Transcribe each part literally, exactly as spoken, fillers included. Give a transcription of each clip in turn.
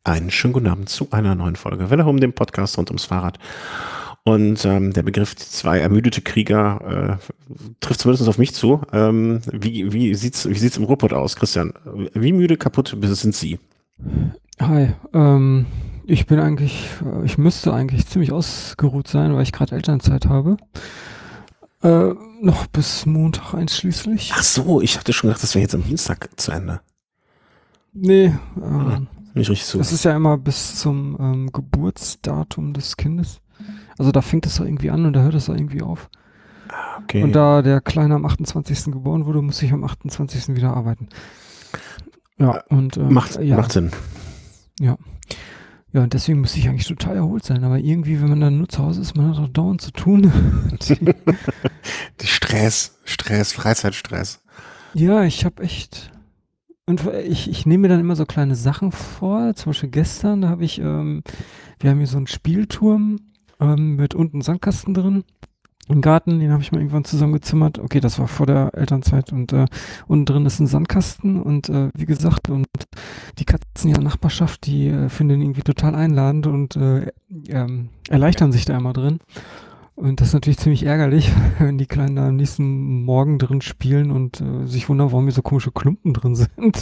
Einen schönen guten Abend zu einer neuen Folge Welle um den Podcast rund ums Fahrrad. Und ähm, der Begriff zwei ermüdete Krieger äh, trifft zumindest auf mich zu. Ähm, wie wie sieht's wie sieht's im Ruhrpott aus, Christian? Wie müde, kaputt sind Sie? Hi, ähm, ich bin eigentlich, äh, ich müsste eigentlich ziemlich ausgeruht sein, weil ich gerade Elternzeit habe. Äh, noch bis Montag einschließlich. Ach so, ich hatte schon gedacht, das wäre jetzt am Dienstag zu Ende. Nee, Hm, ähm, nicht richtig so. das ist ja immer bis zum ähm, Geburtsdatum des Kindes. Also da fängt es doch irgendwie an und da hört es doch irgendwie auf. Okay. Und da der Kleine am achtundzwanzigsten geboren wurde, muss ich am achtundzwanzigsten wieder arbeiten. Ja, und ähm, macht, ja, macht Sinn. ja. Ja, und deswegen müsste ich eigentlich total erholt sein. Aber irgendwie, wenn man dann nur zu Hause ist, man hat auch dauernd zu tun. Die Stress, Stress, Freizeitstress. Ja, ich habe echt. Und ich, ich nehme mir dann immer so kleine Sachen vor. Zum Beispiel gestern, da habe ich, ähm, wir haben hier so einen Spielturm ähm, mit unten Sandkasten drin. Im Garten, den habe ich mal irgendwann zusammengezimmert. Okay, das war vor der Elternzeit und äh, unten drin ist ein Sandkasten und äh, wie gesagt, und die Katzen in der Nachbarschaft, die äh, finden den irgendwie total einladend und äh, ähm, erleichtern sich da immer drin. Und das ist natürlich ziemlich ärgerlich, wenn die Kleinen da am nächsten Morgen drin spielen und äh, sich wundern, warum hier so komische Klumpen drin sind.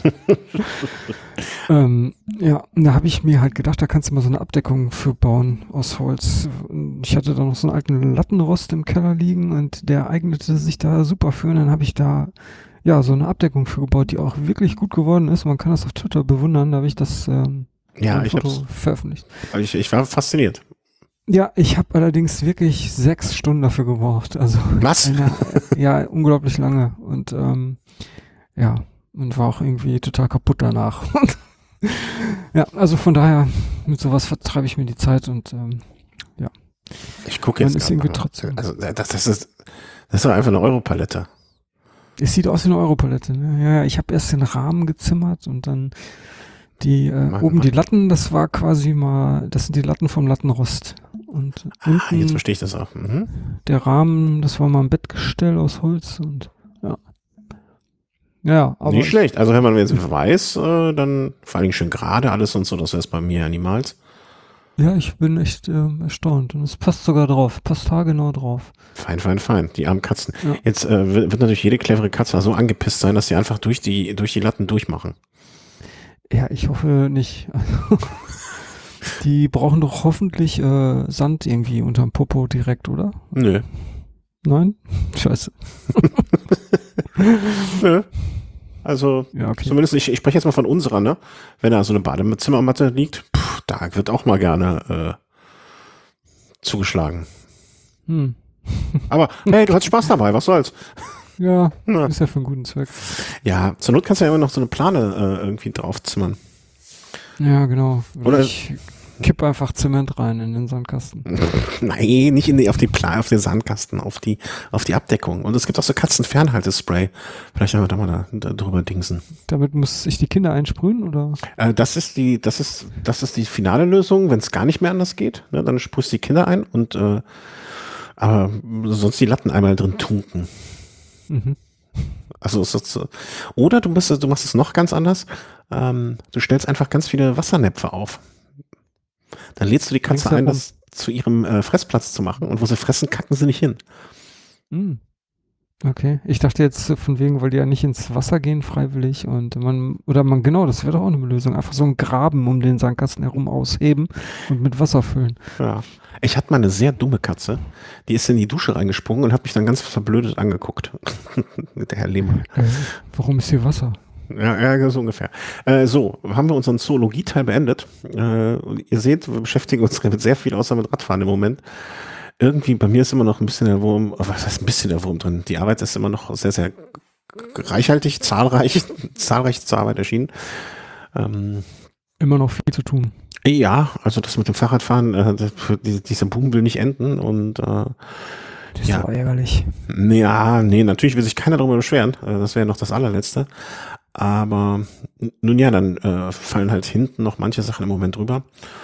ähm, ja, und da habe ich mir halt gedacht, da kannst du mal so eine Abdeckung für bauen aus Holz. Ich hatte da noch so einen alten Lattenrost im Keller liegen und der eignete sich da super für. Und dann habe ich da ja so eine Abdeckung für gebaut, die auch wirklich gut geworden ist. Man kann das auf Twitter bewundern, da habe ich das ähm, Ja, ein ich Foto hab's, veröffentlicht. ich, ich war fasziniert. Ja, ich habe allerdings wirklich sechs Stunden dafür gebraucht. Also Was? eine, ja, unglaublich lange. Und ähm, ja, und war auch irgendwie total kaputt danach. Ja, also von daher, mit sowas vertreibe ich mir die Zeit und ähm, ja. Ich gucke jetzt Man ist grad irgendwie mal. trotzdem. Also das, das ist das ist doch einfach eine Europalette. Es sieht aus wie eine Europalette. Ne? Ja, ich habe erst den Rahmen gezimmert und dann die äh, Mann, oben Mann. die Latten, das war quasi mal, das sind die Latten vom Lattenrost. Und Ah, jetzt unten verstehe ich das auch. Mhm. der Rahmen, das war mal ein Bettgestell aus Holz und ja. Ja, aber Nicht schlecht. Also wenn man jetzt weiß, äh, dann vor allem schön gerade alles und so, das wäre es bei mir ja niemals. ja, ich bin echt ähm, erstaunt und es passt sogar drauf, passt haargenau drauf. Fein, fein, fein. Die armen Katzen. Ja. Jetzt äh, wird, wird natürlich jede clevere Katze so angepisst sein, dass sie einfach durch die durch die Latten durchmachen. Ja, ich hoffe nicht. Die brauchen doch hoffentlich äh, Sand irgendwie unterm Popo direkt, oder? Nö. Nein? Scheiße. Nö. Also Ja, okay. zumindest, ich, ich spreche jetzt mal von unserer, ne? Wenn da so eine Badezimmermatte liegt, pff, da wird auch mal gerne äh, zugeschlagen. Hm. Aber hey, du hast Spaß dabei, was soll's? Ja, Na. ist ja für einen guten Zweck. Ja, zur Not kannst du ja immer noch so eine Plane äh, irgendwie draufzimmern. Ja, genau. Oder- ich kipp einfach Zement rein in den Sandkasten. Nein, nicht in die, auf die Pla auf den Sandkasten, auf die, auf die Abdeckung. Und es gibt auch so Katzenfernhaltespray. Vielleicht können wir da mal da, da drüber dingsen. Damit muss ich die Kinder einsprühen, oder? Äh, das ist die, das ist, das ist die finale Lösung, wenn es gar nicht mehr anders geht. Ne, dann sprühst du die Kinder ein und äh, aber sonst die Latten einmal drin tunken. Mhm. Also ist das so. Oder du bist, du machst es noch ganz anders. Ähm, du stellst einfach ganz viele Wassernäpfe auf. Dann lädst du die Katze ein, Ringsherum. das zu ihrem äh, Fressplatz zu machen. Und wo sie fressen, kacken sie nicht hin. Hm. Okay. Ich dachte jetzt äh, von wegen, weil die ja nicht ins Wasser gehen freiwillig und man, oder man, genau, das wäre doch auch eine Lösung. Einfach so einen Graben um den Sandkasten herum ausheben und mit Wasser füllen. Ja. Ich hatte mal eine sehr dumme Katze, die ist in die Dusche reingesprungen und hat mich dann ganz verblödet angeguckt. Der Herr Lehmann. Äh, warum ist hier Wasser? Ja, ja, so ungefähr. Äh, so, haben wir unseren Zoologie-Teil beendet. Äh, und ihr seht, wir beschäftigen uns mit sehr viel außer mit Radfahren im Moment. Irgendwie, bei mir ist immer noch ein bisschen der Wurm, was heißt ein bisschen der Wurm drin? Die Arbeit ist immer noch sehr, sehr reichhaltig, zahlreich, zahlreich zur Arbeit erschienen. Ähm, Immer noch viel zu tun. ja, also das mit dem Fahrradfahren, äh, das, die, dieser Boom will nicht enden und äh, Das ist Ja. doch ärgerlich. ja, nee, natürlich will sich keiner darüber beschweren. Äh, das wäre ja noch das allerletzte. Aber n- nun ja, dann äh, fallen halt hinten noch manche Sachen im Moment drüber,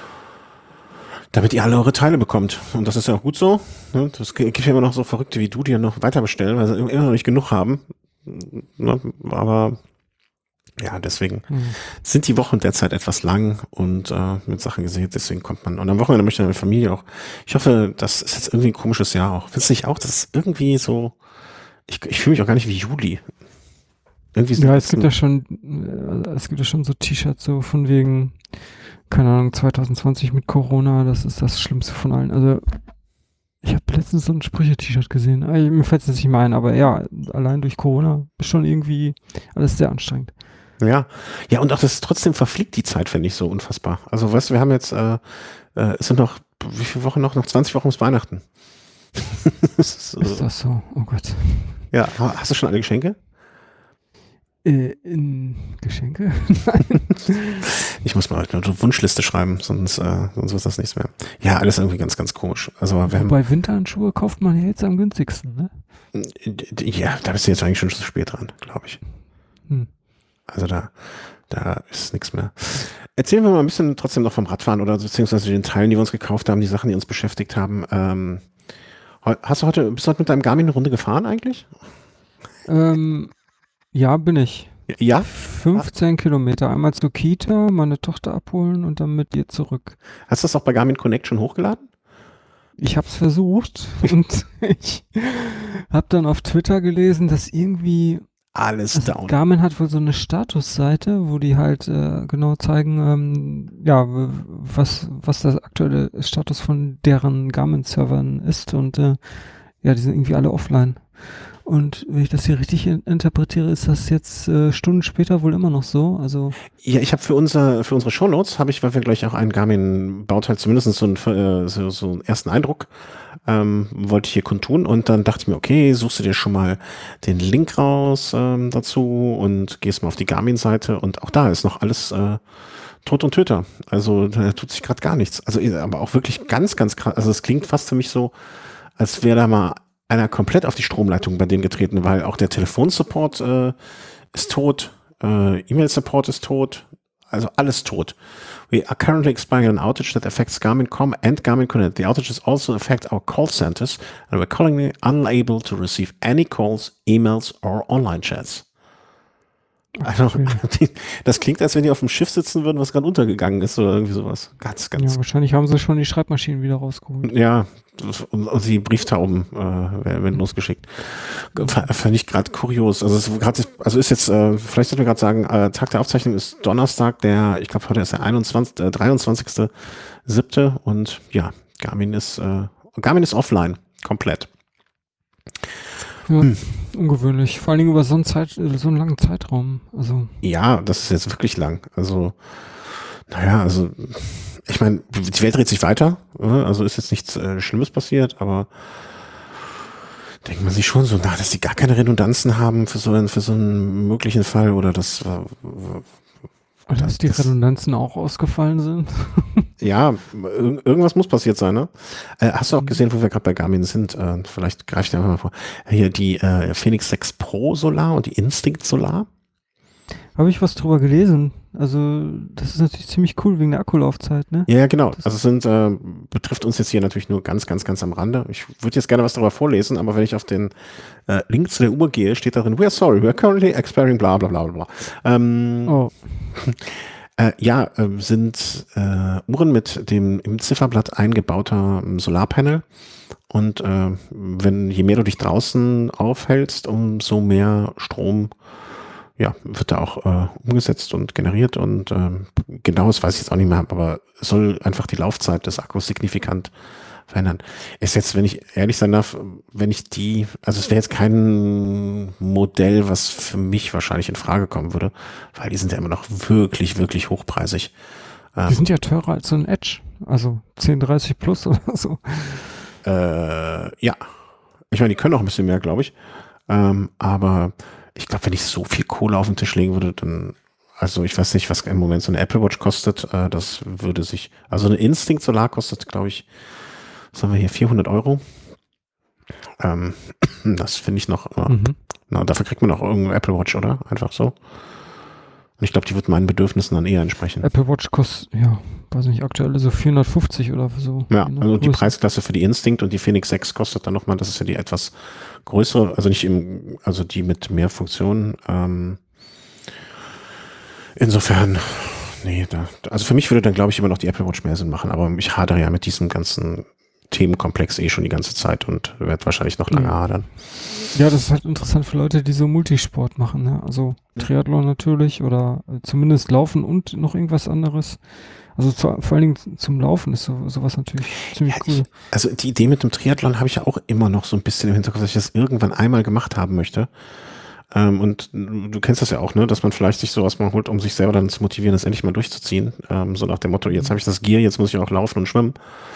damit ihr alle eure Teile bekommt. Und das ist ja auch gut so. Ne? Das g- gibt ja immer noch so Verrückte wie du, die ja noch weiter bestellen, weil sie immer noch nicht genug haben. Ne? Aber Ja, deswegen Hm. sind die Wochen derzeit etwas lang und äh, mit Sachen gesehen, deswegen kommt man. Und am Wochenende möchte meine Familie auch. Ich hoffe, das ist jetzt irgendwie ein komisches Jahr auch. Findest du nicht auch, das ist irgendwie so, ich, ich fühle mich auch gar nicht wie Juli. Irgendwie ist Ja, es gibt letzten, ja schon, äh, es gibt ja schon so T-Shirts so von wegen, keine Ahnung, zwanzig zwanzig mit Corona, das ist das Schlimmste von allen. Also ich habe letztens so ein Sprüche-T-Shirt gesehen. Äh, Mir fällt es jetzt nicht mehr ein, aber ja, allein durch Corona ist schon irgendwie alles sehr anstrengend. ja. Ja, und auch das trotzdem verfliegt die Zeit, finde ich so unfassbar. Also, weißt du, wir haben jetzt, äh, äh, es sind noch, wie viele Wochen noch? Noch zwanzig Wochen bis Weihnachten. Das ist, Ist äh, das so? Oh Gott. ja, ha- hast du schon alle Geschenke? Äh, in Geschenke? Nein. Ich muss mal eine Wunschliste schreiben, sonst, äh, sonst wird das nichts mehr. Ja, alles irgendwie ganz, ganz komisch. Also wir haben, Wobei Winterhandschuhe kauft man ja jetzt am günstigsten, ne? ja, da bist du jetzt eigentlich schon zu spät dran, glaube ich. Hm. Also da, da ist nichts mehr. Erzählen wir mal ein bisschen trotzdem noch vom Radfahren oder beziehungsweise den Teilen, die wir uns gekauft haben, die Sachen, die uns beschäftigt haben. Ähm, heu- hast du heute, bist du heute mit deinem Garmin eine Runde gefahren eigentlich? Ähm, ja, bin ich. Ja? fünfzehn Kilometer. Einmal zur Kita, meine Tochter abholen und dann mit ihr zurück. Hast du das auch bei Garmin Connect schon hochgeladen? Ich habe es versucht und ich habe dann auf Twitter gelesen, dass irgendwie Alles also down. Garmin hat wohl so eine Statusseite, wo die halt äh, genau zeigen, ähm, ja, w- was, was der aktuelle Status von deren Garmin-Servern ist und äh, ja, die sind irgendwie alle offline. Und wenn ich das hier richtig in interpretiere, ist das jetzt äh, Stunden später wohl immer noch so. Also Ja, ich habe für unser, für unsere Shownotes habe ich, weil wir gleich auch einen Garmin-Bauteil, zumindest so einen, äh, so, so einen ersten Eindruck, ähm, wollte ich hier kundtun und dann dachte ich mir, okay, suchst du dir schon mal den Link raus ähm, dazu und gehst mal auf die Garmin-Seite und auch da ist noch alles äh, Tod und Töter. Also da tut sich gerade gar nichts. Also aber auch wirklich ganz, ganz krass. Also es klingt fast für mich so, als wäre da mal einer komplett auf die Stromleitung bei denen getreten, weil auch der Telefonsupport äh, ist tot, äh, E-Mail-Support ist tot, also alles tot. We are currently experiencing an outage that affects Garmin Punkt com and Garmin Connect. The outages also affect our call centers and we're currently unable to receive any calls, emails or online chats. Also, okay. das klingt, als wenn die auf dem Schiff sitzen würden, was gerade untergegangen ist oder irgendwie sowas. Ganz, ganz. Ja, wahrscheinlich haben sie schon die Schreibmaschinen wieder rausgeholt. Ja, und, und die Brieftauben äh, werden losgeschickt. F- Fand ich gerade kurios. Also, es ist grad, also ist jetzt, äh, vielleicht sollten wir gerade sagen, äh, Tag der Aufzeichnung ist Donnerstag, der, ich glaube, heute ist der einundzwanzigste, äh, dreiundzwanzigste siebte und ja, Garmin ist, äh, Garmin ist offline, komplett. Ja, Hm. ungewöhnlich. Vor allen Dingen über so einen, Zeit, äh, so einen langen Zeitraum. Also, Ja, das ist jetzt wirklich lang. Also, naja, also, ich meine, die Welt dreht sich weiter, ne? Also ist jetzt nichts äh, Schlimmes passiert, aber denkt man sich schon so, na, dass die gar keine Redundanzen haben für so einen, für so einen möglichen Fall oder das, äh, dass die das- Redundanzen auch ausgefallen sind. ja, ir irgendwas muss passiert sein, ne? Äh, hast du auch gesehen, wo wir gerade bei Garmin sind? Äh, vielleicht greife ich dir einfach mal vor. Hier die äh, Phoenix sechs Pro Solar und die Instinct Solar. Habe ich was drüber gelesen. Also, das ist natürlich ziemlich cool wegen der Akkulaufzeit, ne? Ja, ja, genau. Das- Also es sind, äh, betrifft uns jetzt hier natürlich nur ganz, ganz, ganz am Rande. Ich würde jetzt gerne was darüber vorlesen, aber wenn ich auf den äh, Link zu der Uhr gehe, steht darin, we are sorry, we are currently experiencing bla bla bla bla. Ähm, Oh, äh, ja, äh, sind äh, Uhren mit dem im Zifferblatt eingebauter ähm, Solarpanel. Und äh, wenn je mehr du dich draußen aufhältst, umso mehr Strom ja, wird da auch äh, umgesetzt und generiert und ähm, genaues weiß ich jetzt auch nicht mehr, aber es soll einfach die Laufzeit des Akkus signifikant verändern. Ist jetzt, wenn ich ehrlich sein darf, wenn ich die, also es wäre jetzt kein Modell, was für mich wahrscheinlich in Frage kommen würde, weil die sind ja immer noch wirklich, wirklich hochpreisig. die sind ja teurer als so ein Edge. Also zehn dreißig Plus oder so. Äh, ja, ich meine, die können auch ein bisschen mehr, glaube ich, ähm, aber ich glaube, wenn ich so viel Kohle auf den Tisch legen würde, dann, also ich weiß nicht, was im Moment so eine Apple Watch kostet, äh, das würde sich, also eine Instinct Solar kostet, glaube ich, was haben wir hier, vierhundert Euro. Ähm, das finde ich noch, äh, Mhm. na, dafür kriegt man auch irgendeine Apple Watch, oder? Einfach so. Und ich glaube, die wird meinen Bedürfnissen dann eher entsprechen. Apple Watch kostet, ja, weiß nicht, aktuell so vierhundertfünfzig oder so. Ja, Je nach also die Größe. Preisklasse für die Instinct und die Phoenix sechs kostet dann nochmal, das ist ja die etwas größere, also nicht im, also die mit mehr Funktionen. Ähm, insofern, nee, da, also für mich würde dann, glaube ich, immer noch die Apple Watch mehr Sinn machen, aber ich hadere ja mit diesem ganzen Themenkomplex eh schon die ganze Zeit und werde wahrscheinlich noch lange Mhm. hadern. Ja, das ist halt interessant für Leute, die so Multisport machen, ne? Also Triathlon natürlich oder äh, zumindest Laufen und noch irgendwas anderes. Also zu, vor allen Dingen zum Laufen ist so, sowas natürlich ziemlich Ja, cool. ich, also die Idee mit dem Triathlon habe ich ja auch immer noch so ein bisschen im Hinterkopf, dass ich das irgendwann einmal gemacht haben möchte. Ähm, und du kennst das ja auch, ne, dass man vielleicht sich sowas mal holt, um sich selber dann zu motivieren, das endlich mal durchzuziehen. Ähm, so nach dem Motto, jetzt habe ich das Gear, jetzt muss ich auch laufen und schwimmen.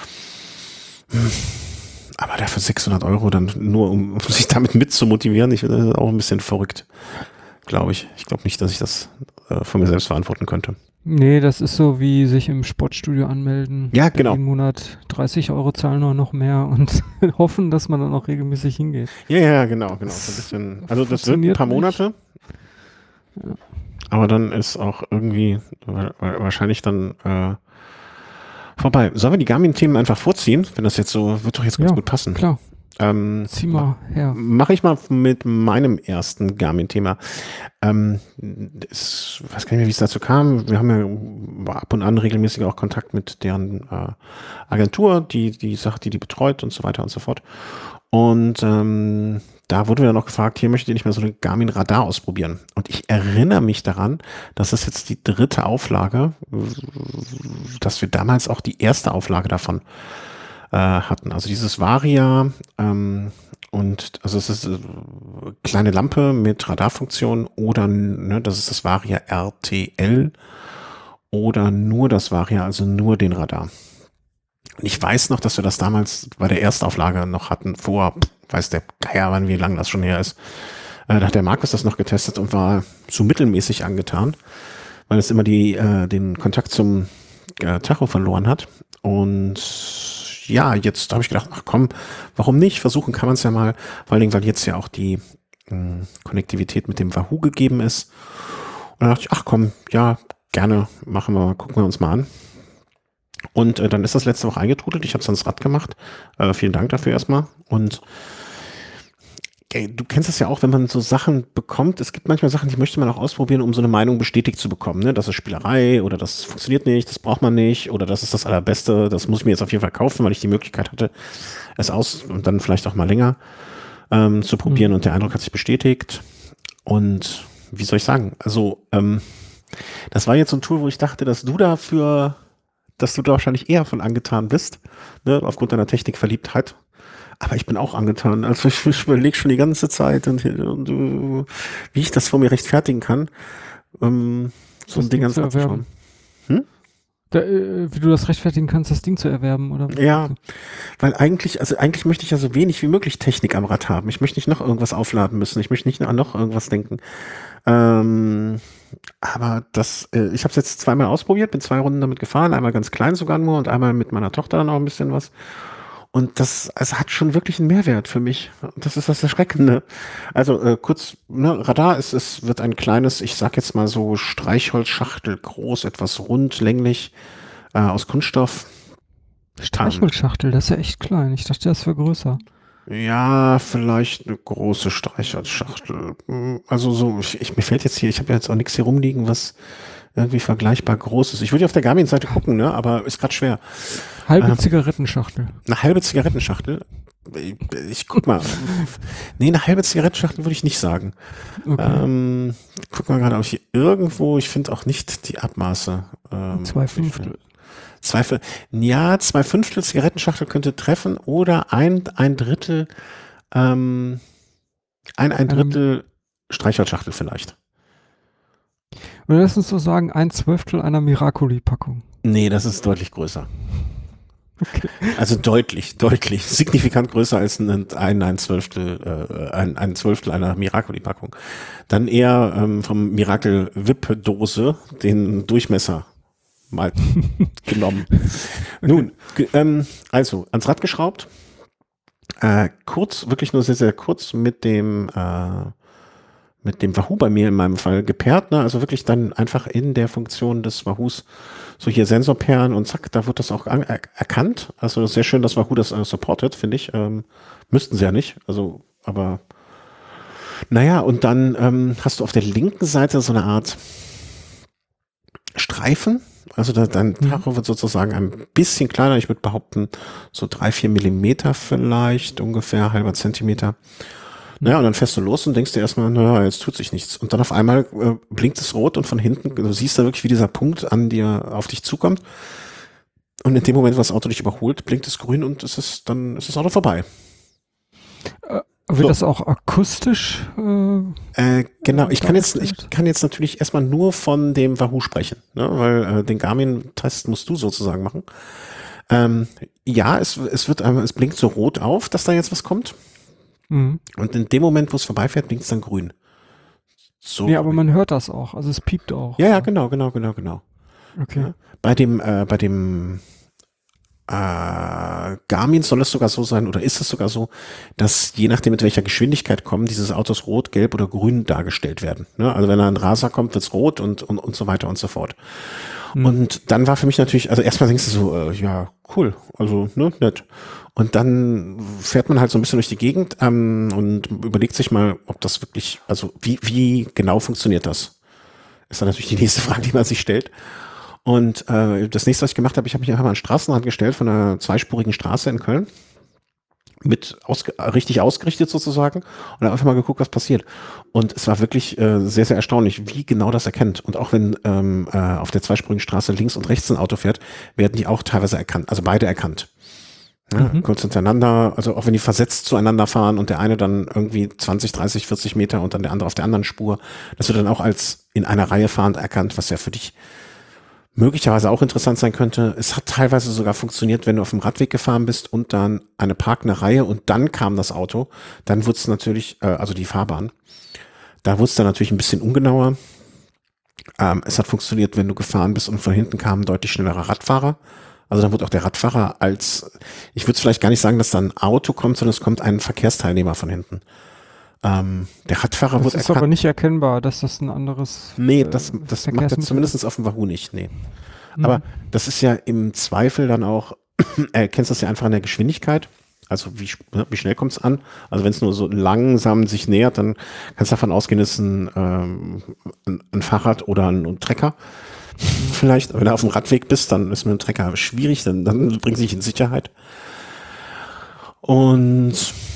Hm. Aber dafür sechshundert Euro dann nur, um, um sich damit mit zu motivieren, ich finde das auch ein bisschen verrückt, glaube ich. Ich glaube nicht, dass ich das äh, von mir selbst verantworten könnte. Nee, das ist so wie sich im Sportstudio anmelden. Ja, genau. Jeden Monat dreißig Euro zahlen oder noch mehr und hoffen, dass man dann auch regelmäßig hingeht. Ja, ja, genau, genau. So ein bisschen, also das wird ein Funktioniert paar nicht. Monate. Ja. Aber dann ist auch irgendwie wa- wa- wahrscheinlich dann äh, vorbei. Sollen wir die Garmin-Themen einfach vorziehen? Wenn das jetzt so, wird doch jetzt ganz Ja, gut passen. klar. Ähm, Zieh mal her. Mache ich mal mit meinem ersten Garmin-Thema. Ähm, ich weiß gar nicht mehr, wie es dazu kam. Wir haben ja ab und an regelmäßig auch Kontakt mit deren äh, Agentur, die die Sache, die die betreut und so weiter und so fort. Und ähm, da wurden wir dann noch gefragt, hier möchtet ihr nicht mehr so eine Garmin Radar ausprobieren. Und ich erinnere mich daran, dass das jetzt die dritte Auflage, dass wir damals auch die erste Auflage davon äh, hatten. Also dieses Varia ähm, und also es ist äh, kleine Lampe mit Radarfunktion oder ne, das ist das Varia R T L oder nur das Varia, also nur den Radar. Und ich weiß noch, dass wir das damals bei der Erstauflage noch hatten, vor, weiß der Geier, wann, wie lange das schon her ist. Äh, da hat der Markus das noch getestet und war so mittelmäßig angetan, weil es immer die, äh, den Kontakt zum äh, Tacho verloren hat. Und ja, jetzt habe ich gedacht, ach komm, warum nicht? Versuchen kann man es ja mal, vor allen Dingen, weil jetzt ja auch die mh, Konnektivität mit dem Wahoo gegeben ist. Und dann dachte ich, ach komm, ja, gerne, machen wir, gucken wir uns mal an. Und äh, dann ist das letzte Woche eingetrudelt. Ich habe es ans Rad gemacht. Äh, vielen Dank dafür erstmal. Und ey, du kennst das ja auch, wenn man so Sachen bekommt. Es gibt manchmal Sachen, die möchte man auch ausprobieren, um so eine Meinung bestätigt zu bekommen. Ne? Das ist Spielerei oder das funktioniert nicht, das braucht man nicht oder das ist das Allerbeste. Das muss ich mir jetzt auf jeden Fall kaufen, weil ich die Möglichkeit hatte, es aus und dann vielleicht auch mal länger ähm, zu probieren. Mhm. Und der Eindruck hat sich bestätigt. Und wie soll ich sagen? Also ähm, das war jetzt so ein Tool, wo ich dachte, dass du dafür dass du da wahrscheinlich eher von angetan bist, ne, aufgrund deiner Technikverliebtheit. Aber ich bin auch angetan. Also ich, ich überlege schon die ganze Zeit, und, und, und, wie ich das vor mir rechtfertigen kann, ähm, so ein Ding ans anzuschauen. Hm? Da, äh, wie du das rechtfertigen kannst, das Ding zu erwerben, oder? Ja, weil eigentlich, also eigentlich möchte ich ja so wenig wie möglich Technik am Rad haben. Ich möchte nicht noch irgendwas aufladen müssen. Ich möchte nicht an noch irgendwas denken. Ähm, aber das, äh, ich habe es jetzt zweimal ausprobiert, bin zwei Runden damit gefahren, einmal ganz klein sogar nur und einmal mit meiner Tochter dann auch ein bisschen was. Und das, es hat schon wirklich einen Mehrwert für mich. Das ist das Erschreckende. Also äh, kurz, ne, Radar ist, es wird ein kleines, ich sag jetzt mal so Streichholzschachtel groß, etwas rund, länglich, äh, aus Kunststoff. Streichholzschachtel, das ist ja echt klein. Ich dachte, das wäre größer. Ja, vielleicht eine große Streichholzschachtel. Also so, ich, ich, mir fällt jetzt hier, ich habe ja jetzt auch nichts hier rumliegen, was irgendwie vergleichbar groß ist. Ich würde ja auf der Garmin-Seite gucken, ne, aber ist gerade schwer. Halbe ähm, Zigarettenschachtel. Eine halbe Zigarettenschachtel? Ich, ich guck mal. Nee, eine halbe Zigarettenschachtel würde ich nicht sagen. Okay. Ähm, guck mal gerade, ob ich hier irgendwo, ich finde auch nicht die Abmaße. Ähm, zwei Fünftel. Zwei, ja, zwei Fünftel Zigarettenschachtel könnte treffen oder ein, ein Drittel, ähm, ein, ein Drittel Streichholzschachtel vielleicht. Oder lass uns so sagen, ein Zwölftel einer Miracoli-Packung. Nee, das ist deutlich größer. Okay. Also deutlich, deutlich, signifikant größer als ein, ein, ein Zwölftel, äh, ein, ein Zwölftel einer Miracoli-Packung. Dann eher ähm, vom Miracle-Whip-Dose den Durchmesser mal genommen. Okay. Nun, ähm, also ans Rad geschraubt, äh, kurz, wirklich nur sehr, sehr kurz mit dem äh, mit dem Wahoo bei mir in meinem Fall gepaart, ne? Also wirklich dann einfach in der Funktion des Wahoos so hier Sensorperlen und zack, da wird das auch er erkannt. Also sehr schön, dass Wahoo das äh, supportet, finde ich. Ähm, müssten sie ja nicht, also aber naja, und dann ähm, hast du auf der linken Seite so eine Art Streifen. Also da, dein Tacho wird sozusagen ein bisschen kleiner. Ich würde behaupten, so drei, vier Millimeter vielleicht, ungefähr halber Zentimeter. Naja, und dann fährst du los und denkst dir erstmal, naja, jetzt tut sich nichts. Und dann auf einmal äh, blinkt es rot und von hinten, du siehst da wirklich, wie dieser Punkt an dir, auf dich zukommt. Und in dem Moment, wo das Auto dich überholt, blinkt es grün und es ist, dann ist das Auto vorbei. Äh, wird So. das auch akustisch? Äh, Äh, genau, ich kann jetzt, dargestellt? ich kann jetzt natürlich erstmal nur von dem Wahoo sprechen, ne? Weil äh, den Garmin-Test musst du sozusagen machen. Ähm, ja, es, es wird, äh, es blinkt so rot auf, dass da jetzt was kommt. Mhm. Und in dem Moment, wo es vorbeifährt, blinkt es dann grün. So. Nee, aber man hört das auch. Also es piept auch. Ja, ja, genau, genau, genau, genau. Okay. Ja. Bei dem, äh, bei dem äh, Garmin soll es sogar so sein, oder ist es sogar so, dass je nachdem, mit welcher Geschwindigkeit kommen, dieses Autos rot, gelb oder grün dargestellt werden. Ne? Also wenn da ein Raser kommt, wird's rot und, und, und so weiter und so fort. Mhm. Und dann war für mich natürlich, also erstmal denkst du so, äh, ja, cool, also ne, nett. Und dann fährt man halt so ein bisschen durch die Gegend ähm, und überlegt sich mal, ob das wirklich, also wie, wie genau funktioniert das? Ist dann natürlich die nächste Frage, die man sich stellt. Und äh, das nächste, was ich gemacht habe, ich habe mich einfach mal an den Straßenrand gestellt von einer zweispurigen Straße in Köln. Mit ausge richtig ausgerichtet sozusagen und habe einfach mal geguckt, was passiert. Und es war wirklich äh, sehr, sehr erstaunlich, wie genau das erkennt. Und auch wenn ähm, äh, auf der zweispurigen Straße links und rechts ein Auto fährt, werden die auch teilweise erkannt, also beide erkannt. Ja, Mhm. kurz hintereinander, also auch wenn die versetzt zueinander fahren und der eine dann irgendwie zwanzig, dreißig, vierzig Meter und dann der andere auf der anderen Spur, das wird dann auch als in einer Reihe fahrend erkannt, was ja für dich möglicherweise auch interessant sein könnte. Es hat teilweise sogar funktioniert, wenn du auf dem Radweg gefahren bist und dann eine parkende Reihe und dann kam das Auto, dann wurde es natürlich, äh, also die Fahrbahn, da wurde es dann natürlich ein bisschen ungenauer. Ähm, es hat funktioniert, wenn du gefahren bist und von hinten kam ein deutlich schnellerer Radfahrer. Also dann wurde auch der Radfahrer als, ich würde es vielleicht gar nicht sagen, dass da ein Auto kommt, sondern es kommt ein Verkehrsteilnehmer von hinten. Ähm, der Radfahrer Das wurde ist aber nicht erkennbar, dass das ein anderes Nee, äh, das, das macht er Verkehrsmittel zumindest auf dem Wahoo nicht, nee. Mhm. Aber das ist ja im Zweifel dann auch, erkennst das ja einfach an der Geschwindigkeit. Also wie, sch- ne, wie schnell kommt es an? Also wenn es nur so langsam sich nähert, dann kannst du davon ausgehen, es ist ein, ähm, ein, ein Fahrrad oder ein, ein Trecker. Vielleicht, wenn du auf dem Radweg bist, dann ist mit dem Trecker schwierig, dann, dann bringt sich in Sicherheit. Und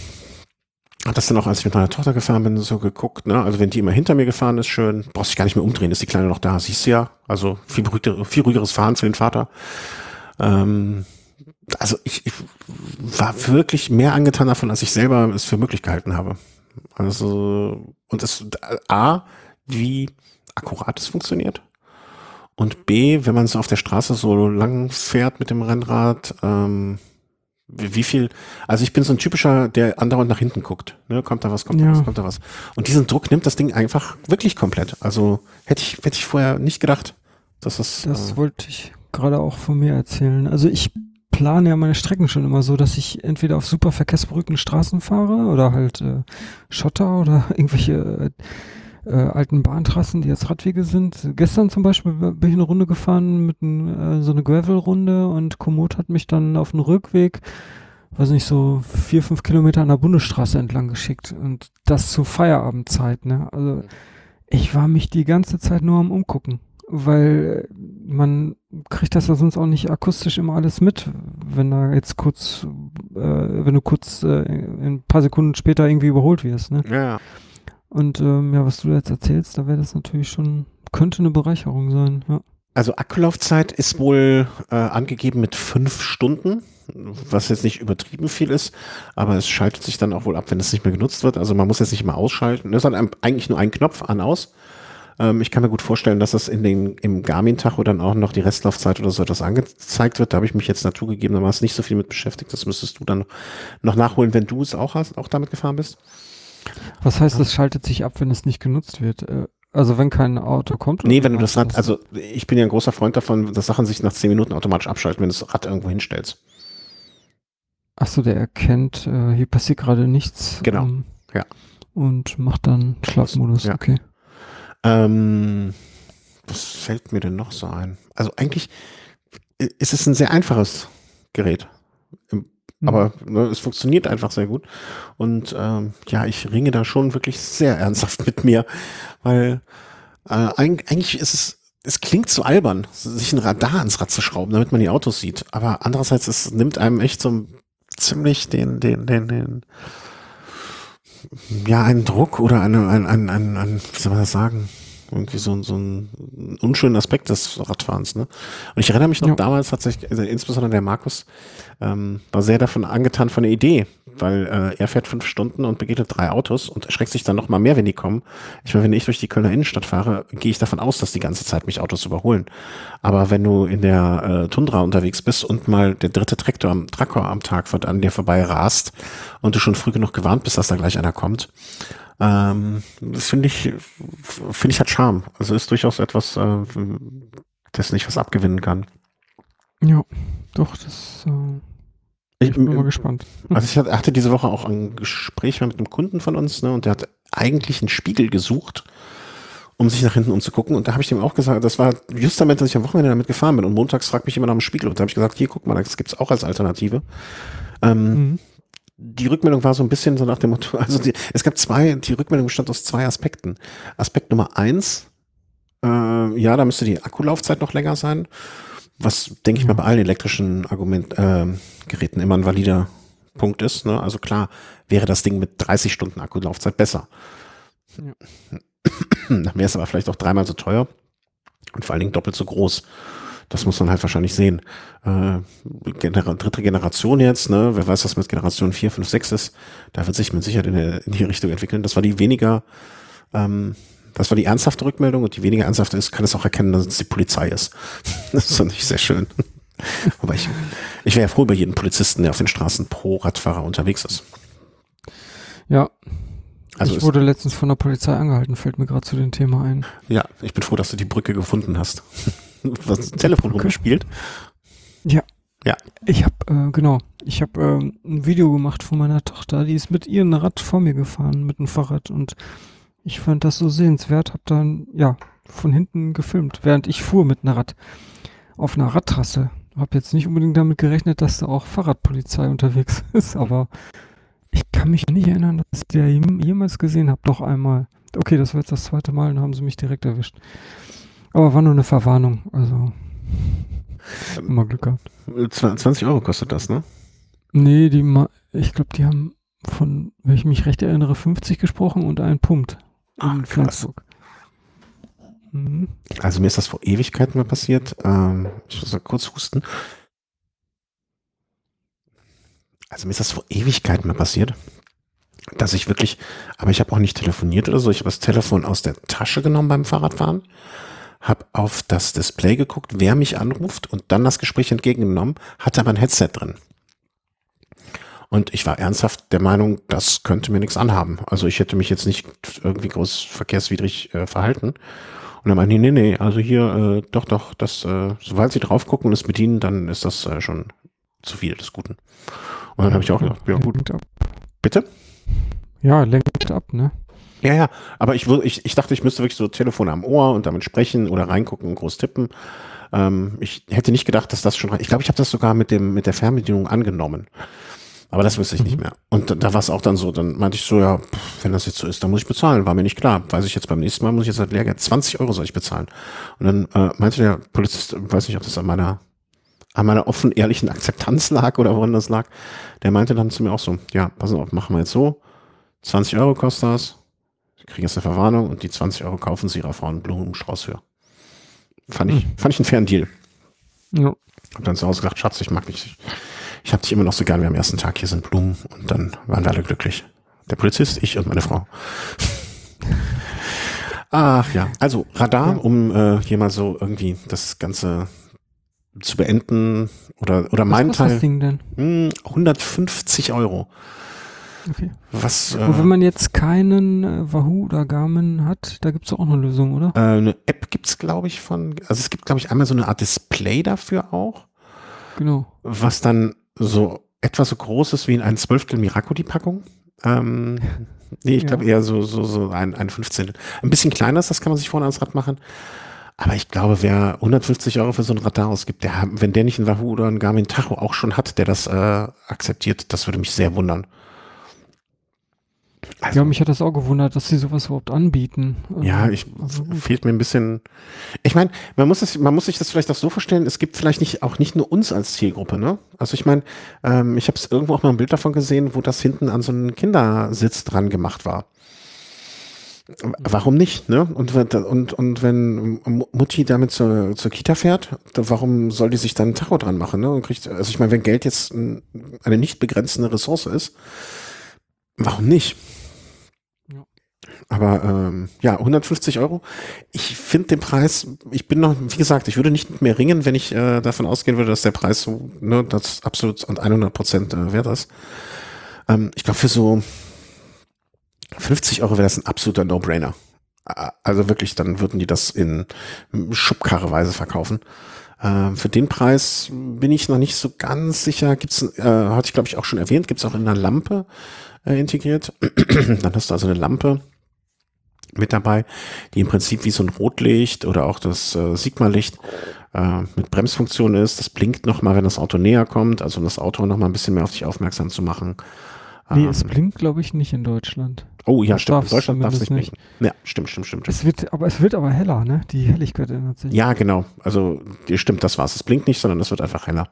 hab das dann auch, als ich mit meiner Tochter gefahren bin, so geguckt, ne? Also wenn die immer hinter mir gefahren ist, schön, brauchst dich gar nicht mehr umdrehen, ist die Kleine noch da, siehst du ja. Also viel, beruhigter, viel ruhigeres Fahren für den Vater. Ähm, also ich, ich war wirklich mehr angetan davon, als ich selber es für möglich gehalten habe. Also, und es, A, wie akkurat es funktioniert. Und B, wenn man so auf der Straße so lang fährt mit dem Rennrad, ähm, wie wie viel, also ich bin so ein typischer, der andauernd nach hinten guckt. Ne? Kommt da was, kommt da Ja. was, kommt da was. Und diesen Druck nimmt das Ding einfach wirklich komplett. Also hätte ich, hätte ich vorher nicht gedacht, dass das. Das äh, wollte ich gerade auch von mir erzählen. Also ich plane ja meine Strecken schon immer so, dass ich entweder auf super verkehrsberuhigten Straßen fahre oder halt äh, Schotter oder irgendwelche äh, äh, alten Bahntrassen, die jetzt Radwege sind. Gestern zum Beispiel bin ich eine Runde gefahren mit ein, äh, so eine Gravel-Runde und Komoot hat mich dann auf den Rückweg, weiß nicht, so vier, fünf Kilometer an der Bundesstraße entlang geschickt und das zur Feierabendzeit, ne? Also ich war mich die ganze Zeit nur am Umgucken, weil äh, man kriegt das ja sonst auch nicht akustisch immer alles mit, wenn da jetzt kurz, äh, wenn du kurz äh, ein paar Sekunden später irgendwie überholt wirst, ne? ja, ja. Und ähm, ja, was du jetzt erzählst, da wäre das natürlich schon, könnte eine Bereicherung sein, ja. Also Akkulaufzeit ist wohl äh, angegeben mit fünf Stunden, was jetzt nicht übertrieben viel ist, aber es schaltet sich dann auch wohl ab, wenn es nicht mehr genutzt wird. Also man muss jetzt nicht immer ausschalten. Das hat ein- eigentlich nur einen Knopf an aus. Ähm, ich kann mir gut vorstellen, dass das in den, im Garmin-Tacho dann auch noch die Restlaufzeit oder so etwas angezeigt wird. Da habe ich mich jetzt naturgegebenermaßen nicht so viel mit beschäftigt. Das müsstest du dann noch nachholen, wenn du es auch hast, auch damit gefahren bist. Was heißt, es schaltet sich ab, wenn es nicht genutzt wird? Äh, Also wenn kein Auto kommt? Nee, oder wenn du wie das meinst Rad, also ich bin ja ein großer Freund davon, dass Sachen sich nach zehn Minuten automatisch abschalten, wenn du das Rad irgendwo hinstellst. Achso, der erkennt, äh, hier passiert gerade nichts. Genau, ähm, ja. Und macht dann Schlafmodus, Ja. okay. Ähm, was fällt mir denn noch so ein? Also eigentlich i- ist es ein sehr einfaches Gerät. Im- Mhm. Aber ne, es funktioniert einfach sehr gut. Und ähm, ja, ich ringe da schon wirklich sehr ernsthaft mit mir, weil äh, eig- eigentlich ist es es klingt so albern, sich ein Radar ans Rad zu schrauben, damit man die Autos sieht. Aber andererseits, es nimmt einem echt so ziemlich den, den, den, den, ja, einen Druck oder einen, einen, einen, einen, einen wie soll man das sagen? Irgendwie so, so ein unschönen Aspekt des Radfahrens, ne? Und ich erinnere mich noch Ja. damals tatsächlich, also insbesondere der Markus, ähm, war sehr davon angetan von der Idee, weil äh, er fährt fünf Stunden und begegnet drei Autos und erschreckt sich dann noch mal mehr, wenn die kommen. Ich meine, wenn ich durch die Kölner Innenstadt fahre, gehe ich davon aus, dass die ganze Zeit mich Autos überholen. Aber wenn du in der äh, Tundra unterwegs bist und mal der dritte Traktor am, Traktor am Tag von an dir vorbei rast und du schon früh genug gewarnt bist, dass da gleich einer kommt, ähm, das finde ich, finde ich hat Charme. Also ist durchaus etwas, äh, dessen ich was abgewinnen kann. Ja, doch, das äh, ich bin mal gespannt. Also ich hatte diese Woche auch ein Gespräch mit einem Kunden von uns, ne, und der hat eigentlich einen Spiegel gesucht, um sich nach hinten umzugucken. Und da habe ich dem auch gesagt, das war just damit, dass ich am Wochenende damit gefahren bin. Und montags fragt mich immer nach dem Spiegel. Und da habe ich gesagt, hier, guck mal, das gibt's auch als Alternative. Ähm, Mhm. Die Rückmeldung war so ein bisschen so nach dem Motto, also die, es gab zwei, die Rückmeldung bestand aus zwei Aspekten. Aspekt Nummer eins, äh, ja, da müsste die Akkulaufzeit noch länger sein, was, denke ich mal, bei allen elektrischen Argument, äh, Geräten immer ein valider Punkt ist. Ne? Also klar, wäre das Ding mit dreißig Stunden Akkulaufzeit besser. Ja. Dann wäre es aber vielleicht auch dreimal so teuer und vor allen Dingen doppelt so groß. Das muss man halt wahrscheinlich sehen. Äh, Genera- dritte Generation jetzt, ne? Wer weiß, was mit Generation vier, fünf, sechs ist. Da wird sich mit Sicherheit in, der, in die Richtung entwickeln. Das war die weniger, ähm, das war die ernsthafte Rückmeldung und die weniger ernsthafte ist, kann es auch erkennen, dass es die Polizei ist. Das fand ich sehr schön. Wobei ich, ich wäre ja froh über jeden Polizisten, der auf den Straßen pro Radfahrer unterwegs ist. Ja, Also ich ist, wurde letztens von der Polizei angehalten, fällt mir gerade zu dem Thema ein. ja, ich bin froh, dass du die Brücke gefunden hast. Was das Telefon rumgespielt? Ja. Ja. Ich habe, äh, genau, ich habe ähm, ein Video gemacht von meiner Tochter, die ist mit ihrem Rad vor mir gefahren, mit dem Fahrrad und ich fand das so sehenswert, habe dann, ja, von hinten gefilmt, während ich fuhr mit einem Rad auf einer Radtrasse. Habe jetzt nicht unbedingt damit gerechnet, dass da auch Fahrradpolizei unterwegs ist, aber ich kann mich nicht erinnern, dass ich die jem- jemals gesehen habe, doch einmal. Okay, das war jetzt das zweite Mal, dann haben sie mich direkt erwischt. Aber war nur eine Verwarnung, also immer Glück gehabt. zwanzig Euro kostet das, ne? Nee, die ma ich glaube, die haben von, wenn ich mich recht erinnere, fünfzig gesprochen und einen Punkt Ach, in krass. Flensburg. Mhm. Also mir ist das vor Ewigkeiten mal passiert. Ähm, ich muss mal kurz husten. Also mir ist das vor Ewigkeiten mal passiert, dass ich wirklich, aber ich habe auch nicht telefoniert oder so. Ich habe das Telefon aus der Tasche genommen beim Fahrradfahren, habe auf das Display geguckt, wer mich anruft und dann das Gespräch entgegengenommen, hatte aber ein Headset drin. Und ich war ernsthaft der Meinung, das könnte mir nichts anhaben. Also ich hätte mich jetzt nicht irgendwie groß verkehrswidrig äh, verhalten. Und dann meinte ich, nee, nee, also hier, äh, doch, doch, das, äh, sobald Sie drauf gucken und es bedienen, dann ist das äh, schon zu viel des Guten. Und dann habe ich auch gedacht, ja gut, Lenkt ab. bitte? Ja, lenkt ab, ne? Ja, ja, aber ich, wür- ich, ich dachte, ich müsste wirklich so Telefon am Ohr und damit sprechen oder reingucken und groß tippen. Ähm, ich hätte nicht gedacht, dass das schon, ich glaube, ich habe das sogar mit dem mit der Fernbedienung angenommen. Aber das wusste ich nicht Mhm. mehr. Und da, da war es auch dann so, dann meinte ich so, ja, pff, wenn das jetzt so ist, dann muss ich bezahlen. War mir nicht klar. Weiß ich jetzt beim nächsten Mal, muss ich jetzt halt Lehrgeld, zwanzig Euro soll ich bezahlen. Und dann äh, meinte der Polizist, weiß nicht, ob das an meiner, an meiner offen ehrlichen Akzeptanz lag oder woran das lag. Der meinte dann zu mir auch so, ja, pass auf, machen wir jetzt so, zwanzig Euro kostet das, Sie kriegen jetzt eine Verwarnung und die zwanzig Euro kaufen Sie Ihrer Frau einen Blumenstrauß für. Fand ich, Mhm. fand ich einen fairen Deal. Ja. Hab dann zu Hause gesagt, Schatz, ich mag dich. Ich hab dich immer noch so gern wie am ersten Tag. Hier sind Blumen. Und dann waren wir alle glücklich. Der Polizist, ich und meine Frau. Ach ja, also Radar, Ja. um äh, hier mal so irgendwie das Ganze zu beenden. Oder, oder Was mein kostet das Teil, Ding denn? hm, hundertfünfzig Euro. Okay. Was, Und wenn äh, man jetzt keinen äh, Wahoo oder Garmin hat, da gibt es auch eine Lösung, oder? äh, eine App gibt's glaube ich, von, also es gibt, glaube ich, einmal so eine Art Display dafür auch, Genau. was dann so etwas so groß ist wie in ein Zwölftel Miraco die Packung. Ähm, nee, ich Ja. glaube eher so, so, so ein, ein Fünfzehntel. Ein bisschen kleiner ist, das kann man sich vorne ans Rad machen. Aber ich glaube, wer hundertfünfzig Euro für so ein Radar ausgibt, der, wenn der nicht einen Wahoo oder einen Garmin Tacho auch schon hat, der das äh, akzeptiert, das würde mich sehr wundern. Also, Ja, mich hat das auch gewundert, dass sie sowas überhaupt anbieten. ja, Ähm, ich also gut. fehlt mir ein bisschen. Ich meine, man muss es, man muss sich das vielleicht auch so vorstellen, es gibt vielleicht nicht auch nicht nur uns als Zielgruppe, ne? Also ich meine, ähm, ich habe es irgendwo auch mal ein Bild davon gesehen, wo das hinten an so einen Kindersitz dran gemacht war. Warum nicht, ne? Und, wenn- und, und wenn Mutti damit zur, zur Kita fährt, dann warum soll die sich dann ein Tacho dran machen, ne? Und kriegt, also ich meine, wenn Geld jetzt ein, eine nicht begrenzende Ressource ist, warum nicht? Ja. Aber ähm, ja, hundertfünfzig Euro. Ich finde den Preis, ich bin noch, wie gesagt, ich würde nicht mit mir ringen, wenn ich äh, davon ausgehen würde, dass der Preis so, ne, das absolut und hundert Prozent äh, wert ist. Ähm, ich glaube, für so fünfzig Euro wäre das ein absoluter No-Brainer. Äh, Also wirklich, dann würden die das in Schubkarreweise verkaufen. Ähm, für den Preis bin ich noch nicht so ganz sicher. Gibt's, äh, hatte ich glaube ich auch schon erwähnt, gibt es auch in einer Lampe äh, integriert. Dann hast du also eine Lampe mit dabei, die im Prinzip wie so ein Rotlicht oder auch das äh, Sigma-Licht äh, mit Bremsfunktion ist. Das blinkt nochmal, wenn das Auto näher kommt, also um das Auto nochmal ein bisschen mehr auf dich aufmerksam zu machen. Nee, es Ähm, blinkt, glaube ich, nicht in Deutschland. oh ja, Das stimmt. In darf's Deutschland darf es nicht zumindest blinken. Ja, stimmt, stimmt, stimmt. stimmt. Es wird, aber es wird aber heller, ne? Die Helligkeit ändert sich. Ja, genau. Also die, stimmt, das war's. Es blinkt nicht, sondern es wird einfach heller.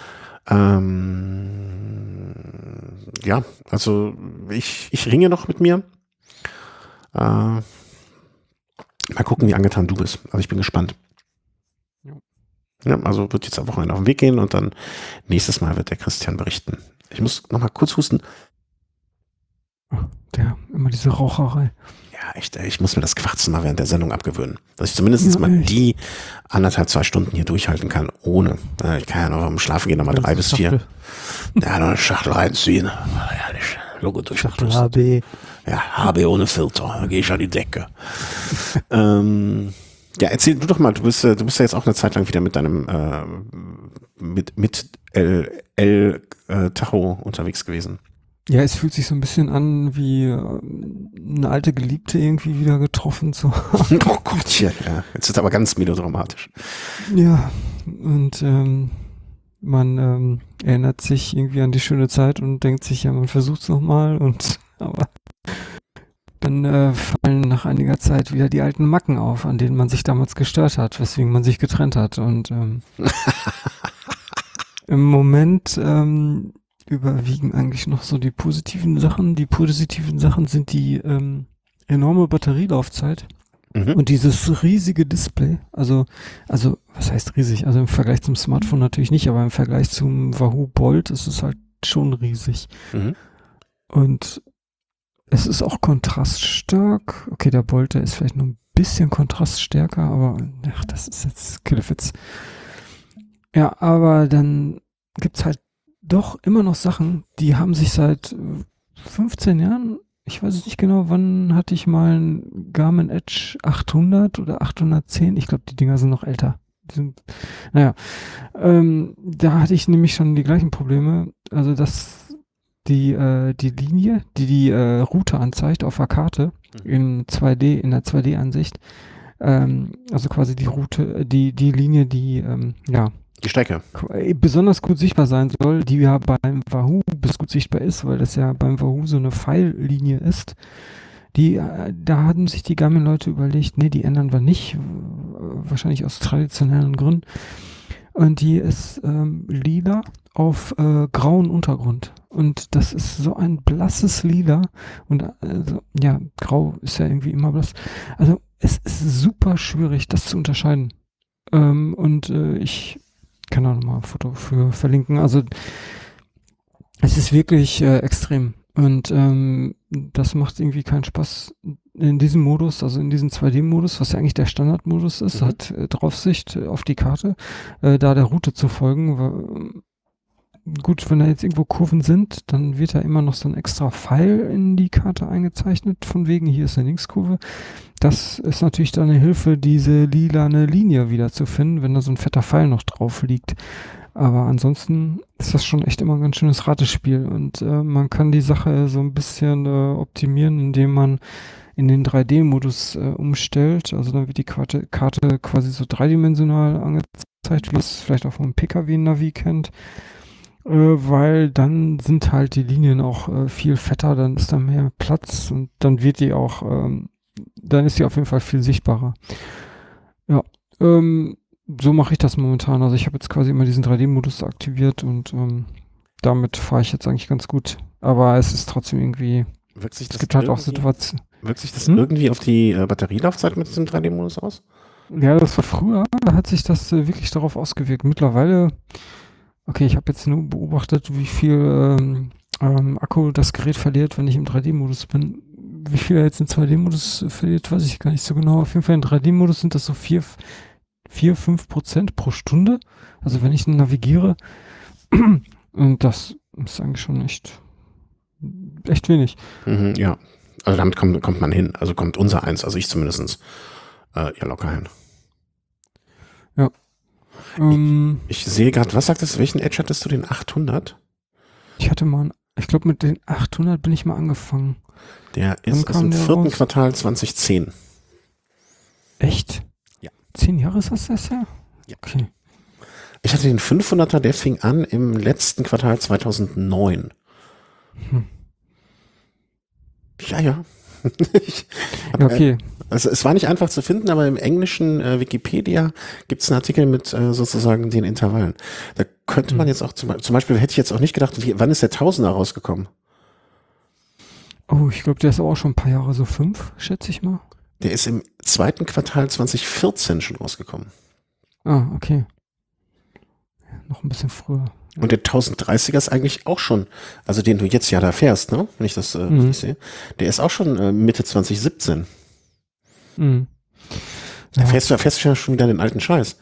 Ähm, ja, also ich, ich ringe noch mit mir. Äh, mal gucken, wie angetan du bist. Also ich bin gespannt. Ja. Ja, also wird jetzt am Wochenende auf den Weg gehen und dann nächstes Mal wird der Christian berichten. Ich muss noch mal kurz husten. Der, immer diese Raucherei. Ja, echt, ey, ich muss mir das Quatschen mal während der Sendung abgewöhnen. Dass ich zumindest Ja, mal echt. die anderthalb, zwei Stunden hier durchhalten kann, ohne. Äh, Ich kann ja noch am Schlafen gehen, nochmal drei bis vier. Ja, noch eine Schachtel reinziehen. Herrlich. Logo durch. Schachtel H B. Ja, H B ohne Filter. Da gehe ich an die Decke. ähm, ja, erzähl du doch mal, du bist, äh, du bist ja jetzt auch eine Zeit lang wieder mit deinem äh, mit, mit L, L äh, Tacho unterwegs gewesen. Ja, es fühlt sich so ein bisschen an, wie äh, eine alte Geliebte irgendwie wieder getroffen zu haben. Oh Gottchen, ja. Jetzt ist aber ganz melodramatisch. Ja, und ähm, man ähm, erinnert sich irgendwie an die schöne Zeit und denkt sich, ja, man versucht es nochmal und aber dann äh, fallen nach einiger Zeit wieder die alten Macken auf, an denen man sich damals gestört hat, weswegen man sich getrennt hat. Und ähm, im Moment ähm, überwiegen eigentlich noch so die positiven Sachen. Die positiven Sachen sind die ähm, enorme Batterielaufzeit Mhm. und dieses riesige Display. Also, also was heißt riesig? Also im Vergleich zum Smartphone natürlich nicht, aber im Vergleich zum Wahoo Bolt ist es halt schon riesig. Mhm. Und es ist auch kontraststark. Okay, der Bolt, der ist vielleicht noch ein bisschen kontraststärker, aber ach, das ist jetzt Killefitz. Ja, aber dann gibt's halt doch immer noch Sachen, die haben sich seit äh, fünfzehn Jahren, ich weiß es nicht genau, wann hatte ich mal ein Garmin Edge achthundert oder achthundertzehn? Ich glaube, die Dinger sind noch älter. Die sind, naja, ähm, da hatte ich nämlich schon die gleichen Probleme. Also, dass die, äh, die Linie, die die äh, Route anzeigt auf der Karte in zwei D, in der zwei D-Ansicht, ähm, also quasi die Route, die, die Linie, die, ähm, ja, Die Strecke. qu- besonders gut sichtbar sein soll, die ja beim Wahoo bis gut sichtbar ist, weil das ja beim Wahoo so eine Pfeillinie ist. Die, äh, da haben sich die Garmin-Leute überlegt, nee, die ändern wir nicht, w- wahrscheinlich aus traditionellen Gründen. Und die ist ähm, lila auf äh, grauen Untergrund. Und das ist so ein blasses Lila. Und also, ja, grau ist ja irgendwie immer blass. Also es ist super schwierig, das zu unterscheiden. Ähm, und äh, ich kann da nochmal ein Foto für verlinken. Also es ist wirklich äh, extrem. Und ähm, das macht irgendwie keinen Spaß in diesem Modus, also in diesem zwei D-Modus, was ja eigentlich der Standardmodus ist, Mhm. hat äh, Draufsicht äh, auf die Karte, äh, da der Route zu folgen. Weil, gut, wenn da jetzt irgendwo Kurven sind, dann wird da immer noch so ein extra Pfeil in die Karte eingezeichnet, von wegen, hier ist eine Linkskurve. Das ist natürlich dann eine Hilfe, diese lilane Linie wieder zu finden, wenn da so ein fetter Pfeil noch drauf liegt. Aber ansonsten ist das schon echt immer ein ganz schönes Ratespiel und äh, man kann die Sache so ein bisschen äh, optimieren, indem man in den drei D-Modus äh, umstellt. Also dann wird die Karte, Karte quasi so dreidimensional angezeigt, wie es vielleicht auch vom Pkw-Navi kennt. äh, weil dann sind halt die Linien auch äh, viel fetter, dann ist da mehr Platz und dann wird die auch, ähm, dann ist die auf jeden Fall viel sichtbarer. Ja, ähm, so mache ich das momentan. Also ich habe jetzt quasi immer diesen drei D-Modus aktiviert und ähm, damit fahre ich jetzt eigentlich ganz gut. Aber es ist trotzdem irgendwie, Wirkt sich es das gibt halt auch irgendwie, Situationen. wirkt sich das Hm? irgendwie auf die äh, Batterielaufzeit mit diesem drei D-Modus aus? Ja, das war früher, da hat sich das äh, wirklich darauf ausgewirkt. Mittlerweile, okay, ich habe jetzt nur beobachtet, wie viel ähm, ähm, Akku das Gerät verliert, wenn ich im drei D-Modus bin. Wie viel er jetzt im zwei D-Modus verliert, weiß ich gar nicht so genau. Auf jeden Fall im drei D-Modus sind das so vier, vier, fünf Prozent pro Stunde. Also wenn ich navigiere. Und das ist eigentlich schon echt, echt wenig. Mhm, ja, also damit kommt, kommt man hin. Also kommt unser eins, also ich zumindest, äh, ja locker hin. Ähm, Ich sehe gerade, was sagtest du, welchen Edge hattest du, den achthundert? ich hatte mal, ich glaube mit den achthundert bin ich mal angefangen. Der Wann ist aus kam dem der vierten raus? Quartal zwanzig zehn. Echt? Ja. Zehn Jahre ist das das ja? Ja. Okay. Ich hatte den fünfhunderter, der fing an im letzten Quartal zweitausendneun. Hm. Ja, ja. ich hab, Ja, okay. Äh, also es war nicht einfach zu finden, aber im englischen äh, Wikipedia gibt es einen Artikel mit äh, sozusagen den Intervallen. Da könnte man Hm. jetzt auch zum, zum Beispiel, hätte ich jetzt auch nicht gedacht, wie, wann ist der Tausender rausgekommen? Oh, ich glaube, der ist auch schon ein paar Jahre, so fünf, schätze ich mal. Der ist im zweiten Quartal zwanzig vierzehn schon rausgekommen. Ah, okay. Ja, noch ein bisschen früher. Und der tausenddreißiger ist eigentlich auch schon, also den du jetzt ja da fährst, ne? Wenn ich das äh, Mhm. richtig sehe. Der ist auch schon äh, Mitte zwanzig siebzehn. Mhm. Da Ja. fährst du, da fährst du ja schon wieder den alten Scheiß.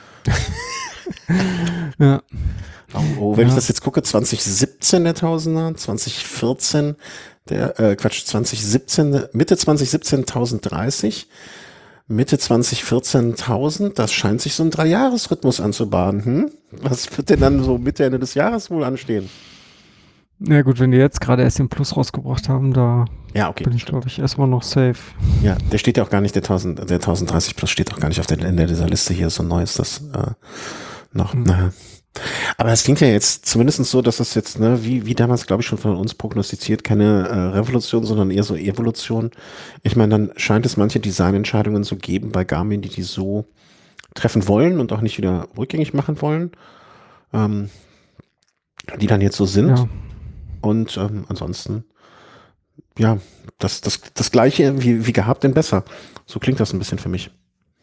Ja. Oh, oh, wenn Ja. ich das jetzt gucke, zwanzig siebzehn der Tausender, zwanzig vierzehn der, äh, Quatsch, zwanzig siebzehn, Mitte zwanzig siebzehn tausenddreißig, Mitte zwanzig vierzehn tausend, das scheint sich so ein Dreijahresrhythmus anzubahnen. Hm? Was wird denn dann so Mitte, Ende des Jahres wohl anstehen? Na gut, wenn die jetzt gerade erst den Plus rausgebracht haben, da Ja, okay. bin ich, stimmt. glaube ich, erstmal noch safe. Ja, der steht ja auch gar nicht, der tausend, der tausenddreißig Plus steht auch gar nicht auf der Ende dieser Liste hier, so neu ist das äh, noch. Hm. Naja. Aber es klingt ja jetzt zumindest so, dass es jetzt, ne, wie, wie damals, glaube ich, schon von uns prognostiziert, keine äh, Revolution, sondern eher so Evolution. Ich meine, dann scheint es manche Designentscheidungen zu geben bei Garmin, die die so treffen wollen und auch nicht wieder rückgängig machen wollen, ähm, die dann jetzt so sind. Ja. Und ähm, ansonsten, ja, das, das, das Gleiche wie, wie gehabt, denn besser. So klingt das ein bisschen für mich.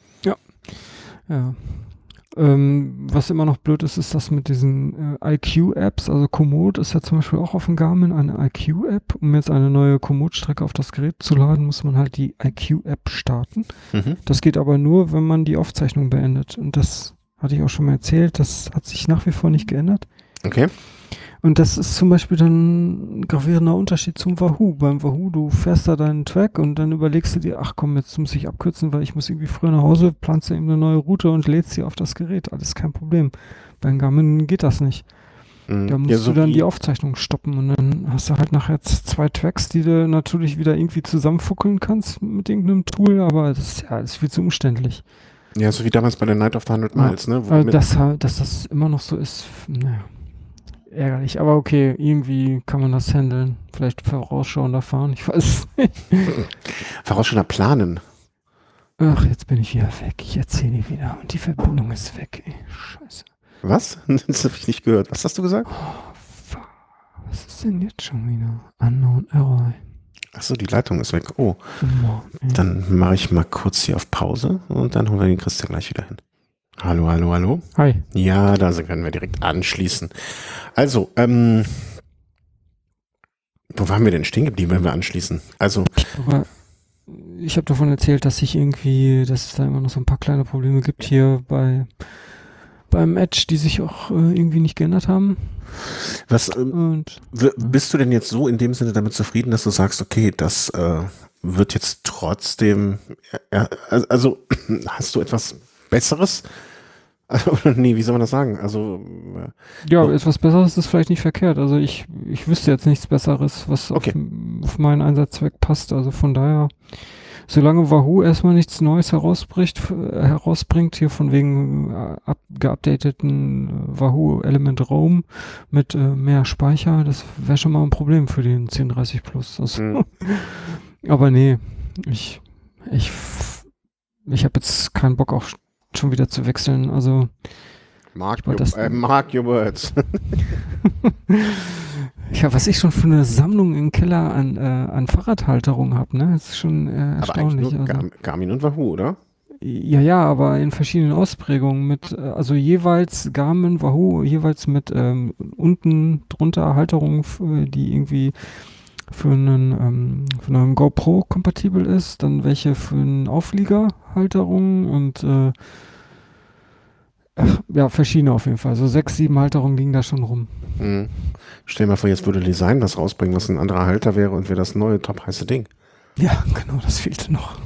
Ja. Ähm, was immer noch blöd ist, ist das mit diesen äh, I Q-Apps. Also Komoot ist ja zum Beispiel auch auf dem Garmin eine I Q-App. Um jetzt eine neue Komoot-Strecke auf das Gerät zu laden, muss man halt die I Q-App starten. Mhm. Das geht aber nur, wenn man die Aufzeichnung beendet. Und das hatte ich auch schon mal erzählt. Das hat sich nach wie vor nicht geändert. Okay. Und das ist zum Beispiel dann ein gravierender Unterschied zum Wahoo. Beim Wahoo, du fährst da deinen Track und dann überlegst du dir, ach komm, jetzt muss ich abkürzen, weil ich muss irgendwie früher nach Hause, planst du eben eine neue Route und lädst sie auf das Gerät. Alles kein Problem. Beim Garmin geht das nicht. Mhm. Da musst Ja, so du dann wie- die Aufzeichnung stoppen und dann hast du halt nachher z- zwei Tracks, die du natürlich wieder irgendwie zusammenfuckeln kannst mit irgendeinem Tool, aber das ist ja alles viel zu umständlich. Ja, so wie damals bei der Night of the Hundred Ja. Miles, ne? Wo Also mit- das, halt- dass das immer noch so ist, naja, ärgerlich. Aber okay, irgendwie kann man das handeln. Vielleicht vorausschauender fahren, ich weiß es nicht. vorausschauender planen. Ach, jetzt bin ich wieder weg. Ich erzähle dir wieder und die Verbindung ist weg, ey. Scheiße. Was? Das habe ich nicht gehört. Was hast du gesagt? Oh, fuck. Was ist denn jetzt schon wieder? Unknown Error. Ach so, die Leitung ist weg. Oh, Oh, Mann, ey. dann mache ich mal kurz hier auf Pause und dann holen wir den Christian gleich wieder hin. Hallo, hallo, hallo. Hi. Ja, da können wir direkt anschließen. Also, ähm, wo waren wir denn stehen geblieben, wenn wir anschließen? Also, Aber ich habe davon erzählt, dass ich irgendwie, dass es da immer noch so ein paar kleine Probleme gibt hier bei beim Edge, die sich auch äh, irgendwie nicht geändert haben. was ähm, Und w- bist du denn jetzt so in dem Sinne damit zufrieden, dass du sagst, okay, das äh, wird jetzt trotzdem, äh, also hast du etwas Besseres? Also, nee, wie soll man das sagen? Also, äh, ja, Oh. etwas Besseres ist vielleicht nicht verkehrt. Also ich, ich wüsste jetzt nichts Besseres, was Okay. auf, auf meinen Einsatzzweck passt. Also von daher solange Wahoo erstmal nichts Neues herausbricht, f- äh, herausbringt, hier von wegen äh, up, geupdateten äh, Wahoo Element Roam mit äh, mehr Speicher, das wäre schon mal ein Problem für den zehn dreißig Plus. Also, Mhm. aber nee, ich, ich, f- ich habe jetzt keinen Bock auch schon wieder zu wechseln. Also, Mark, weil your, das, äh, mark your words. ja, was ich schon für eine Sammlung im Keller an, äh, an Fahrradhalterungen habe, ne, das ist schon äh, Aber eigentlich erstaunlich. nur Also. Gar- Garmin und Wahoo, oder? Ja, ja, aber in verschiedenen Ausprägungen mit, äh, also jeweils Garmin, Wahoo, jeweils mit ähm, unten drunter Halterung, f- die irgendwie für einen, ähm, für einen GoPro kompatibel ist, dann welche für einen Auflieger Halterung und äh, ach, ja, verschiedene auf jeden Fall. So sechs, sieben Halterungen liegen da schon rum. Mhm. Stell dir mal vor, jetzt würde Design was rausbringen, was ein anderer Halter wäre und wäre das neue top heiße Ding. Ja, genau, das fehlte noch.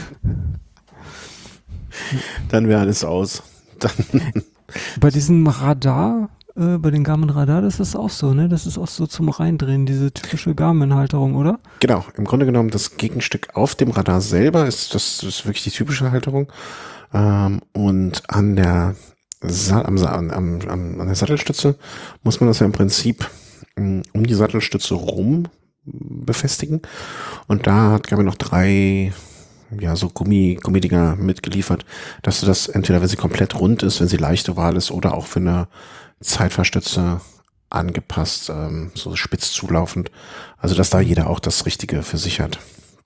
Dann wäre alles aus. Dann, Bei diesem Radar, äh, bei den Garmin Radar, das ist auch so, ne? Das ist auch so zum Reindrehen, diese typische Garmin-Halterung, oder? genau, im Grunde genommen das Gegenstück auf dem Radar selber ist das, das ist wirklich die typische Halterung. Ähm, und an der, Sa am, Sa- am, am, an der Sattelstütze muss man das ja im Prinzip mh, um die Sattelstütze rum befestigen. Und da hat Garmin noch drei ja, so Gummi, Gummidinger mitgeliefert, dass du das entweder, wenn sie komplett rund ist, wenn sie leicht oval ist oder auch für eine Zeitverstütze angepasst, ähm, so spitz zulaufend. Also, dass da jeder auch das Richtige für sich hat.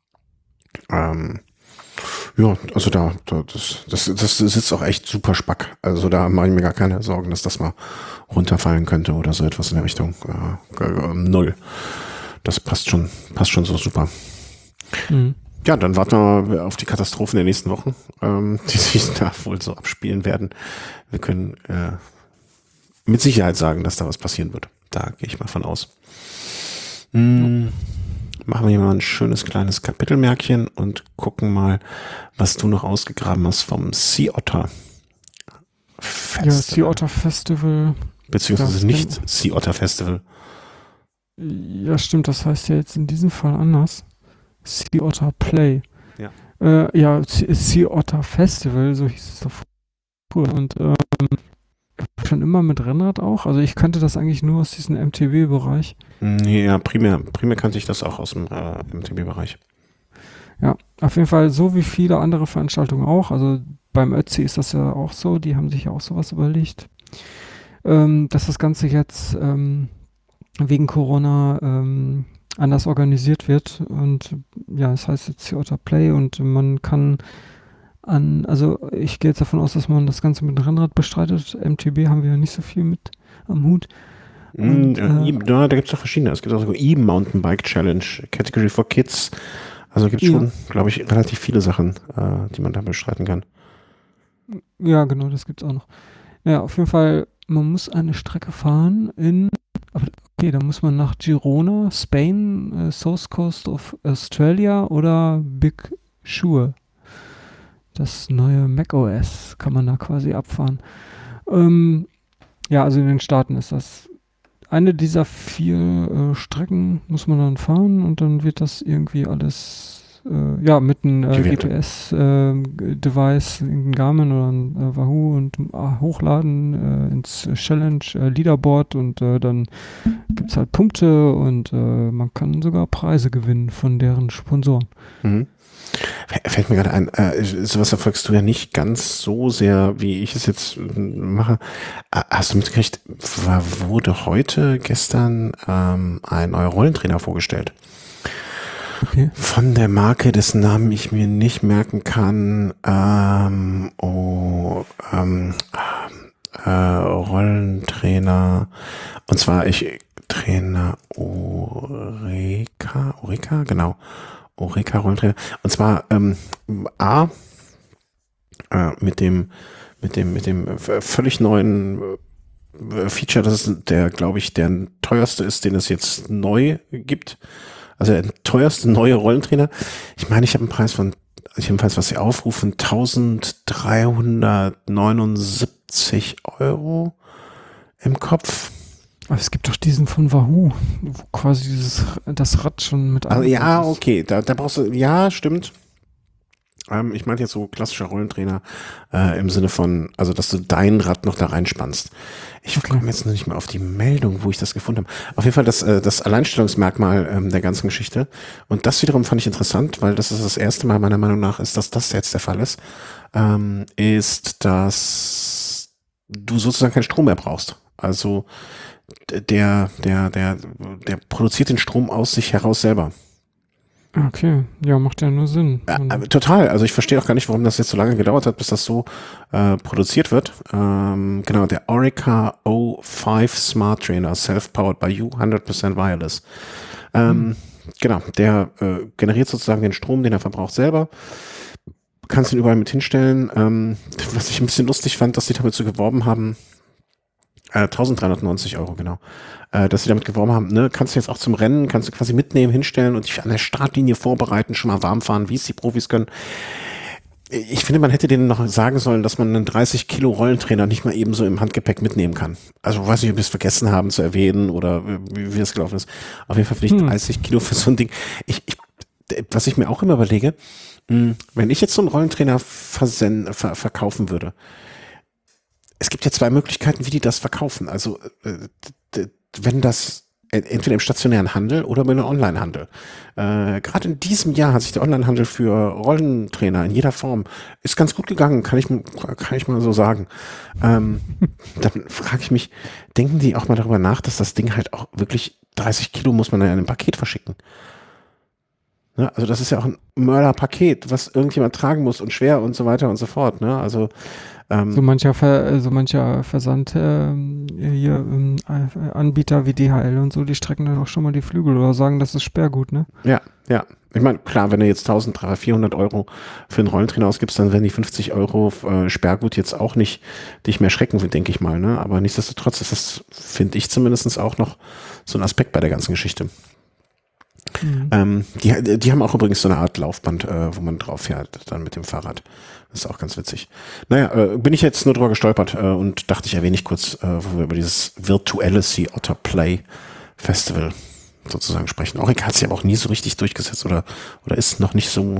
Ähm, ja, also da, da das, das, das sitzt auch echt super spack. Also da mache ich mir gar keine Sorgen, dass das mal runterfallen könnte oder so etwas in der Richtung. Äh, äh, null. Das passt schon, passt schon so super. Mhm. Ja, dann warten wir auf die Katastrophen der nächsten Wochen, ähm, die sich da wohl so abspielen werden. Wir können äh, mit Sicherheit sagen, dass da was passieren wird. Da gehe ich mal von aus. Hm, machen wir hier mal ein schönes kleines Kapitelmärkchen und gucken mal, was du noch ausgegraben hast vom Sea Otter Ja, Sea Otter Festival. Beziehungsweise Ja, nicht stimmt. Sea Otter Festival. Ja, stimmt, das heißt ja jetzt in diesem Fall anders. Sea Otter Play. Ja. Äh, ja, Sea Sea Otter Festival, so hieß es doch früher. Und ähm, schon immer mit Rennrad auch. Also ich kannte das eigentlich nur aus diesem M T B-Bereich. Nee, ja, primär, primär kannte ich das auch aus dem äh, M T B-Bereich. Ja, auf jeden Fall so wie viele andere Veranstaltungen auch. Also beim Ötzi ist das ja auch so. Die haben sich ja auch sowas überlegt. Ähm, dass das Ganze jetzt ähm, wegen Corona ähm, anders organisiert wird. Und ja, es heißt jetzt Sea Otter Play und man kann an, also ich gehe jetzt davon aus, dass man das Ganze mit dem Rennrad bestreitet. M T B haben wir ja nicht so viel mit am Hut. Und, Mm, ja, äh, E- da da gibt es doch verschiedene. Es gibt auch so E-Mountainbike Challenge, Category for Kids. Also gibt es Ja. schon, glaube ich, relativ viele Sachen, äh, die man da bestreiten kann. Ja, genau, das gibt's auch noch. Ja, auf jeden Fall, man muss eine Strecke fahren in, aber okay, da muss man nach Girona, Spain, äh, South Coast of Australia oder Big Sur. Das neue macOS kann man da quasi abfahren. Ähm, ja, also in den Staaten ist das. Eine dieser vier äh, Strecken muss man dann fahren und dann wird das irgendwie alles, äh, ja, mit einem äh, Die G werden- P S-Device, ein Garmin oder ein äh, Wahoo und äh, hochladen äh, ins Challenge äh, Leaderboard und äh, dann gibt es halt Punkte und äh, man kann sogar Preise gewinnen von deren Sponsoren. Mhm. F- Fällt mir gerade ein, äh, sowas verfolgst du ja nicht ganz so sehr, wie ich es jetzt äh, mache. Äh, Hast du mitgekriegt, war- wurde heute, gestern ähm, ein neuer Rollentrainer vorgestellt? Okay. Von der Marke, dessen Namen ich mir nicht merken kann. Ähm, oh, ähm, äh, Rollentrainer. Und zwar ich Trainer Oreka, Oreka, genau. Oreka Rollentrainer. Und zwar ähm, A äh, mit dem mit dem mit dem äh, völlig neuen äh, Feature, das ist der, glaube ich, der teuerste ist, den es jetzt neu gibt. Also der teuerste neue Rollentrainer. Ich meine, ich habe einen Preis von, jedenfalls was sie aufrufen, eintausenddreihundertneunundsiebzig Euro im Kopf. Aber es gibt doch diesen von Wahoo, wo quasi dieses, das Rad schon mit Also eingebaut ja, ist. okay, da, da brauchst du, ja, stimmt. Ähm, ich meinte jetzt so klassischer Rollentrainer äh, im Sinne von, also dass du dein Rad noch da reinspannst. Ich Okay. komme jetzt noch nicht mehr auf die Meldung, wo ich das gefunden habe. Auf jeden Fall das, äh, das Alleinstellungsmerkmal ähm, der ganzen Geschichte. Und das wiederum fand ich interessant, weil das ist das erste Mal meiner Meinung nach, ist, dass das jetzt der Fall ist, ähm, ist, dass du sozusagen keinen Strom mehr brauchst. Also der, der, der, der produziert den Strom aus sich heraus selber. Okay, ja, macht ja nur Sinn. Ja, Und, aber total. Also ich verstehe auch gar nicht, warum das jetzt so lange gedauert hat, bis das so äh, produziert wird. Ähm, genau, der Orica O fünf Smart Trainer, self-powered by you, hundert percent wireless. Ähm, hm. Genau, der äh, generiert sozusagen den Strom, den er verbraucht selber. Kannst ihn überall mit hinstellen. Ähm, was ich ein bisschen lustig fand, dass die damit so geworben haben, äh, eintausenddreihundertneunzig Euro, genau. Äh, dass sie damit geworben haben, ne, kannst du jetzt auch zum Rennen, kannst du quasi mitnehmen, hinstellen und dich an der Startlinie vorbereiten, schon mal warm fahren, wie es die Profis können. Ich finde, man hätte denen noch sagen sollen, dass man einen dreißig Kilo Rollentrainer nicht mal eben so im Handgepäck mitnehmen kann. Also weiß nicht, ob wir es vergessen haben zu erwähnen oder wie, wie es gelaufen ist. Auf jeden Fall finde ich hm. dreißig Kilo für so ein Ding. Ich, ich, was ich mir auch immer überlege, mh, wenn ich jetzt so einen Rollentrainer versen, ver, verkaufen würde, es gibt ja zwei Möglichkeiten, wie die das verkaufen. Also äh, wenn das entweder im stationären Handel oder im Onlinehandel. Äh, Gerade in diesem Jahr hat sich der Onlinehandel für Rollentrainer in jeder Form ist ganz gut gegangen, kann ich, kann ich mal so sagen. Ähm, dann frage ich mich, denken die auch mal darüber nach, dass das Ding halt auch wirklich dreißig Kilo muss man ja in einem Paket verschicken. Ne? Also das ist ja auch ein Mörderpaket, was irgendjemand tragen muss und schwer und so weiter und so fort. Ne? Also Ähm, so mancher Ver, so mancher Versand äh, hier ähm, Anbieter wie D H L und so, die strecken dann auch schon mal die Flügel oder sagen, das ist Sperrgut, ne? Ja, ja. Ich meine, klar, wenn du jetzt eintausenddreihundert, vierhundert Euro für einen Rollentrainer ausgibst, dann werden die fünfzig Euro äh, Sperrgut jetzt auch nicht dich mehr schrecken, denke ich mal. Ne? Aber nichtsdestotrotz ist das, finde ich zumindest auch noch so ein Aspekt bei der ganzen Geschichte. Mhm. Ähm, die, die haben auch übrigens so eine Art Laufband, äh, wo man drauf fährt, dann mit dem Fahrrad. Das ist auch ganz witzig. Naja, äh, bin ich jetzt nur drüber gestolpert äh, und dachte, ich erwähne ich kurz, äh, wo wir über dieses virtuelle Sea Otter Play Festival sozusagen sprechen. Orica hat sich aber auch nie so richtig durchgesetzt oder, oder ist noch nicht so,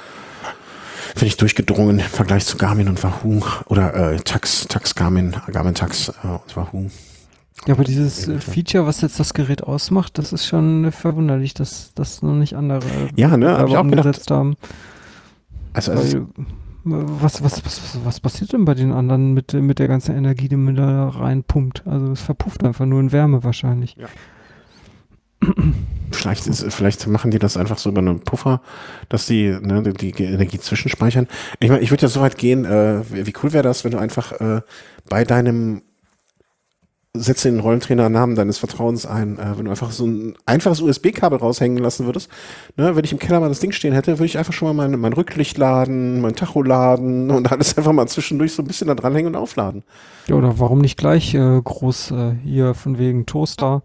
finde ich, durchgedrungen im Vergleich zu Garmin und Wahoo oder äh, Tax, Tax Garmin, Garmin Tax äh, und Wahoo. Ja, aber dieses äh, Feature, was jetzt das Gerät ausmacht, das ist schon verwunderlich, dass das noch nicht andere ja, ne, hab ich auch umgesetzt gedacht. haben. Also, also was, was, was, was passiert denn bei den anderen mit, mit der ganzen Energie, die man da reinpumpt? Also es verpufft einfach nur in Wärme wahrscheinlich. Ja. Vielleicht, ist, vielleicht machen die das einfach so über einen Puffer, dass die ne, die Energie zwischenspeichern. Ich meine, ich würde ja so weit gehen, äh, wie cool wäre das, wenn du einfach äh, bei deinem setze den Rollentrainer-Namen deines Vertrauens ein, äh, wenn du einfach so ein einfaches U S B-Kabel raushängen lassen würdest. Ne, wenn ich im Keller mal das Ding stehen hätte, würde ich einfach schon mal mein, mein Rücklicht laden, mein Tacho laden und alles einfach mal zwischendurch so ein bisschen da dranhängen und aufladen. Ja, oder warum nicht gleich äh, groß äh, hier von wegen Toaster?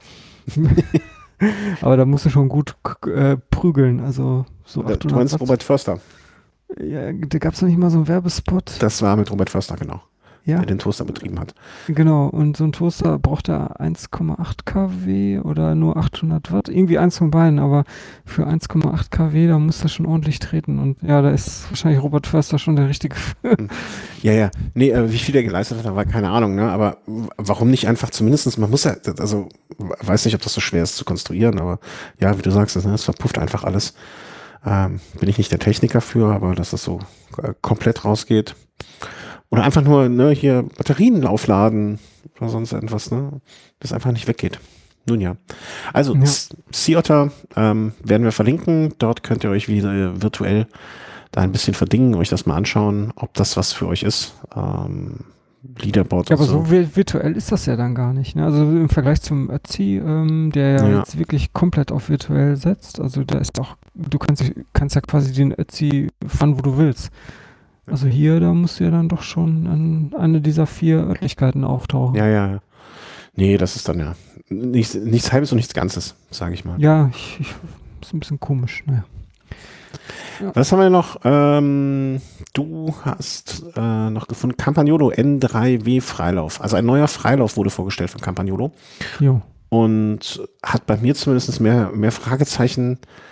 Aber da musst du schon gut äh, prügeln, also so achthundert Du meinst Robert Förster? Ja, da gab es noch nicht mal so einen Werbespot. Das war mit Robert Förster, genau. Ja. Der den Toaster betrieben hat. Genau, und so ein Toaster braucht er eins Komma acht Kilowatt oder nur achthundert Watt, irgendwie eins von beiden, aber für eins Komma acht Kilowatt, da muss das schon ordentlich treten und ja, da ist wahrscheinlich Robert Förster schon der richtige. Ja, ja, nee, äh, wie viel der geleistet hat, da war keine Ahnung, ne, aber warum nicht einfach zumindestens, man muss ja, also, weiß nicht, ob das so schwer ist zu konstruieren, aber ja, wie du sagst, das, ne, das verpufft einfach alles. Ähm, bin ich nicht der Techniker für, aber dass das so äh, komplett rausgeht. Oder einfach nur, ne, hier Batterien aufladen oder sonst irgendwas, ne, das einfach nicht weggeht. Nun ja. Also, ja. Sea Otter ähm, werden wir verlinken. Dort könnt ihr euch wieder virtuell da ein bisschen verdingen, euch das mal anschauen, ob das was für euch ist. Ähm, Leaderboard ja, aber so. so virtuell ist das ja dann gar nicht. Ne? Also im Vergleich zum Ötzi, ähm, der ja, ja jetzt wirklich komplett auf virtuell setzt. Also da ist auch, du kannst, kannst ja quasi den Ötzi fahren, wo du willst. Also hier, da musst du ja dann doch schon an eine dieser vier Örtlichkeiten auftauchen. Ja, ja. Nee, das ist dann ja nichts, nichts Halbes und nichts Ganzes, sage ich mal. Ja, ich, ich, ist ein bisschen komisch. Naja. Ja. Was haben wir noch? Ähm, du hast äh, noch gefunden, Campagnolo N drei W Freilauf. Also ein neuer Freilauf wurde vorgestellt von Campagnolo. Jo. Und hat bei mir zumindest mehr, mehr Fragezeichen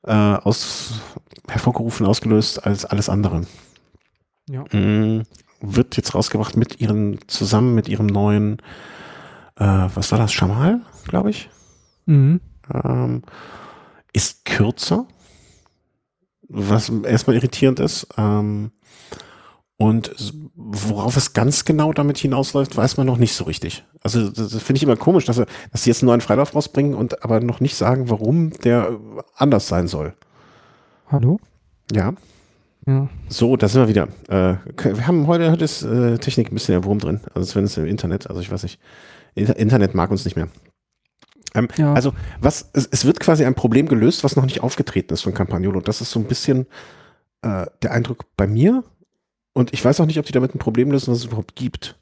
äh, aus, hervorgerufen, ausgelöst als alles andere. Ja. Mhm. Wird jetzt rausgebracht mit ihren, zusammen mit ihrem neuen, äh, was war das, Shamal, glaube ich. Mhm. Ähm, ist kürzer, was erstmal irritierend ist. Ähm, und s- worauf es ganz genau damit hinausläuft, weiß man noch nicht so richtig. Also das, das finde ich immer komisch, dass, er, dass sie jetzt einen neuen Freilauf rausbringen und aber noch nicht sagen, warum der äh, anders sein soll. Hallo? Ja, Ja. so, da sind wir wieder. Äh, k- wir haben heute, heute ist äh, Technik ein bisschen der Wurm drin. Also zumindest im Internet. Also ich weiß nicht. Inter Internet mag uns nicht mehr. Ähm, Ja. also was, es, es wird quasi ein Problem gelöst, was noch nicht aufgetreten ist von Campagnolo. Das ist so ein bisschen äh, der Eindruck bei mir. Und ich weiß auch nicht, ob die damit ein Problem lösen, was es überhaupt gibt.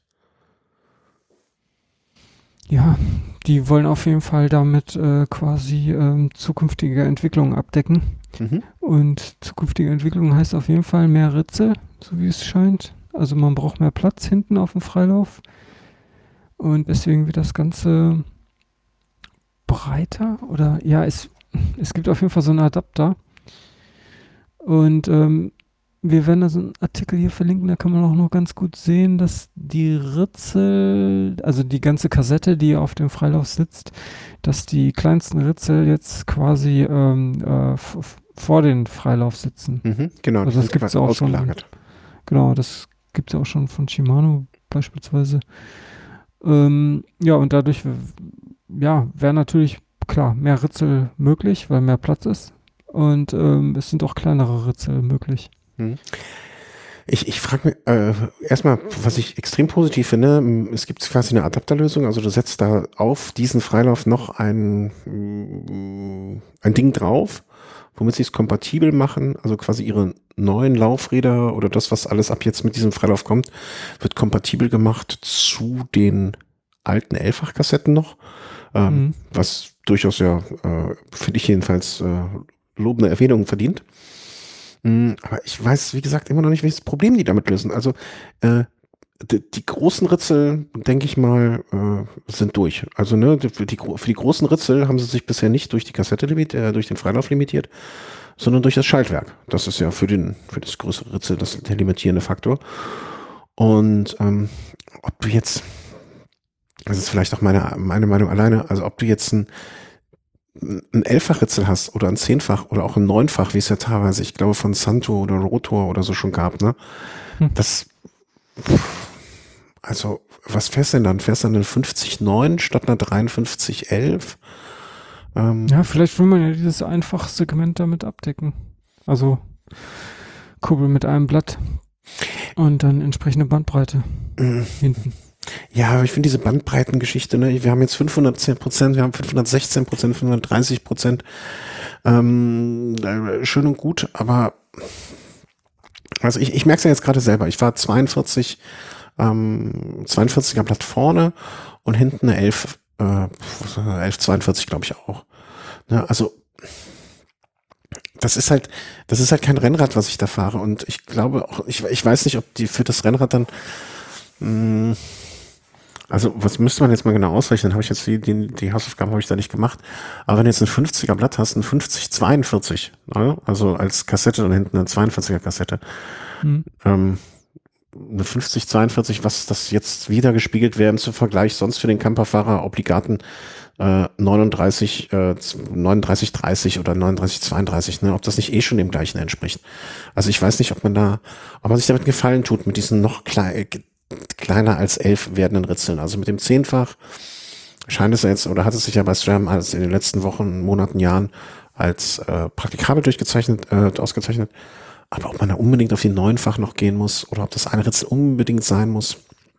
Ja, die wollen auf jeden Fall damit äh, quasi ähm, zukünftige Entwicklungen abdecken. Mhm. Und zukünftige Entwicklung heißt auf jeden Fall mehr Ritze, so wie es scheint. Also man braucht mehr Platz hinten auf dem Freilauf. Und deswegen wird das Ganze breiter. Oder ja, es, es gibt auf jeden Fall so einen Adapter. Und ähm, wir werden da so einen Artikel hier verlinken, da kann man auch noch ganz gut sehen, dass die Ritzel, also die ganze Kassette, die auf dem Freilauf sitzt, dass die kleinsten Ritzel jetzt quasi ähm, äh, f- f- vor den Freilauf sitzen. Mhm. Genau, Also die das sind gibt's auch schon. ausgelagert. Genau, das gibt es ja auch schon von Shimano beispielsweise. Ähm, ja, und dadurch, w- ja, wäre natürlich, klar, mehr Ritzel möglich, weil mehr Platz ist. Und ähm, es sind auch kleinere Ritzel möglich. Mhm. Ich, ich frage mich, äh, erstmal, was ich extrem positiv finde, m, es gibt quasi eine Adapterlösung, also du setzt da auf diesen Freilauf noch ein, mm, ein Ding drauf, womit sie es kompatibel machen, also quasi ihre neuen Laufräder oder das, was alles ab jetzt mit diesem Freilauf kommt, wird kompatibel gemacht zu den alten Elffach-Kassetten noch, ähm, Mhm. was durchaus ja, äh, finde ich jedenfalls, äh, lobende Erwähnung verdient. Mm, Aber ich weiß, wie gesagt, immer noch nicht, welches Problem die damit lösen. Also äh, die, die großen Ritzel, denke ich mal, äh, sind durch. Also ne, die, für, die, gro- für die großen Ritzel haben sie sich bisher nicht durch die Kassette limitiert, äh, durch den Freilauf limitiert, sondern durch das Schaltwerk. Das ist ja für den, für das größere Ritzel das, der limitierende Faktor. Und ähm, ob du jetzt, das ist vielleicht auch meine, meine Meinung alleine, also ob du jetzt ein ein Elffach-Ritzel hast oder ein Zehnfach oder auch ein Neunfach, wie es ja teilweise, ich glaube, von Santo oder Rotor oder so schon gab, ne? Hm. Das, also, was fährst du denn dann? Fährst du dann eine fünfzig neun statt einer dreiundfünfzig elf? Ähm, Ja, vielleicht will man ja dieses Einfachsegment damit abdecken. Also Kurbel mit einem Blatt und dann entsprechende Bandbreite mm, hinten. ja, aber ich finde diese Bandbreitengeschichte, ne? Wir haben jetzt fünfhundertzehn Prozent, wir haben fünfhundertsechzehn Prozent, fünfhundertdreißig Prozent. Ähm, äh, schön und gut, aber also ich, ich merke es ja jetzt gerade selber. Ich war zweiundvierzig, ähm, zweiundvierziger Blatt vorne und hinten eine elf, äh, elf zweiundvierzig glaube ich auch. Ne, also das ist halt, das ist halt kein Rennrad, was ich da fahre. Und ich glaube auch, ich, ich weiß nicht, ob die für das Rennrad dann, mh, also was müsste man jetzt mal genau ausrechnen? Habe ich jetzt die, die, die Hausaufgaben habe ich da nicht gemacht. Aber wenn du jetzt ein fünfziger Blatt hast, ein fünfzig zweiundvierzig, ne? Also als Kassette und hinten eine zweiundvierziger Kassette, Hm. ähm, eine fünfzig zweiundvierzig, was das jetzt wieder gespiegelt werden zum Vergleich sonst für den Camperfahrer obligaten äh, neununddreißig, äh, neununddreißig dreißig oder neununddreißig zweiunddreißig, ne, ob das nicht eh schon dem gleichen entspricht. Also ich weiß nicht, ob man da, ob man sich damit Gefallen tut mit diesen noch klei kleiner als elf werdenden Ritzeln. Also mit dem Zehnfach scheint es jetzt, oder hat es sich ja bei SRAM als in den letzten Wochen, Monaten, Jahren als äh, praktikabel durchgezeichnet, äh, ausgezeichnet. Aber ob man da unbedingt auf die Neunfach noch gehen muss oder ob das eine Ritzel unbedingt sein muss.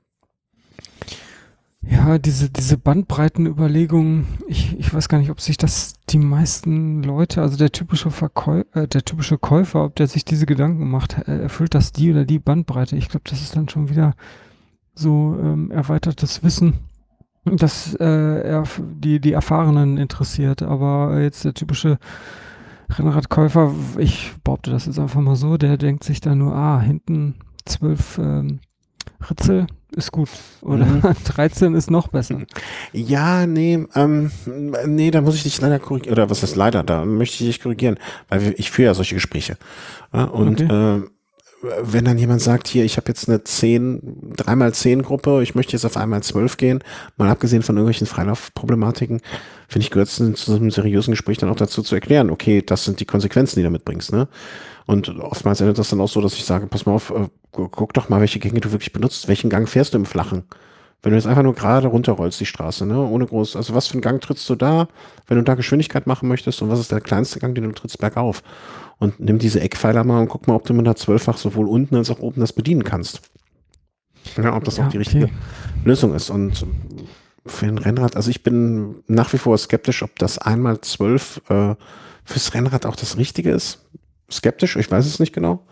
Ja, diese, diese Bandbreitenüberlegung, ich, ich weiß gar nicht, ob sich das die meisten Leute, also der typische Verkäu äh, der typische Käufer, ob der sich diese Gedanken macht, äh, erfüllt das die oder die Bandbreite. Ich glaube, das ist dann schon wieder so ähm, erweitertes Wissen, das äh, er, die, die Erfahrenen interessiert. Aber jetzt der typische Rennradkäufer, ich behaupte das jetzt einfach mal so, der denkt sich dann nur, ah, hinten zwölf ähm, Ritzel, ist gut. Oder Mhm. dreizehn ist noch besser. Ja, nee, ähm, nee, da muss ich dich leider korrigieren, oder was ist leider, da möchte ich dich korrigieren, weil wir, ich führe ja solche Gespräche. Ja, und Okay. äh, wenn dann jemand sagt, hier, ich habe jetzt eine zehn, drei mal zehn Gruppe, ich möchte jetzt auf einmal zwölf gehen, mal abgesehen von irgendwelchen Freilaufproblematiken, finde ich, gehört es zu so einem seriösen Gespräch dann auch dazu zu erklären, okay, das sind die Konsequenzen, die du mitbringst, ne? Und oftmals endet das dann auch so, dass ich sage, pass mal auf, äh, gu- guck doch mal, welche Gänge du wirklich benutzt, welchen Gang fährst du im Flachen? Wenn du jetzt einfach nur gerade runterrollst die Straße, ne, ohne groß, also was für einen Gang trittst du da, wenn du da Geschwindigkeit machen möchtest und was ist der kleinste Gang, den du trittst bergauf? Und nimm diese Eckpfeiler mal und guck mal, ob du mit einer zwölffach sowohl unten als auch oben das bedienen kannst. Ja, ob das auch Ja, die richtige okay. Lösung ist. Und für ein Rennrad, also ich bin nach wie vor skeptisch, ob das einmal zwölf äh, fürs Rennrad auch das Richtige ist. Skeptisch, ich weiß es nicht genau.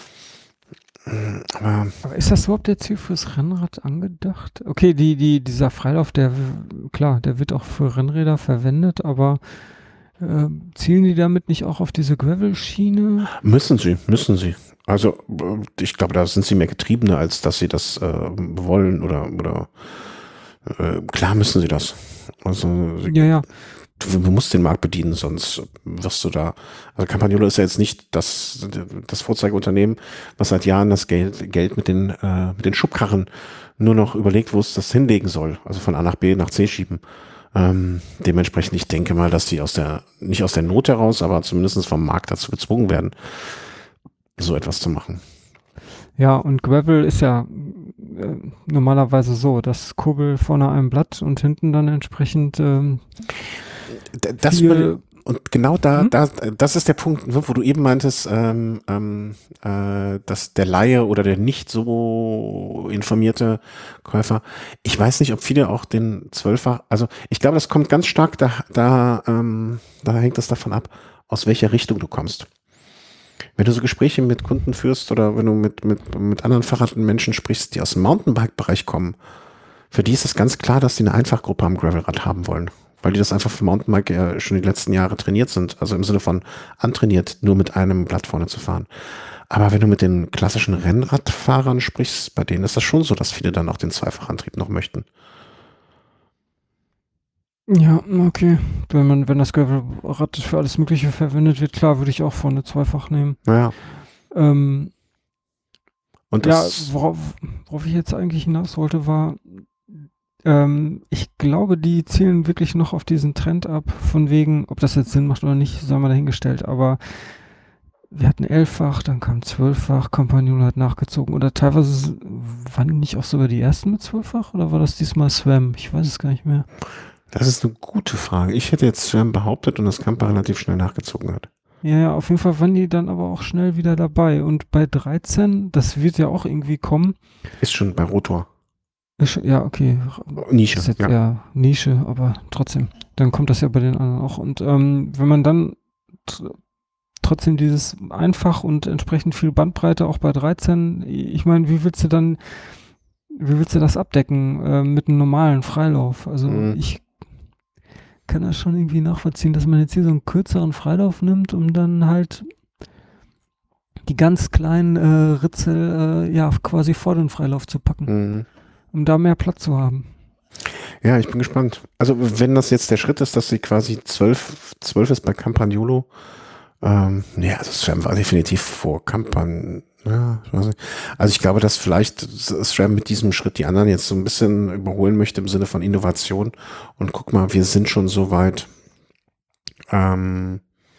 Aber Aber ist das überhaupt jetzt hier fürs Rennrad angedacht? Okay, die, die, dieser Freilauf, der, w- klar, der wird auch für Rennräder verwendet, aber äh, zielen die damit nicht auch auf diese Gravel-Schiene? müssen sie, müssen sie. Also äh, ich glaube, da sind sie mehr Getriebene, als dass sie das äh, wollen oder, oder äh, klar müssen sie das. Also sie, Ja, ja. du, du musst den Markt bedienen, sonst wirst du da. Also Campagnolo ist ja jetzt nicht das, das Vorzeigeunternehmen, was seit Jahren das Geld, Geld mit den, äh, mit den Schubkarren nur noch überlegt, wo es das hinlegen soll. Also von A nach B nach C schieben. Ähm, dementsprechend, ich denke mal, dass die aus der, nicht aus der Not heraus, aber zumindest vom Markt dazu gezwungen werden, so etwas zu machen. Ja, und Gravel ist ja äh, normalerweise so, dass Kurbel vorne ein Blatt und hinten dann entsprechend ähm, D- Das über, viel. und genau da, Hm? da, das ist der Punkt, ne, wo du eben meintest, ähm, ähm, äh, dass der Laie oder der nicht so informierte Käufer, ich weiß nicht, ob viele auch den Zwölfer, also ich glaube, das kommt ganz stark da, da, ähm, da hängt es davon ab, aus welcher Richtung du kommst. Wenn du so Gespräche mit Kunden führst oder wenn du mit, mit, mit anderen Fahrradmenschen sprichst, die aus dem Mountainbike-Bereich kommen, für die ist es ganz klar, dass die eine Einfachgruppe am Gravelrad haben wollen. Weil die das einfach für Mountainbike ja schon die letzten Jahre trainiert sind. Also im Sinne von antrainiert, nur mit einem Blatt vorne zu fahren. Aber wenn du mit den klassischen Rennradfahrern sprichst, bei denen ist das schon so, dass viele dann auch den Zweifachantrieb noch möchten. Ja, okay. Wenn man, wenn das Gravelrad für alles Mögliche verwendet wird, klar, würde ich auch vorne zweifach nehmen. Naja, Ähm, und ja, das, worauf, worauf ich jetzt eigentlich hinaus wollte, war, ähm, ich glaube, die zielen wirklich noch auf diesen Trend ab, von wegen, ob das jetzt Sinn macht oder nicht, sei mal dahingestellt, aber wir hatten elffach, dann kam zwölffach, Campagnolo hat nachgezogen oder teilweise waren die nicht auch sogar die ersten mit zwölffach oder war das diesmal SRAM? Ich weiß es gar nicht mehr. das ist eine gute Frage. Ich hätte jetzt Sven behauptet und das Camper relativ schnell nachgezogen hat. Ja, ja, auf jeden Fall waren die dann aber auch schnell wieder dabei und bei dreizehn, das wird ja auch irgendwie kommen. Ist schon bei Rotor. Ist, ja, okay, Nische, ist jetzt ja. eher Nische, aber trotzdem, dann kommt das ja bei den anderen auch. Und ähm, wenn man dann tr- trotzdem dieses einfach und entsprechend viel Bandbreite auch bei dreizehn, ich meine, wie willst du dann, wie willst du das abdecken äh, mit einem normalen Freilauf? Also Mhm. ich kann das schon irgendwie nachvollziehen, dass man jetzt hier so einen kürzeren Freilauf nimmt, um dann halt die ganz kleinen äh, Ritzel äh, ja quasi vor den Freilauf zu packen, Mhm. um da mehr Platz zu haben. Ja, ich bin gespannt. Also wenn das jetzt der Schritt ist, dass sie quasi zwölf, zwölf ist bei Campagnolo, ähm, nee, also SRAM war definitiv vor Campan, ja, ich weiß nicht. Also ich glaube, dass vielleicht SRAM mit diesem Schritt die anderen jetzt so ein bisschen überholen möchte im Sinne von Innovation und guck mal, wir sind schon so weit, ähm,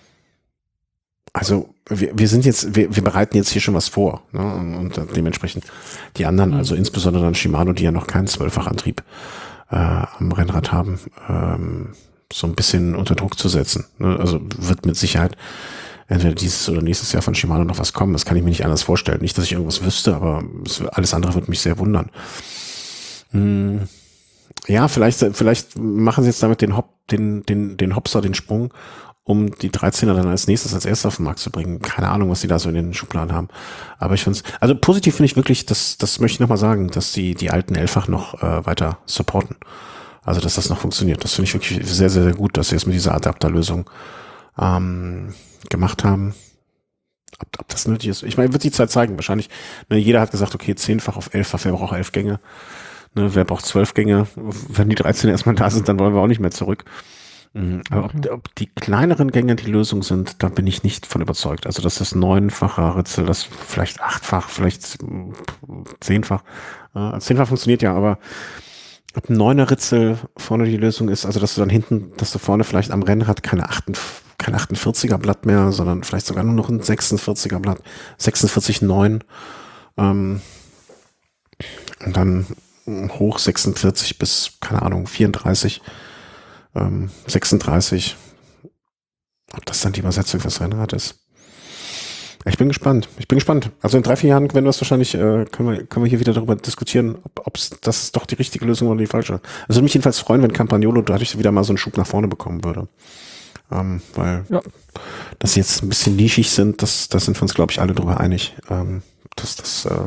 also wir, wir sind jetzt, wir, wir bereiten jetzt hier schon was vor, ne? Und, und dementsprechend die anderen, Mhm. also insbesondere dann Shimano, die ja noch keinen Zwölffachantrieb äh, am Rennrad haben, ähm, so ein bisschen unter Druck zu setzen. Ne? Also wird mit Sicherheit entweder dieses oder nächstes Jahr von Shimano noch was kommen. Das kann ich mir nicht anders vorstellen. Nicht, dass ich irgendwas wüsste, aber es, alles andere würde mich sehr wundern. Hm. Ja, vielleicht, vielleicht machen sie jetzt damit den Hop, den, den, den Hopser, den Sprung, um die dreizehner dann als nächstes als erstes auf den Markt zu bringen. Keine Ahnung, was die da so in den Schubladen haben. Aber ich finde es, also positiv finde ich wirklich, das, das möchte ich nochmal sagen, dass die, die alten Elffach noch äh, weiter supporten. Also, dass das noch funktioniert. Das finde ich wirklich sehr, sehr, sehr gut, dass sie es mit dieser Adapterlösung ähm, gemacht haben. ob, ob das nötig ist. Ich meine, wird die Zeit zeigen. Wahrscheinlich, ne, jeder hat gesagt, okay, zehnfach auf elffach, wer braucht elf Gänge? Ne, wer braucht zwölf Gänge? Wenn die dreizehn erstmal da sind, dann wollen wir auch nicht mehr zurück. Mhm. Aber ob, ob die kleineren Gänge die Lösung sind, da bin ich nicht von überzeugt. Also, dass das neunfache Ritzel, das vielleicht achtfach, vielleicht zehnfach, äh, zehnfach funktioniert ja, aber ob ein neuner Ritzel vorne die Lösung ist, also dass du dann hinten, dass du vorne vielleicht am Rennrad keine acht, kein achtundvierziger Blatt mehr, sondern vielleicht sogar nur noch ein sechsundvierziger Blatt, sechsundvierzig Komma neun, ähm, und dann hoch sechsundvierzig bis, keine Ahnung, vierunddreißig, ähm, sechsunddreißig, ob das dann die Übersetzung fürs Rennrad ist. Ich bin gespannt. Ich bin gespannt. Also in drei, vier Jahren werden wir es wahrscheinlich, äh, können wir, können wir hier wieder darüber diskutieren, ob ob's, das doch die richtige Lösung oder die falsche. Also würde mich jedenfalls freuen, wenn Campagnolo dadurch wieder mal so einen Schub nach vorne bekommen würde. Ähm, weil, ja. dass sie jetzt ein bisschen nischig sind, das, das sind wir uns, glaube ich, alle darüber einig. Ähm, dass das, äh,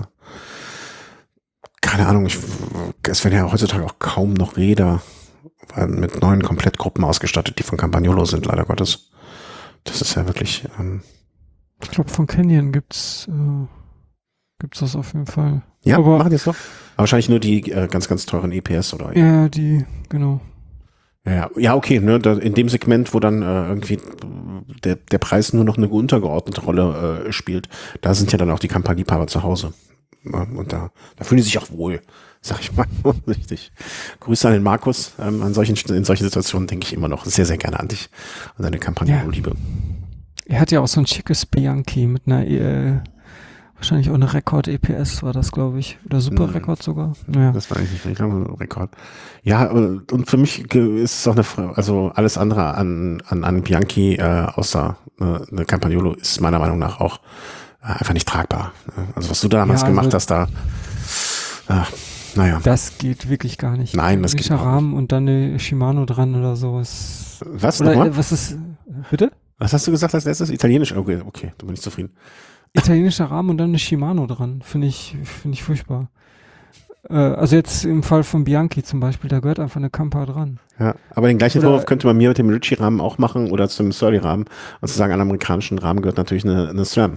keine Ahnung, ich, es werden ja heutzutage auch kaum noch Räder mit neuen Komplettgruppen ausgestattet, die von Campagnolo sind, leider Gottes. Das ist ja wirklich, ähm, ich glaube, von Canyon gibt's, äh, gibt's das auf jeden Fall. Ja, aber machen die es doch. Aber wahrscheinlich nur die äh, ganz, ganz teuren E P S oder? Ja, die, genau. Ja, ja, okay, ne, da, in dem Segment, wo dann äh, irgendwie der, der Preis nur noch eine untergeordnete Rolle äh, spielt, da sind ja dann auch die Camper-Liebhaber zu Hause. Ja, und da, da fühlen die sich auch wohl, sag ich mal. Richtig. Grüße an den Markus. Ähm, an solchen, in solchen Situationen denke ich immer noch sehr, sehr gerne an dich und deine Campagnolo-Liebe. Ja. Er hat ja auch so ein schickes Bianchi mit einer, äh, wahrscheinlich auch eine Rekord-E P S war das, glaube ich. Oder Super-Rekord sogar. Ja. Das war eigentlich nicht, ich glaube, Rekord. Ja, und für mich ist es auch eine, also alles andere an, an, an Bianchi, äh, außer äh, eine Campagnolo ist meiner Meinung nach auch äh, einfach nicht tragbar. Also was du damals ja, also gemacht hast, da, äh, naja. Das geht wirklich gar nicht. Nein, das geht Rahmen und dann eine Shimano dran oder so. Ist, was? Oder nochmal? Was ist, bitte? Was hast du gesagt als letztes? Italienisch? Okay, okay, da bin ich zufrieden. Italienischer Rahmen und dann eine Shimano dran. Finde ich, finde ich furchtbar. Äh, also jetzt im Fall von Bianchi zum Beispiel, da gehört einfach eine Campa dran. Ja, aber den gleichen Vorwurf könnte man mir mit dem Ritchie-Rahmen auch machen oder zum Surly-Rahmen und zu sagen, an amerikanischen Rahmen gehört natürlich eine, eine SRAM.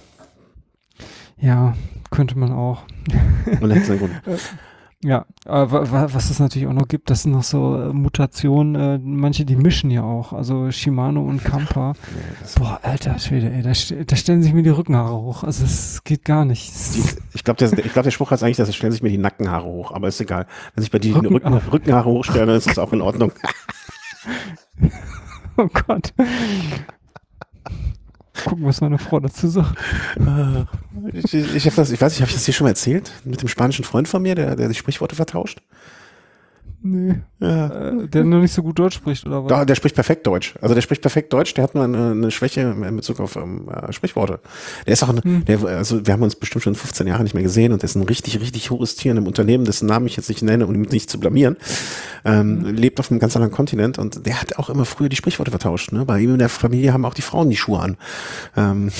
Ja, könnte man auch. Und hätte es einen Grund. Ja, aber was es natürlich auch noch gibt, das sind noch so Mutationen, äh, manche die mischen ja auch, also Shimano und Campa. Nee, boah, alter Schwede, ey, da, da stellen sich mir die Rückenhaare hoch, also es geht gar nicht. Die, ich glaube, der, ich glaub, der Spruch heißt eigentlich, dass es stellen sich mir die Nackenhaare hoch, aber ist egal. Wenn sich bei dir die Rücken, Rückenhaare hochstellen, dann ist das auch in Ordnung. Oh Gott. Gucken, was meine Frau dazu sagt. Ich, ich, hab das, ich weiß nicht, habe ich das hier schon mal erzählt? Mit dem spanischen Freund von mir, der, der die Sprichworte vertauscht? Nee. Ja. Äh, der noch nicht so gut Deutsch spricht, oder was? Da, der spricht perfekt Deutsch. Also der spricht perfekt Deutsch, der hat nur eine, eine Schwäche in Bezug auf ähm, Sprichworte. Der ist auch, ein, hm. der, also wir haben uns bestimmt schon fünfzehn Jahre nicht mehr gesehen und der ist ein richtig, richtig hohes Tier in einem Unternehmen, dessen Namen ich jetzt nicht nenne, um ihn nicht zu blamieren. Ähm, hm. Lebt auf einem ganz anderen Kontinent und der hat auch immer früher die Sprichworte vertauscht. Ne? Bei ihm in der Familie haben auch die Frauen die Schuhe an. Ähm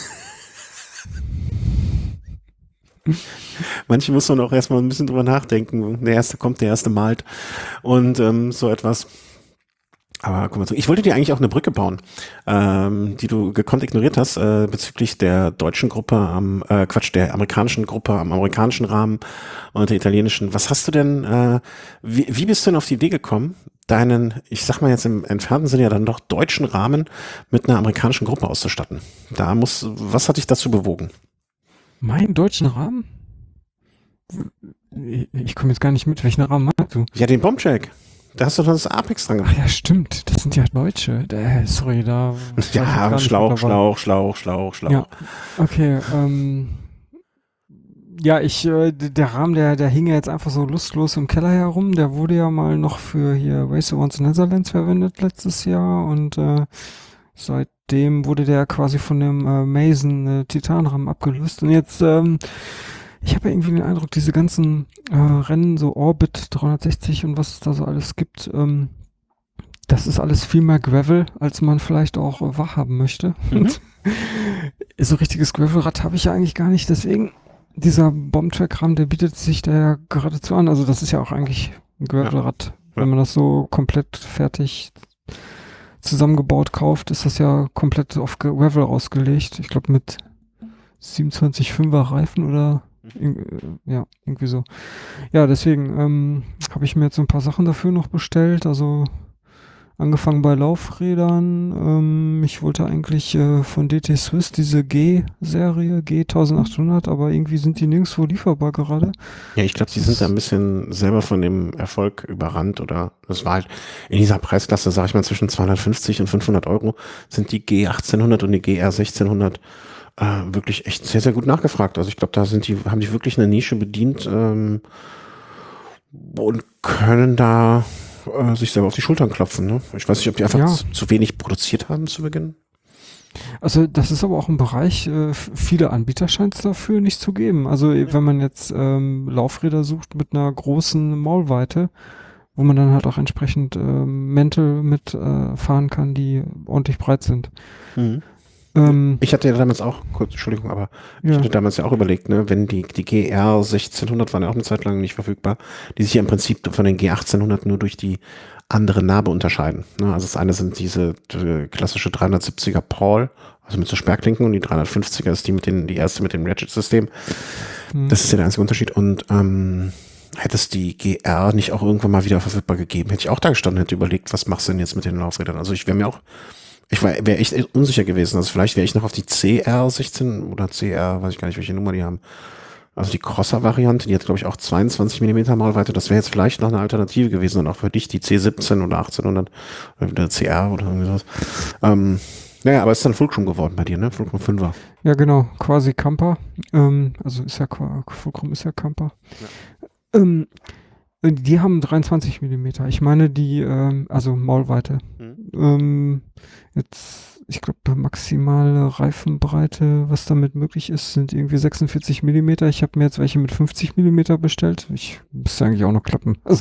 Manche muss man auch erstmal ein bisschen drüber nachdenken. Der Erste kommt, der Erste malt und ähm, so etwas. Aber guck mal, ich wollte dir eigentlich auch eine Brücke bauen, ähm, die du gekonnt ignoriert hast, äh, bezüglich der deutschen Gruppe am, äh, Quatsch, der amerikanischen Gruppe am amerikanischen Rahmen und der italienischen. Was hast du denn, äh, wie, wie bist du denn auf die Idee gekommen, deinen, ich sag mal jetzt im entfernten Sinne ja dann doch deutschen Rahmen mit einer amerikanischen Gruppe auszustatten? Da muss, was hat dich dazu bewogen? Meinen deutschen Rahmen? Ich komme jetzt gar nicht mit, welchen Rahmen meinst du? Ja, den Bombjack. Da hast du doch das Apex dran gemacht. Ach ja, stimmt. Das sind ja Deutsche. Da, sorry, da... Ja, Schlauch, Schlauch, Schlauch, Schlauch, Schlauch. Ja, okay. Ähm, ja, ich, äh, der Rahmen, der, der hing ja jetzt einfach so lustlos im Keller herum. Der wurde ja mal noch für hier Race Around the Netherlands verwendet letztes Jahr und äh, seitdem wurde der quasi von dem äh, Mason äh, Titanrahmen abgelöst. Und jetzt, ähm, ich habe ja irgendwie den Eindruck, diese ganzen äh, Rennen, so Orbit dreihundertsechzig und was es da so alles gibt, ähm, das ist alles viel mehr Gravel, als man vielleicht auch äh, wahrhaben möchte. Mhm. Und so richtiges Gravelrad habe ich ja eigentlich gar nicht. Deswegen, dieser Bombtrack-Rahmen, der bietet sich da ja geradezu an. Also das ist ja auch eigentlich ein Gravelrad. Ja. Ja. Wenn man das so komplett fertig zusammengebaut kauft, ist das ja komplett auf Gravel ausgelegt. Ich glaube mit siebenundzwanzig Komma fünfer Reifen oder in, äh, ja, irgendwie so. Ja, deswegen ähm, habe ich mir jetzt so ein paar Sachen dafür noch bestellt. Also angefangen bei Laufrädern. Ähm, ich wollte eigentlich äh, von D T Swiss diese G-Serie, G achtzehnhundert, aber irgendwie sind die nirgendwo lieferbar gerade. Ja, ich glaube, die sind da ein bisschen selber von dem Erfolg überrannt oder das war halt in dieser Preisklasse, sage ich mal, zwischen zweihundertfünfzig und fünfhundert Euro sind die G achtzehnhundert und die G R sechzehnhundert äh, wirklich echt sehr, sehr gut nachgefragt. Also ich glaube, da sind die, haben die wirklich eine Nische bedient ähm, und können da äh, sich selber auf die Schultern klopfen. Ne? Ich weiß nicht, ob die einfach Ja. zu, zu wenig produziert haben zu Beginn. Also das ist aber auch ein Bereich, äh, f- viele Anbieter scheint es dafür nicht zu geben. Also äh, wenn man jetzt ähm, Laufräder sucht mit einer großen Maulweite, wo man dann halt auch entsprechend ähm, Mäntel mit äh, fahren kann, die ordentlich breit sind. Mhm. Ähm, Ich hatte ja damals auch, kurz, Entschuldigung, aber ich ja, hatte damals ja auch überlegt, ne, wenn die, die G R sechzehnhundert waren ja auch eine Zeit lang nicht verfügbar, die sich ja im Prinzip von den G achtzehnhundert nur durch die andere Narbe unterscheiden. Ne? Also das eine sind diese äh, klassische dreihundertsiebziger Paul, also mit so Sperrklinken, und die dreihundertfünfziger ist die mit den, die erste mit dem Ratchet-System. hm. Das ist ja der einzige Unterschied. Und ähm, hätte es die G R nicht auch irgendwann mal wieder verfügbar gegeben, hätte ich auch da gestanden, hätte überlegt, was machst du denn jetzt mit den Laufrädern? Also ich wäre mir auch Ich war, wäre echt unsicher gewesen. Also vielleicht wäre ich noch auf die C R sechzehn oder C R, weiß ich gar nicht, welche Nummer die haben. Also die Crosser-Variante, die hat, glaube ich, auch zweiundzwanzig Millimeter Maulweite. Das wäre jetzt vielleicht noch eine Alternative gewesen und auch für dich die C siebzehn oder achtzehnhundert oder wieder C R oder irgendwie sowas. Ähm, naja, aber es ist dann Fulcrum geworden bei dir, ne? Fulcrum fünfer. Ja, genau, quasi Camper. Ähm, also ist ja qua- Fulcrum ist ja Camper. Ähm, und die haben dreiundzwanzig Millimeter. Ich meine die, ähm, also Maulweite. Mhm. Ähm, jetzt, ich glaube, maximale Reifenbreite, was damit möglich ist, sind irgendwie sechsundvierzig Millimeter. Ich habe mir jetzt welche mit fünfzig Millimeter bestellt. Ich müsste eigentlich auch noch klappen. Also,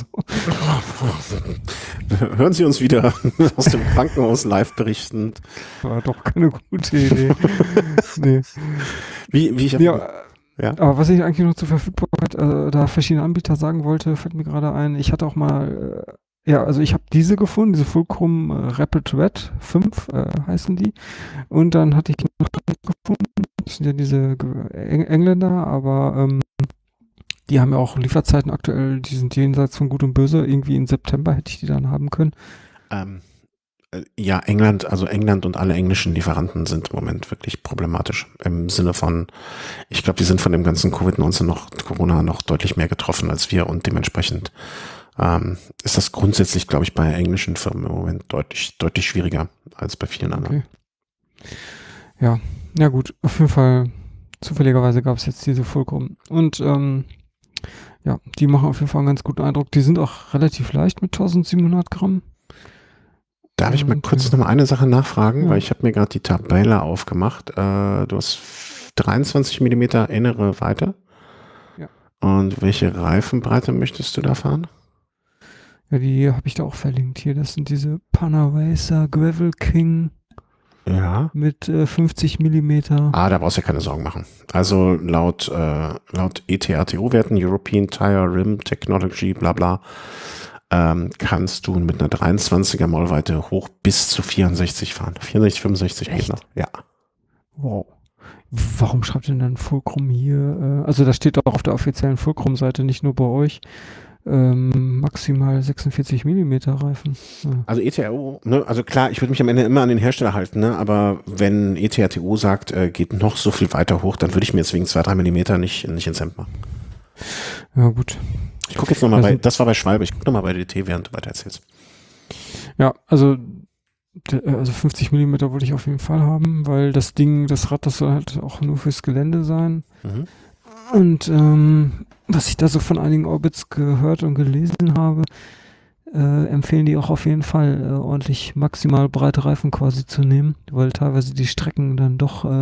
Hören Sie uns wieder aus dem Krankenhaus live berichten. war doch keine gute Idee. Nee. Wie, wie ich Ja, Ja. aber was ich eigentlich noch zur Verfügbarkeit äh, da verschiedene Anbieter sagen wollte, fällt mir gerade ein. Ich hatte auch mal, äh, ja, also ich habe diese gefunden, diese Fulcrum äh, Rapid Red fünf äh, heißen die. Und dann hatte ich noch gefunden, das sind ja diese Ge- Eng Engländer, aber ähm, die haben ja auch Lieferzeiten aktuell, die sind jenseits von Gut und Böse. Irgendwie im September hätte ich die dann haben können. Ähm, äh, ja, England, also England und alle englischen Lieferanten sind im Moment wirklich problematisch. Im Sinne von, ich glaube, die sind von dem ganzen Covid neunzehn noch, Corona noch deutlich mehr getroffen als wir und dementsprechend ähm, ist das grundsätzlich, glaube ich, bei englischen Firmen im Moment deutlich, deutlich schwieriger als bei vielen anderen. Okay. Ja, ja gut, auf jeden Fall, zufälligerweise gab es jetzt diese Fulcrum. Und ähm, ja, die machen auf jeden Fall einen ganz guten Eindruck. Die sind auch relativ leicht mit tausendsiebenhundert Gramm. Darf ich mal Und, kurz ja. noch mal eine Sache nachfragen, Ja. weil ich habe mir gerade die Tabelle aufgemacht. Äh, du hast dreiundzwanzig Millimeter innere Weite. Ja. Und welche Reifenbreite möchtest du da fahren? Ja, die habe ich da auch verlinkt hier. Das sind diese Panaracer Gravel King Ja. mit äh, fünfzig Millimeter. Ah, da brauchst du ja keine Sorgen machen. Also laut, äh, laut E T R T O-Werten, European Tire Rim Technology, bla bla, ähm, kannst du mit einer dreiundzwanziger Maulweite hoch bis zu vierundsechzig fahren. vierundsechzig, fünfundsechzig geht Echt? noch. Ja. Wow. Warum schreibt denn dann Fulcrum hier? Äh, also das steht auch auf der offiziellen Fulcrum-Seite, nicht nur bei euch. Ähm, maximal sechsundvierzig Millimeter Reifen. Ja. Also E T R O, ne, also klar, ich würde mich am Ende immer an den Hersteller halten, ne, aber wenn E T R T O sagt, äh, geht noch so viel weiter hoch, dann würde ich mir jetzt wegen zwei, drei Millimeter nicht, nicht ins Hemd machen. Ja, gut. Ich gucke jetzt nochmal Also- bei, das war bei Schwalbe, ich gucke nochmal bei D T, während du weiter erzählst. Ja, also, d- also fünfzig Millimeter wollte ich auf jeden Fall haben, weil das Ding, das Rad, das soll halt auch nur fürs Gelände sein. Mhm. Und ähm, was ich da so von einigen Orbits gehört und gelesen habe, äh, empfehlen die auch auf jeden Fall äh, ordentlich maximal breite Reifen quasi zu nehmen, weil teilweise die Strecken dann doch äh,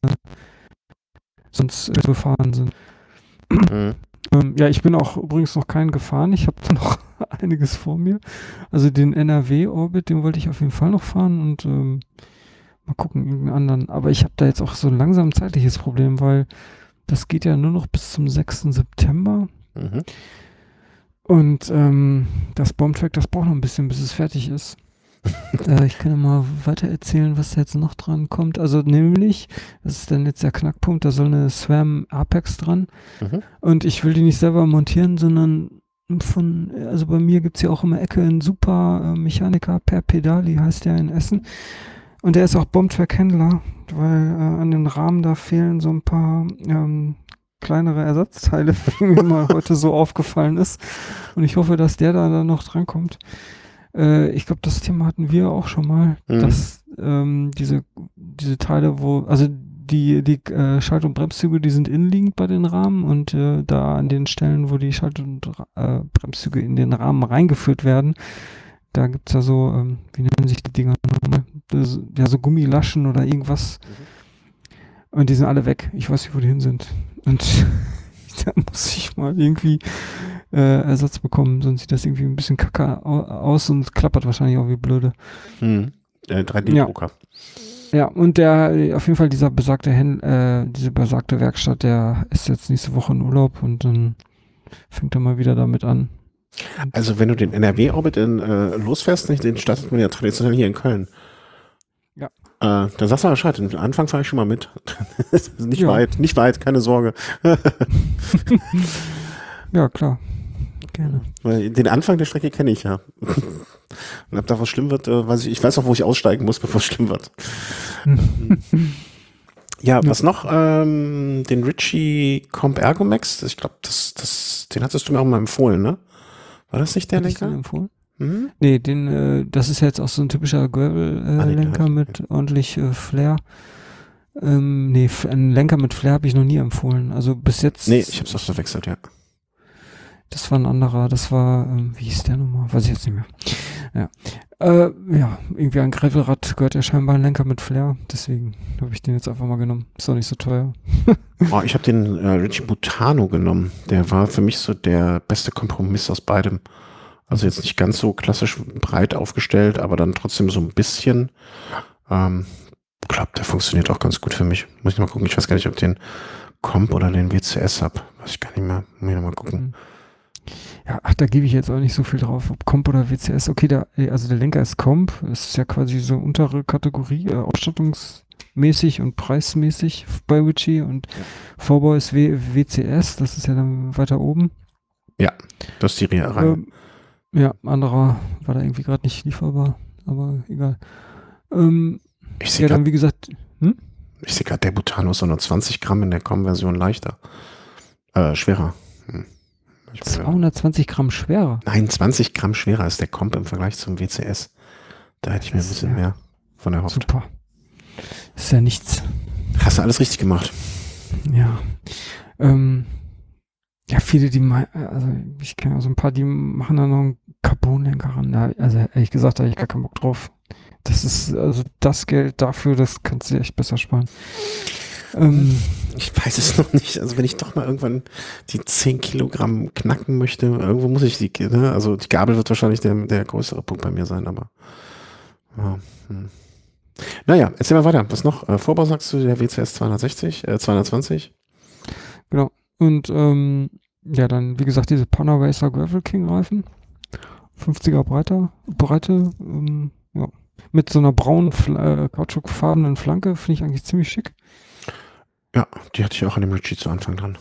sonst äh, befahren sind. Mhm. Ähm, ja, ich bin auch übrigens noch keinen gefahren. Ich habe da noch einiges vor mir. Also den N R W-Orbit, den wollte ich auf jeden Fall noch fahren und ähm, mal gucken, irgendeinen anderen. Aber ich habe da jetzt auch so langsam ein zeitliches Problem, weil das geht ja nur noch bis zum sechsten September. Mhm. Und ähm, das Bombtrack, das braucht noch ein bisschen, bis es fertig ist. Äh, ich kann ja mal weiter erzählen, was da jetzt noch dran kommt. Also nämlich, das ist dann jetzt der Knackpunkt, da soll eine SWAM Apex dran. Mhm. Und ich will die nicht selber montieren, sondern von, also bei mir gibt es ja auch immer Ecke einen super äh, Mechaniker, Per Pedali heißt der in Essen. Und der ist auch Bombtrack-Händler, weil äh, an den Rahmen da fehlen so ein paar ähm, kleinere Ersatzteile, wie mir mal heute so aufgefallen ist. Und ich hoffe, dass der da dann noch drankommt. Äh, ich glaube, das Thema hatten wir auch schon mal, Mhm. dass ähm, diese, diese Teile, wo, also die, die äh, Schalt- und Bremszüge, die sind innenliegend bei den Rahmen und äh, da an den Stellen, wo die Schalt- und äh, Bremszüge in den Rahmen reingeführt werden, da gibt es ja so, ähm, wie nennen sich die Dinger nochmal? Das, ja, so Gummilaschen oder irgendwas. Mhm. Und die sind alle weg. Ich weiß nicht, wo die hin sind. Und da muss ich mal irgendwie äh, Ersatz bekommen, sonst sieht das irgendwie ein bisschen kacke au- aus und klappert wahrscheinlich auch wie blöde. Mhm. Äh, drei Ja. D-Drucker. Ja, und der, auf jeden Fall dieser besagte Händler, äh, diese besagte Werkstatt, der ist jetzt nächste Woche in Urlaub und dann fängt er mal wieder damit an. Also wenn du den N R W-Orbit in, äh, losfährst, nicht, den startet man ja traditionell hier in Köln. Ja. Äh, da sagst du aber Bescheid, den Anfang fahre ich schon mal mit. Nicht Ja. weit, nicht weit, keine Sorge. Ja, klar. Gerne. Weil den Anfang der Strecke kenne ich ja. Und ab da was schlimm wird, äh, weiß ich, ich weiß auch, wo ich aussteigen muss, bevor es schlimm wird. Ja, Ja. was noch? Ähm, den Ritchie Comp Ergomax, ich glaube, das, das, den hattest du mir auch mal empfohlen, ne? War das nicht der Hatte ich den Lenker? empfohlen? Mhm. Nee, den, äh, das ist ja jetzt auch so ein typischer Gravel-Lenker Ah, äh, nee, den Lenker hab ich- mit ordentlich äh, Flair. Ähm, nee, f- einen Lenker mit Flair habe ich noch nie empfohlen. Also bis jetzt. Nee, ich hab's auch verwechselt, ja. Das war ein anderer, das war, ähm, wie hieß der nochmal? Weiß ich jetzt nicht mehr. Ja. Äh, ja, irgendwie ein Gravelrad gehört ja scheinbar ein Lenker mit Flair. Deswegen habe ich den jetzt einfach mal genommen. Ist auch nicht so teuer. Oh, ich habe den äh, Ritchie Butano genommen. Der war für mich so der beste Kompromiss aus beidem. Also jetzt nicht ganz so klassisch breit aufgestellt, aber dann trotzdem so ein bisschen. Ähm, ich glaube, der funktioniert auch ganz gut für mich. Muss ich mal gucken. Ich weiß gar nicht, ob ich den Comp oder den W C S habe. Weiß ich gar nicht mehr. Muss ich noch mal gucken. Ja, ach, da gebe ich jetzt auch nicht so viel drauf, ob Comp oder W C S. Okay, der, also der Lenker ist Comp. Das ist ja quasi so untere Kategorie, äh, ausstattungsmäßig und preismäßig bei Ritchie. Und Ja. Vorbau ist w W C S, das ist ja dann weiter oben. Das ist die Reihe. Ähm, ja, anderer war da irgendwie gerade nicht lieferbar, aber egal. Ähm, Ich ja, sehe dann gerade, wie gesagt, hm? ich sehe gerade, der Butano ist so nur zwanzig Gramm in der Com-Version leichter. Äh, schwerer. Hm. Ich- zweihundertzwanzig Gramm schwerer. Nein, zwanzig Gramm schwerer ist der Comp im Vergleich zum W C S. Da hätte ich mir ein Das ist bisschen ja mehr von erhofft. Super. Ist ja nichts. Hast du alles richtig gemacht? Ja. Ähm, ja, viele, die mei- also ich kenne so ein paar, die machen da noch einen Carbonlenker ran. Da, also ehrlich gesagt, da habe ich gar keinen Bock drauf. Das ist, also das Geld dafür, das kannst du dir echt besser sparen. Ähm, Ich weiß es noch nicht. Also wenn ich doch mal irgendwann die zehn Kilogramm knacken möchte, irgendwo muss ich die, ne? Also die Gabel wird wahrscheinlich der, der größere Punkt bei mir sein, aber ja, hm. Naja, erzähl mal weiter. Was noch? Äh, Vorbau sagst du, der W C S zweihundertsechzig, äh, zweihundertzwanzig? Genau. Und ähm, ja, dann, wie gesagt, diese Panna Racer Gravel King Reifen. fünfziger Breiter, Breite, ähm, ja. Mit so einer braunen, Fl- äh, kautschukfarbenen Flanke, finde ich eigentlich ziemlich schick. Ja, die hatte ich auch an dem Ritchie zu Anfang dran.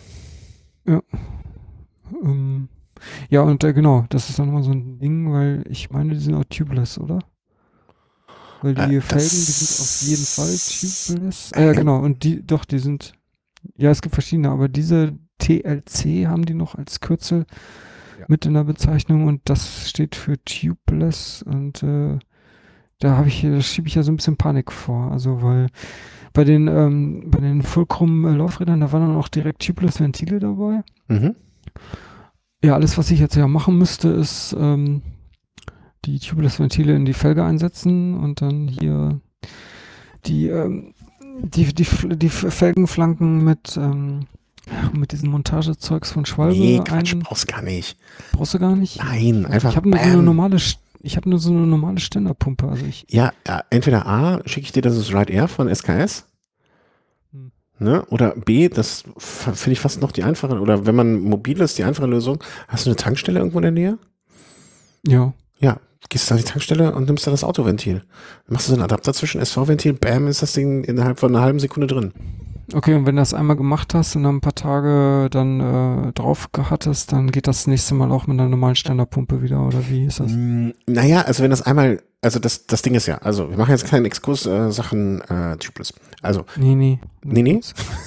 Ähm, ja, und äh, genau, das ist dann nochmal so ein Ding, weil ich meine, die sind auch tubeless, oder? Weil die Äh, Felgen, das- die sind auf jeden Fall tubeless. Äh, genau, und die, doch, die sind, ja, es gibt verschiedene, aber diese T L C haben die noch als Kürzel Ja. mit in der Bezeichnung und das steht für tubeless und äh, da habe ich, da schiebe ich ja so ein bisschen Panik vor, also weil bei den, ähm, bei den Fulcrum äh, Laufrädern, da waren dann auch direkt tubeless Ventile dabei. Mhm. Ja, alles, was ich jetzt ja machen müsste, ist ähm, die Tubeless-Ventile in die Felge einsetzen und dann hier die, ähm, die, die, F- die F- Felgenflanken mit, ähm, mit diesen Montagezeugs von Schwalbe Nee, Quatsch, ein. brauchst gar nicht. Brauchst du gar nicht? Nein, einfach Ich habe nur so eine bam. normale, St- ich habe nur so eine normale Ständerpumpe. Also ich, Ja, ja, entweder A, schicke ich dir das Ride Air von S K S, Hm. ne? Oder B, das f- finde ich fast noch die einfache, oder wenn man mobil ist, die einfache Lösung, hast du eine Tankstelle irgendwo in der Nähe? ja, Ja, gehst an die Tankstelle und nimmst dann das Autoventil. Dann machst du so einen Adapter zwischen S V-Ventil, bam, ist das Ding innerhalb von einer halben Sekunde drin. Okay, und wenn du das einmal gemacht hast und dann ein paar Tage dann äh, drauf hattest, dann geht das nächste Mal auch mit einer normalen Standardpumpe wieder, oder wie ist das? Mm, naja, also wenn das einmal, also das, das Ding ist ja, also wir machen jetzt keinen Exkurs äh, Sachen äh, Tubeless. Also, Nee, nee. nee, nee.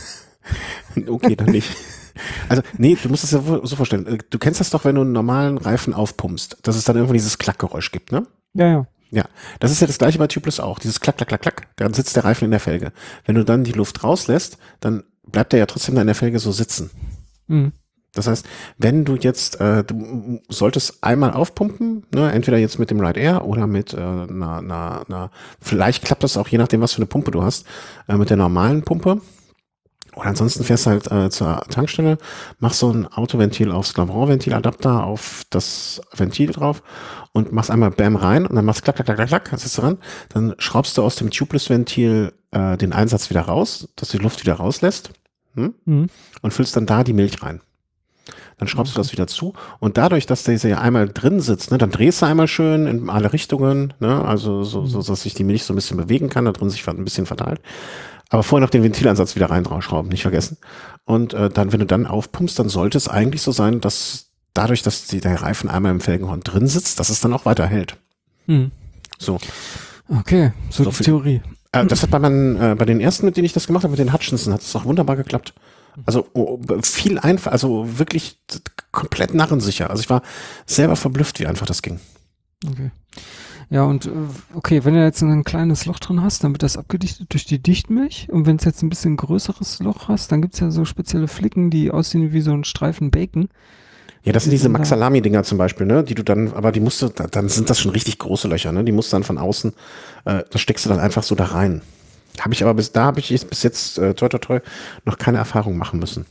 Okay, dann nicht. Also, nee, du musst es ja so vorstellen. Du kennst das doch, wenn du einen normalen Reifen aufpumpst, dass es dann irgendwann dieses Klackgeräusch gibt, ne? Ja, ja. Ja, das ist ja das gleiche bei Tubeless auch. Dieses Klack, Klack, Klack, Klack, dann sitzt der Reifen in der Felge. Wenn du dann die Luft rauslässt, dann bleibt der ja trotzdem da in der Felge so sitzen. Mhm. Das heißt, wenn du jetzt, äh, du solltest einmal aufpumpen, ne, entweder jetzt mit dem Ride Air oder mit äh, einer, einer, einer, vielleicht klappt das auch, je nachdem, was für eine Pumpe du hast, äh, mit der normalen Pumpe. Oder ansonsten fährst du halt äh, zur Tankstelle, machst so ein Autoventil aufs Glavron-Ventiladapter auf das Ventil drauf und machst einmal Bam rein und dann machst klack, klack, klack, klack, klack, kannst du dran. Dann schraubst du aus dem Tubeless-Ventil äh, den Einsatz wieder raus, dass die Luft wieder rauslässt, hm? Mhm. Und füllst dann da die Milch rein. Dann schraubst okay. du das wieder zu und dadurch, dass der ja einmal drin sitzt, ne, dann drehst du einmal schön in alle Richtungen, ne, also so, mhm. so, dass sich die Milch so ein bisschen bewegen kann, da drin sich ein bisschen verteilt. Aber vorher noch den Ventilansatz wieder rein draufschrauben, nicht vergessen. Und äh, dann, wenn du dann aufpumpst, dann sollte es eigentlich so sein, dass dadurch, dass die, der Reifen einmal im Felgenhorn drin sitzt, dass es dann auch weiter hält. Mhm. So. Okay, so, so die viel, Theorie. Äh, das hat bei meinen, äh, bei den ersten, mit denen ich das gemacht habe, mit den Hutchinson, hat es auch wunderbar geklappt. Also oh, viel einfach, also wirklich komplett narrensicher. Also ich war selber verblüfft, wie einfach das ging. Okay. Ja, und okay, wenn du jetzt ein kleines Loch drin hast, dann wird das abgedichtet durch die Dichtmilch. Und wenn es jetzt ein bisschen größeres Loch hast, dann gibt es ja so spezielle Flicken, die aussehen wie so ein Streifen Bacon. Ja, das sind diese Max Salami-Dinger zum Beispiel, ne? Die du dann, aber die musst du, dann sind das schon richtig große Löcher, ne? Die musst du dann von außen, äh, da steckst du dann einfach so da rein. Habe ich aber bis da habe ich bis jetzt äh, toi toi toi noch keine Erfahrung machen müssen.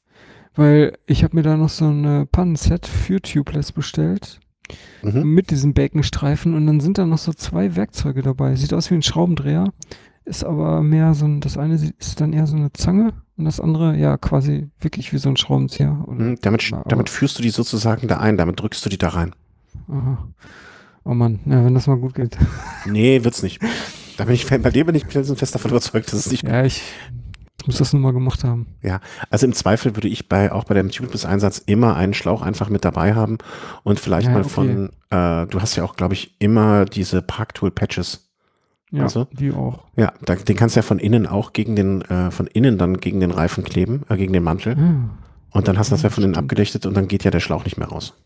Weil ich habe mir da noch so ein Pannenset für Tubeless bestellt. Mhm. Mit diesem Bacon-Streifen und dann sind da noch so zwei Werkzeuge dabei. Sieht aus wie ein Schraubendreher, ist aber mehr so ein, das eine ist dann eher so eine Zange und das andere ja quasi wirklich wie so ein Schraubenzieher. Oder, mhm, damit, ja, damit führst du die sozusagen da ein, damit drückst du die da rein. Aha. Oh Mann, ja, wenn das mal gut geht. Nee, wird's nicht. Da bin ich, bei dir bin ich fest davon überzeugt, dass es nicht Ja, ich, ich muss das nur mal gemacht haben. Ja, also im Zweifel würde ich bei auch bei dem Tubeless-Einsatz immer einen Schlauch einfach mit dabei haben und vielleicht ja, mal okay. von, äh, du hast ja auch, glaube ich, immer diese Parktool-Patches. Ja, also, die auch. Ja, da, den kannst du ja von innen auch gegen den, äh, von innen dann gegen den Reifen kleben, äh, gegen den Mantel. Ja. Und dann hast du das ja von innen abgedichtet und dann geht ja der Schlauch nicht mehr raus.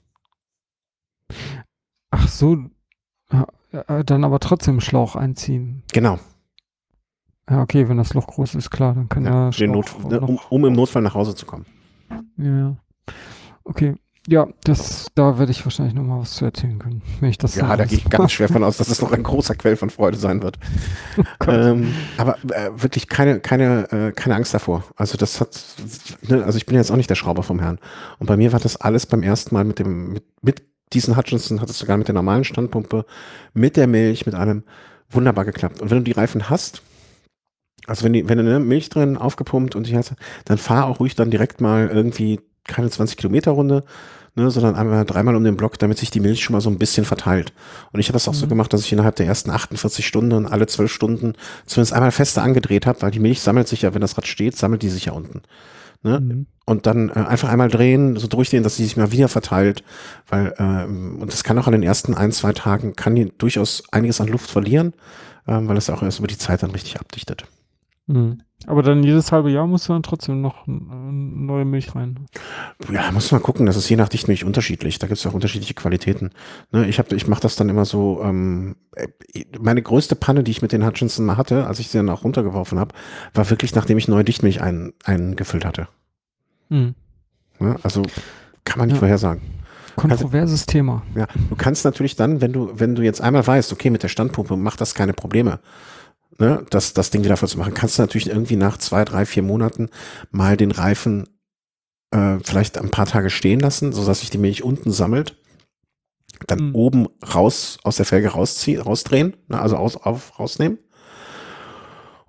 Ach so, ja, dann aber trotzdem Schlauch einziehen. Genau. Ja, okay, wenn das Loch groß ist, klar, dann kann ja, er den Not, um, um im Notfall nach Hause zu kommen. Ja, okay. Ja, das, da werde ich wahrscheinlich noch mal was zu erzählen können, wenn ich das Ja, da gehe ich ganz schwer von aus, dass es noch ein großer Quell von Freude sein wird. Oh ähm, aber äh, wirklich keine, keine, äh, keine Angst davor. Also das hat, ne, also ich bin jetzt auch nicht der Schrauber vom Herrn. Und bei mir war das alles beim ersten Mal mit dem, mit, mit diesen Hutchinson, hat es sogar mit der normalen Standpumpe, mit der Milch, mit allem wunderbar geklappt. Und wenn du die Reifen hast, also wenn die, wenn du eine Milch drin aufgepumpt und die hast, dann fahr auch ruhig dann direkt mal irgendwie keine zwanzig Kilometer Runde, ne, sondern einmal dreimal um den Block, damit sich die Milch schon mal so ein bisschen verteilt. Und ich habe das auch mhm. so gemacht, dass ich innerhalb der ersten achtundvierzig Stunden alle zwölf Stunden zumindest einmal feste angedreht habe, weil die Milch sammelt sich ja, wenn das Rad steht, sammelt die sich ja unten. Ne? Mhm. Und dann äh, einfach einmal drehen, so durchdrehen, dass sie sich mal wieder verteilt, weil ähm, und das kann auch an den ersten ein, zwei Tagen, kann die durchaus einiges an Luft verlieren, ähm, weil es auch erst über die Zeit dann richtig abdichtet. Mhm. Aber dann jedes halbe Jahr musst du dann trotzdem noch äh, neue Milch rein. Ja, muss man gucken, das ist je nach Dichtmilch unterschiedlich, da gibt es auch unterschiedliche Qualitäten. Ne, ich hab, ich mache das dann immer so, ähm, meine größte Panne, die ich mit den Hutchinson mal hatte, als ich sie dann auch runtergeworfen habe, war wirklich, nachdem ich neue Dichtmilch ein, eingefüllt hatte. Mhm. Ja, also kann man nicht ja. vorhersagen. Kontroverses kannst, Thema. Ja, du kannst natürlich dann, wenn du, wenn du jetzt einmal weißt, okay, mit der Standpumpe macht das keine Probleme, ne, das, das Ding wieder voll zu machen, kannst du natürlich irgendwie nach zwei, drei, vier Monaten mal den Reifen äh, vielleicht ein paar Tage stehen lassen, sodass sich die Milch unten sammelt, dann mhm. oben raus, aus der Felge rausziehen, rausdrehen, ne, also aus, auf, rausnehmen.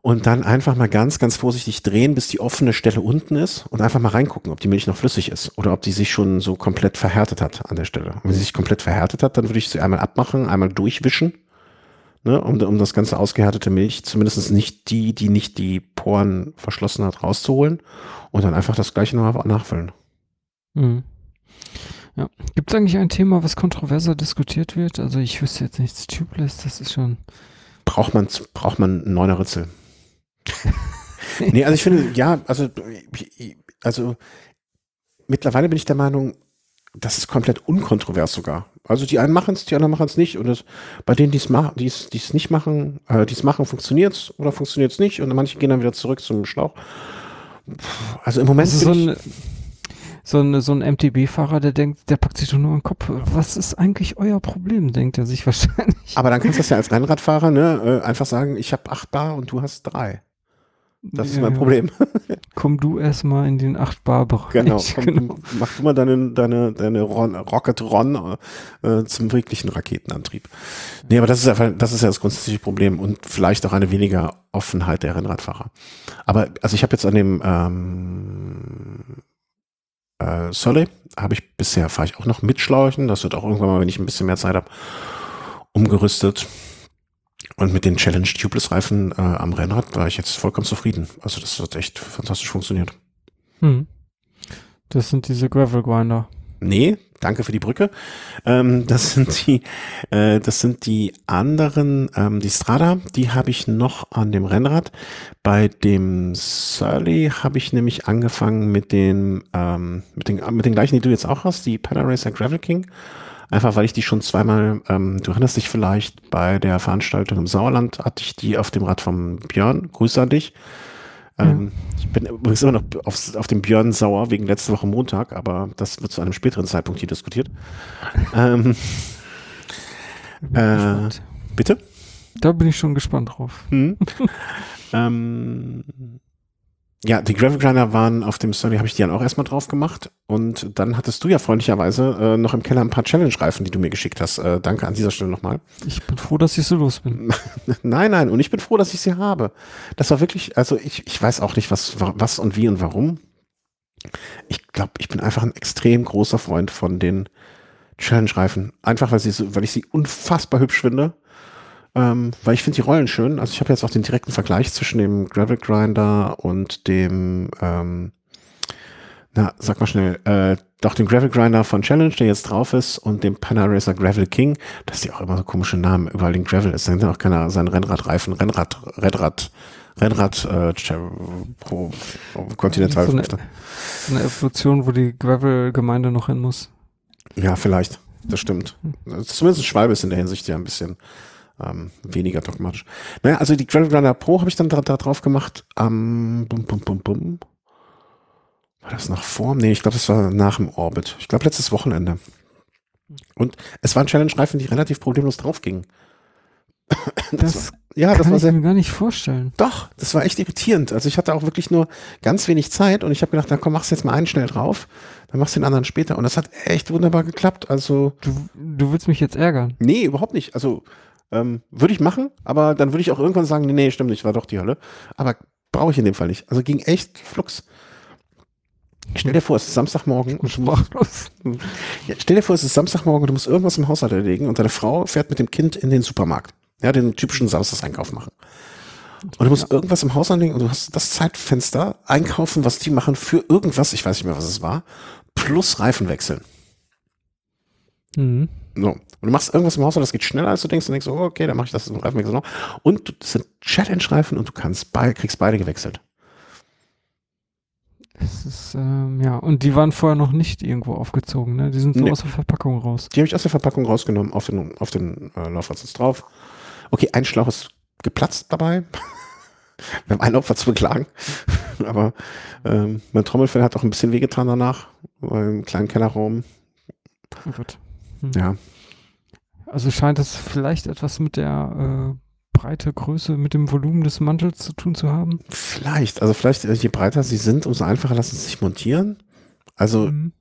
und dann einfach mal ganz, ganz vorsichtig drehen, bis die offene Stelle unten ist und einfach mal reingucken, ob die Milch noch flüssig ist oder ob die sich schon so komplett verhärtet hat an der Stelle. Und wenn sie sich komplett verhärtet hat, dann würde ich sie einmal abmachen, einmal durchwischen, ne, um, um das ganze ausgehärtete Milch, zumindest nicht die, die nicht die Poren verschlossen hat, rauszuholen und dann einfach das gleiche noch nachfüllen. Mhm. Ja. Gibt es eigentlich ein Thema, was kontroverser diskutiert wird? Also ich wüsste jetzt nichts Tubeless, das ist schon... Braucht man, braucht man einen neuner Ritzel? Nee, also ich finde, ja, also, also mittlerweile bin ich der Meinung, das ist komplett unkontrovers sogar. Also die einen machen es, die anderen machen es nicht. Und das, bei denen, die es machen, die es nicht machen, äh, die es machen, funktioniert es oder funktioniert es nicht. Und manche gehen dann wieder zurück zum Schlauch. Also im Moment Also so bin ein, so ein, so ein M T B-Fahrer, der denkt, der packt sich doch nur in den Kopf. Was ist eigentlich euer Problem, denkt er sich wahrscheinlich. aber dann kannst du das ja als Rennradfahrer, ne, äh, einfach sagen, ich habe acht Bar und du hast drei. Das ist Ja, mein ja. Problem. Komm du erstmal in den acht Bar-Bereich. Genau, komm, mach du mal deine, deine, deine Ron, Rocket Ron äh, zum wirklichen Raketenantrieb. Nee, aber das ist einfach, das ist ja das grundsätzliche Problem und vielleicht auch eine weniger Offenheit der Rennradfahrer. Aber also ich habe jetzt an dem ähm, äh, Surrey habe ich bisher, fahre ich auch noch mit Schläuchen, das wird auch irgendwann mal, wenn ich ein bisschen mehr Zeit habe, umgerüstet. Und mit den Challenge Tubeless Reifen äh, am Rennrad war ich jetzt vollkommen zufrieden. Also das hat echt fantastisch funktioniert. Hm. Das sind diese Gravel Grinder. Nee, danke für die Brücke. Ähm, das sind die, äh, das sind die anderen, ähm, die Strada, die habe ich noch an dem Rennrad. Bei dem Surly habe ich nämlich angefangen mit den, ähm, mit den, mit den gleichen, die du jetzt auch hast, die Panaracer Gravel King. Einfach weil ich die schon zweimal, ähm, du erinnerst dich vielleicht, bei der Veranstaltung im Sauerland hatte ich die auf dem Rad vom Björn. Grüße an dich. Ähm, ja. Ich bin übrigens immer noch auf, auf dem Björn sauer wegen letzte Woche Montag, aber das wird zu einem späteren Zeitpunkt hier diskutiert. ähm, äh, bitte? Da bin ich schon gespannt drauf. Hm. ähm, Ja, die Gravel Grinder waren auf dem Surly, habe ich die dann auch erstmal drauf gemacht. Und dann hattest du ja freundlicherweise äh, noch im Keller ein paar Challenge-Reifen, die du mir geschickt hast. Äh, danke an dieser Stelle nochmal. Ich bin froh, dass ich so los bin. Nein, nein, und ich bin froh, dass ich sie habe. Das war wirklich, also ich, ich weiß auch nicht, was, was und wie und warum. Ich glaube, ich bin einfach ein extrem großer Freund von den Challenge-Reifen. Einfach, weil, sie so, weil ich sie unfassbar hübsch finde. Ähm, weil ich finde die Rollen schön. Also ich habe jetzt auch den direkten Vergleich zwischen dem Gravel Grinder und dem, ähm, na, sag mal schnell, äh, doch dem Gravel Grinder von Challenge, der jetzt drauf ist, und dem Panaracer Gravel King, dass die auch immer so komische Namen überall den Gravel ist. Dann sind auch keiner seinen Rennradreifen, Rennrad, Rennrad, Rennrad, äh, Pro, Continental. So eine, so eine Evolution, wo die Gravel-Gemeinde noch hin muss. Ja, vielleicht. Das stimmt. Zumindest Schwalbe ist in der Hinsicht ja ein bisschen Ähm, weniger dogmatisch. Naja, also die Gravel Grinder Pro habe ich dann da, da drauf gemacht am, bum, bum, bum, bum. War das nach vorm? Nee, ich glaube, das war nach dem Orbit. Ich glaube, letztes Wochenende. Und es waren Challenge-Reifen, die relativ problemlos draufgingen. Das, das war, ja, das kann war ich sehr, mir gar nicht vorstellen. Doch, das war echt irritierend. Also ich hatte auch wirklich nur ganz wenig Zeit und ich habe gedacht, na komm, machst jetzt mal einen schnell drauf, dann machst du den anderen später. Und das hat echt wunderbar geklappt. Also du, du willst mich jetzt ärgern? Nee, überhaupt nicht. Also Ähm, würde ich machen, aber dann würde ich auch irgendwann sagen, nee, nee, stimmt nicht, war doch die Hölle. Aber brauche ich in dem Fall nicht. Also ging echt flugs. Stell dir vor, es ist Samstagmorgen. Und du musst, ja, stell dir vor, es ist Samstagmorgen und du musst irgendwas im Haushalt erledigen und deine Frau fährt mit dem Kind in den Supermarkt. Ja, den typischen Samstagseinkauf machen. Und du musst ja. irgendwas im Haushalt erledigen und du hast das Zeitfenster einkaufen, was die machen für irgendwas, ich weiß nicht mehr, was es war, plus Reifen wechseln. Mhm. So. Und du machst irgendwas im Haushalt, das geht schneller, als du denkst, und denkst, oh, okay, dann mache ich das im Reifenwechsel noch. Und das sind Challenge-Reifen und du kannst bei, kriegst beide gewechselt. Es ist, ähm, ja, und die waren vorher noch nicht irgendwo aufgezogen, ne? Die sind so nee. aus der Verpackung raus. Die habe ich aus der Verpackung rausgenommen, auf den, auf den äh, Laufrad ist drauf. Okay, ein Schlauch ist geplatzt dabei. Wir haben einen Opfer zu beklagen. Aber ähm, mein Trommelfell hat auch ein bisschen wehgetan danach, im kleinen Kellerraum. Oh Gott. Hm. Ja. Also scheint es vielleicht etwas mit der äh, Breite, Größe, mit dem Volumen des Mantels zu tun zu haben? Vielleicht. Also vielleicht, je breiter sie sind, umso einfacher lassen sie sich montieren. Also mhm.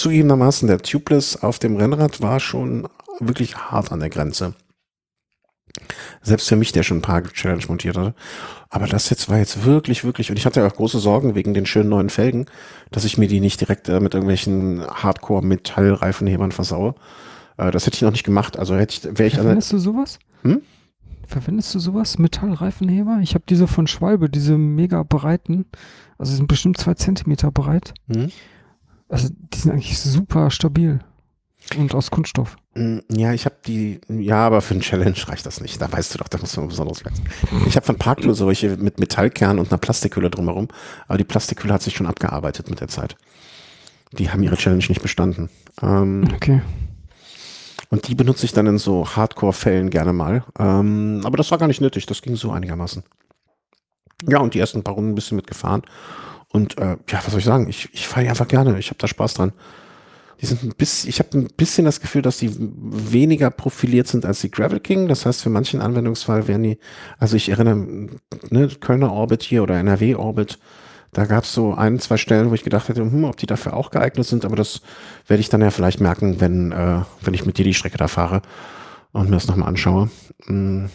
zugegebenermaßen, der Tubeless auf dem Rennrad war schon wirklich hart an der Grenze. Selbst für mich, der schon ein paar Challenge montiert hatte. Aber das jetzt war jetzt wirklich, wirklich, und ich hatte ja auch große Sorgen wegen den schönen neuen Felgen, dass ich mir die nicht direkt äh, mit irgendwelchen Hardcore-Metall-Reifenhebern versaue. Äh, das hätte ich noch nicht gemacht. Also hätte ich, wäre ich an der, Verwendest du sowas? hm? Verwendest du sowas? Metallreifenheber? Ich habe diese von Schwalbe, diese mega breiten, also die sind bestimmt zwei Zentimeter breit. Hm? Also die sind eigentlich super stabil und aus Kunststoff. Mm, Ja, ich habe die, ja, aber für einen Challenge reicht das nicht. Da weißt du doch, da muss man besonders leisten. Ich habe von Parklo solche mit Metallkern und einer Plastikhülle drumherum, aber die Plastikhülle hat sich schon abgearbeitet mit der Zeit. Die haben ihre Challenge nicht bestanden. Ähm, Okay. und die benutze ich dann in so Hardcore-Fällen gerne mal. Ähm, aber das war gar nicht nötig, das ging so einigermaßen. Ja, und die ersten paar Runden ein bisschen mitgefahren. Und äh, ja, was soll ich sagen? Ich, ich fahre die einfach gerne. Ich habe da Spaß dran. Die sind ein bisschen, ich habe ein bisschen das Gefühl, dass die weniger profiliert sind als die Gravel King. Das heißt, für manchen Anwendungsfall wären die, also ich erinnere, ne, Kölner Orbit hier oder N R W Orbit, da gab es so ein, zwei Stellen, wo ich gedacht hätte, hm, ob die dafür auch geeignet sind, aber das werde ich dann ja vielleicht merken, wenn, äh, wenn ich mit dir die Strecke da fahre und mir das nochmal anschaue. Mm.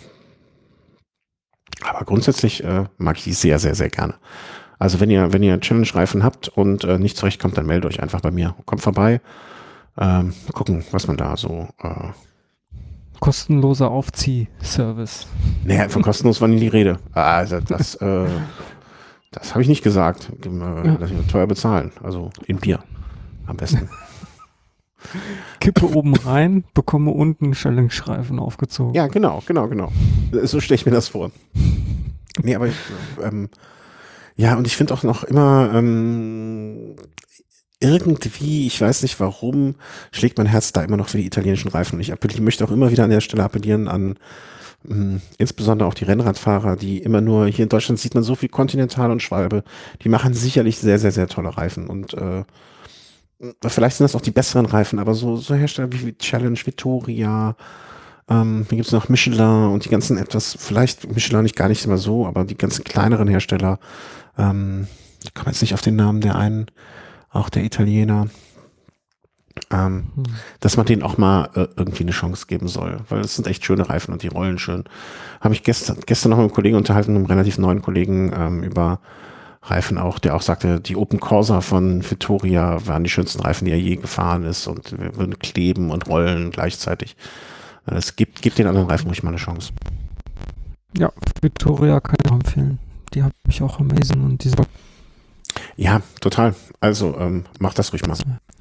Aber grundsätzlich äh, mag ich die sehr, sehr, sehr gerne. Also wenn ihr, wenn ihr Challenge-Reifen habt und äh, nicht zurechtkommt, dann meldet euch einfach bei mir. Kommt vorbei. Ähm, gucken, was man da so. Äh, Kostenloser Aufziehservice. naja, von kostenlos war nie die Rede. Also das, äh, das habe ich nicht gesagt. Äh, Ja. Lass mich teuer bezahlen. Also in Bier. Am besten. Kippe oben rein, bekomme unten Challenge-Reifen aufgezogen. Ja, genau, genau, genau. So stelle ich mir das vor. Nee, aber ich, ähm, ja, und ich finde auch noch immer ähm, irgendwie, ich weiß nicht warum, schlägt mein Herz da immer noch für die italienischen Reifen. Und ich appelliere, möchte auch immer wieder an der Stelle appellieren an mh, insbesondere auch die Rennradfahrer, die immer nur, hier in Deutschland sieht man so viel Continental und Schwalbe, die machen sicherlich sehr, sehr, sehr tolle Reifen. Und äh, vielleicht sind das auch die besseren Reifen, aber so, so Hersteller wie Challenge, Vittoria, ähm, hier gibt es noch Michelin und die ganzen etwas, vielleicht Michelin nicht gar nicht immer so, aber die ganzen kleineren Hersteller, ähm, ich komme jetzt nicht auf den Namen der einen, auch der Italiener, ähm, Hm. dass man denen auch mal äh, irgendwie eine Chance geben soll, weil es sind echt schöne Reifen und die rollen schön. Habe ich gestern, gestern noch mit einem Kollegen unterhalten, einem relativ neuen Kollegen, ähm, über Reifen auch, der auch sagte, die Open Corsa von Vittoria waren die schönsten Reifen, die er je gefahren ist und wir würden kleben und rollen gleichzeitig. Es gibt, gibt den anderen Reifen ruhig mal eine Chance. Ja, Victoria kann ich auch empfehlen. Die habe ich auch amazing und diese. Ja, total. Also, ähm, mach das ruhig mal.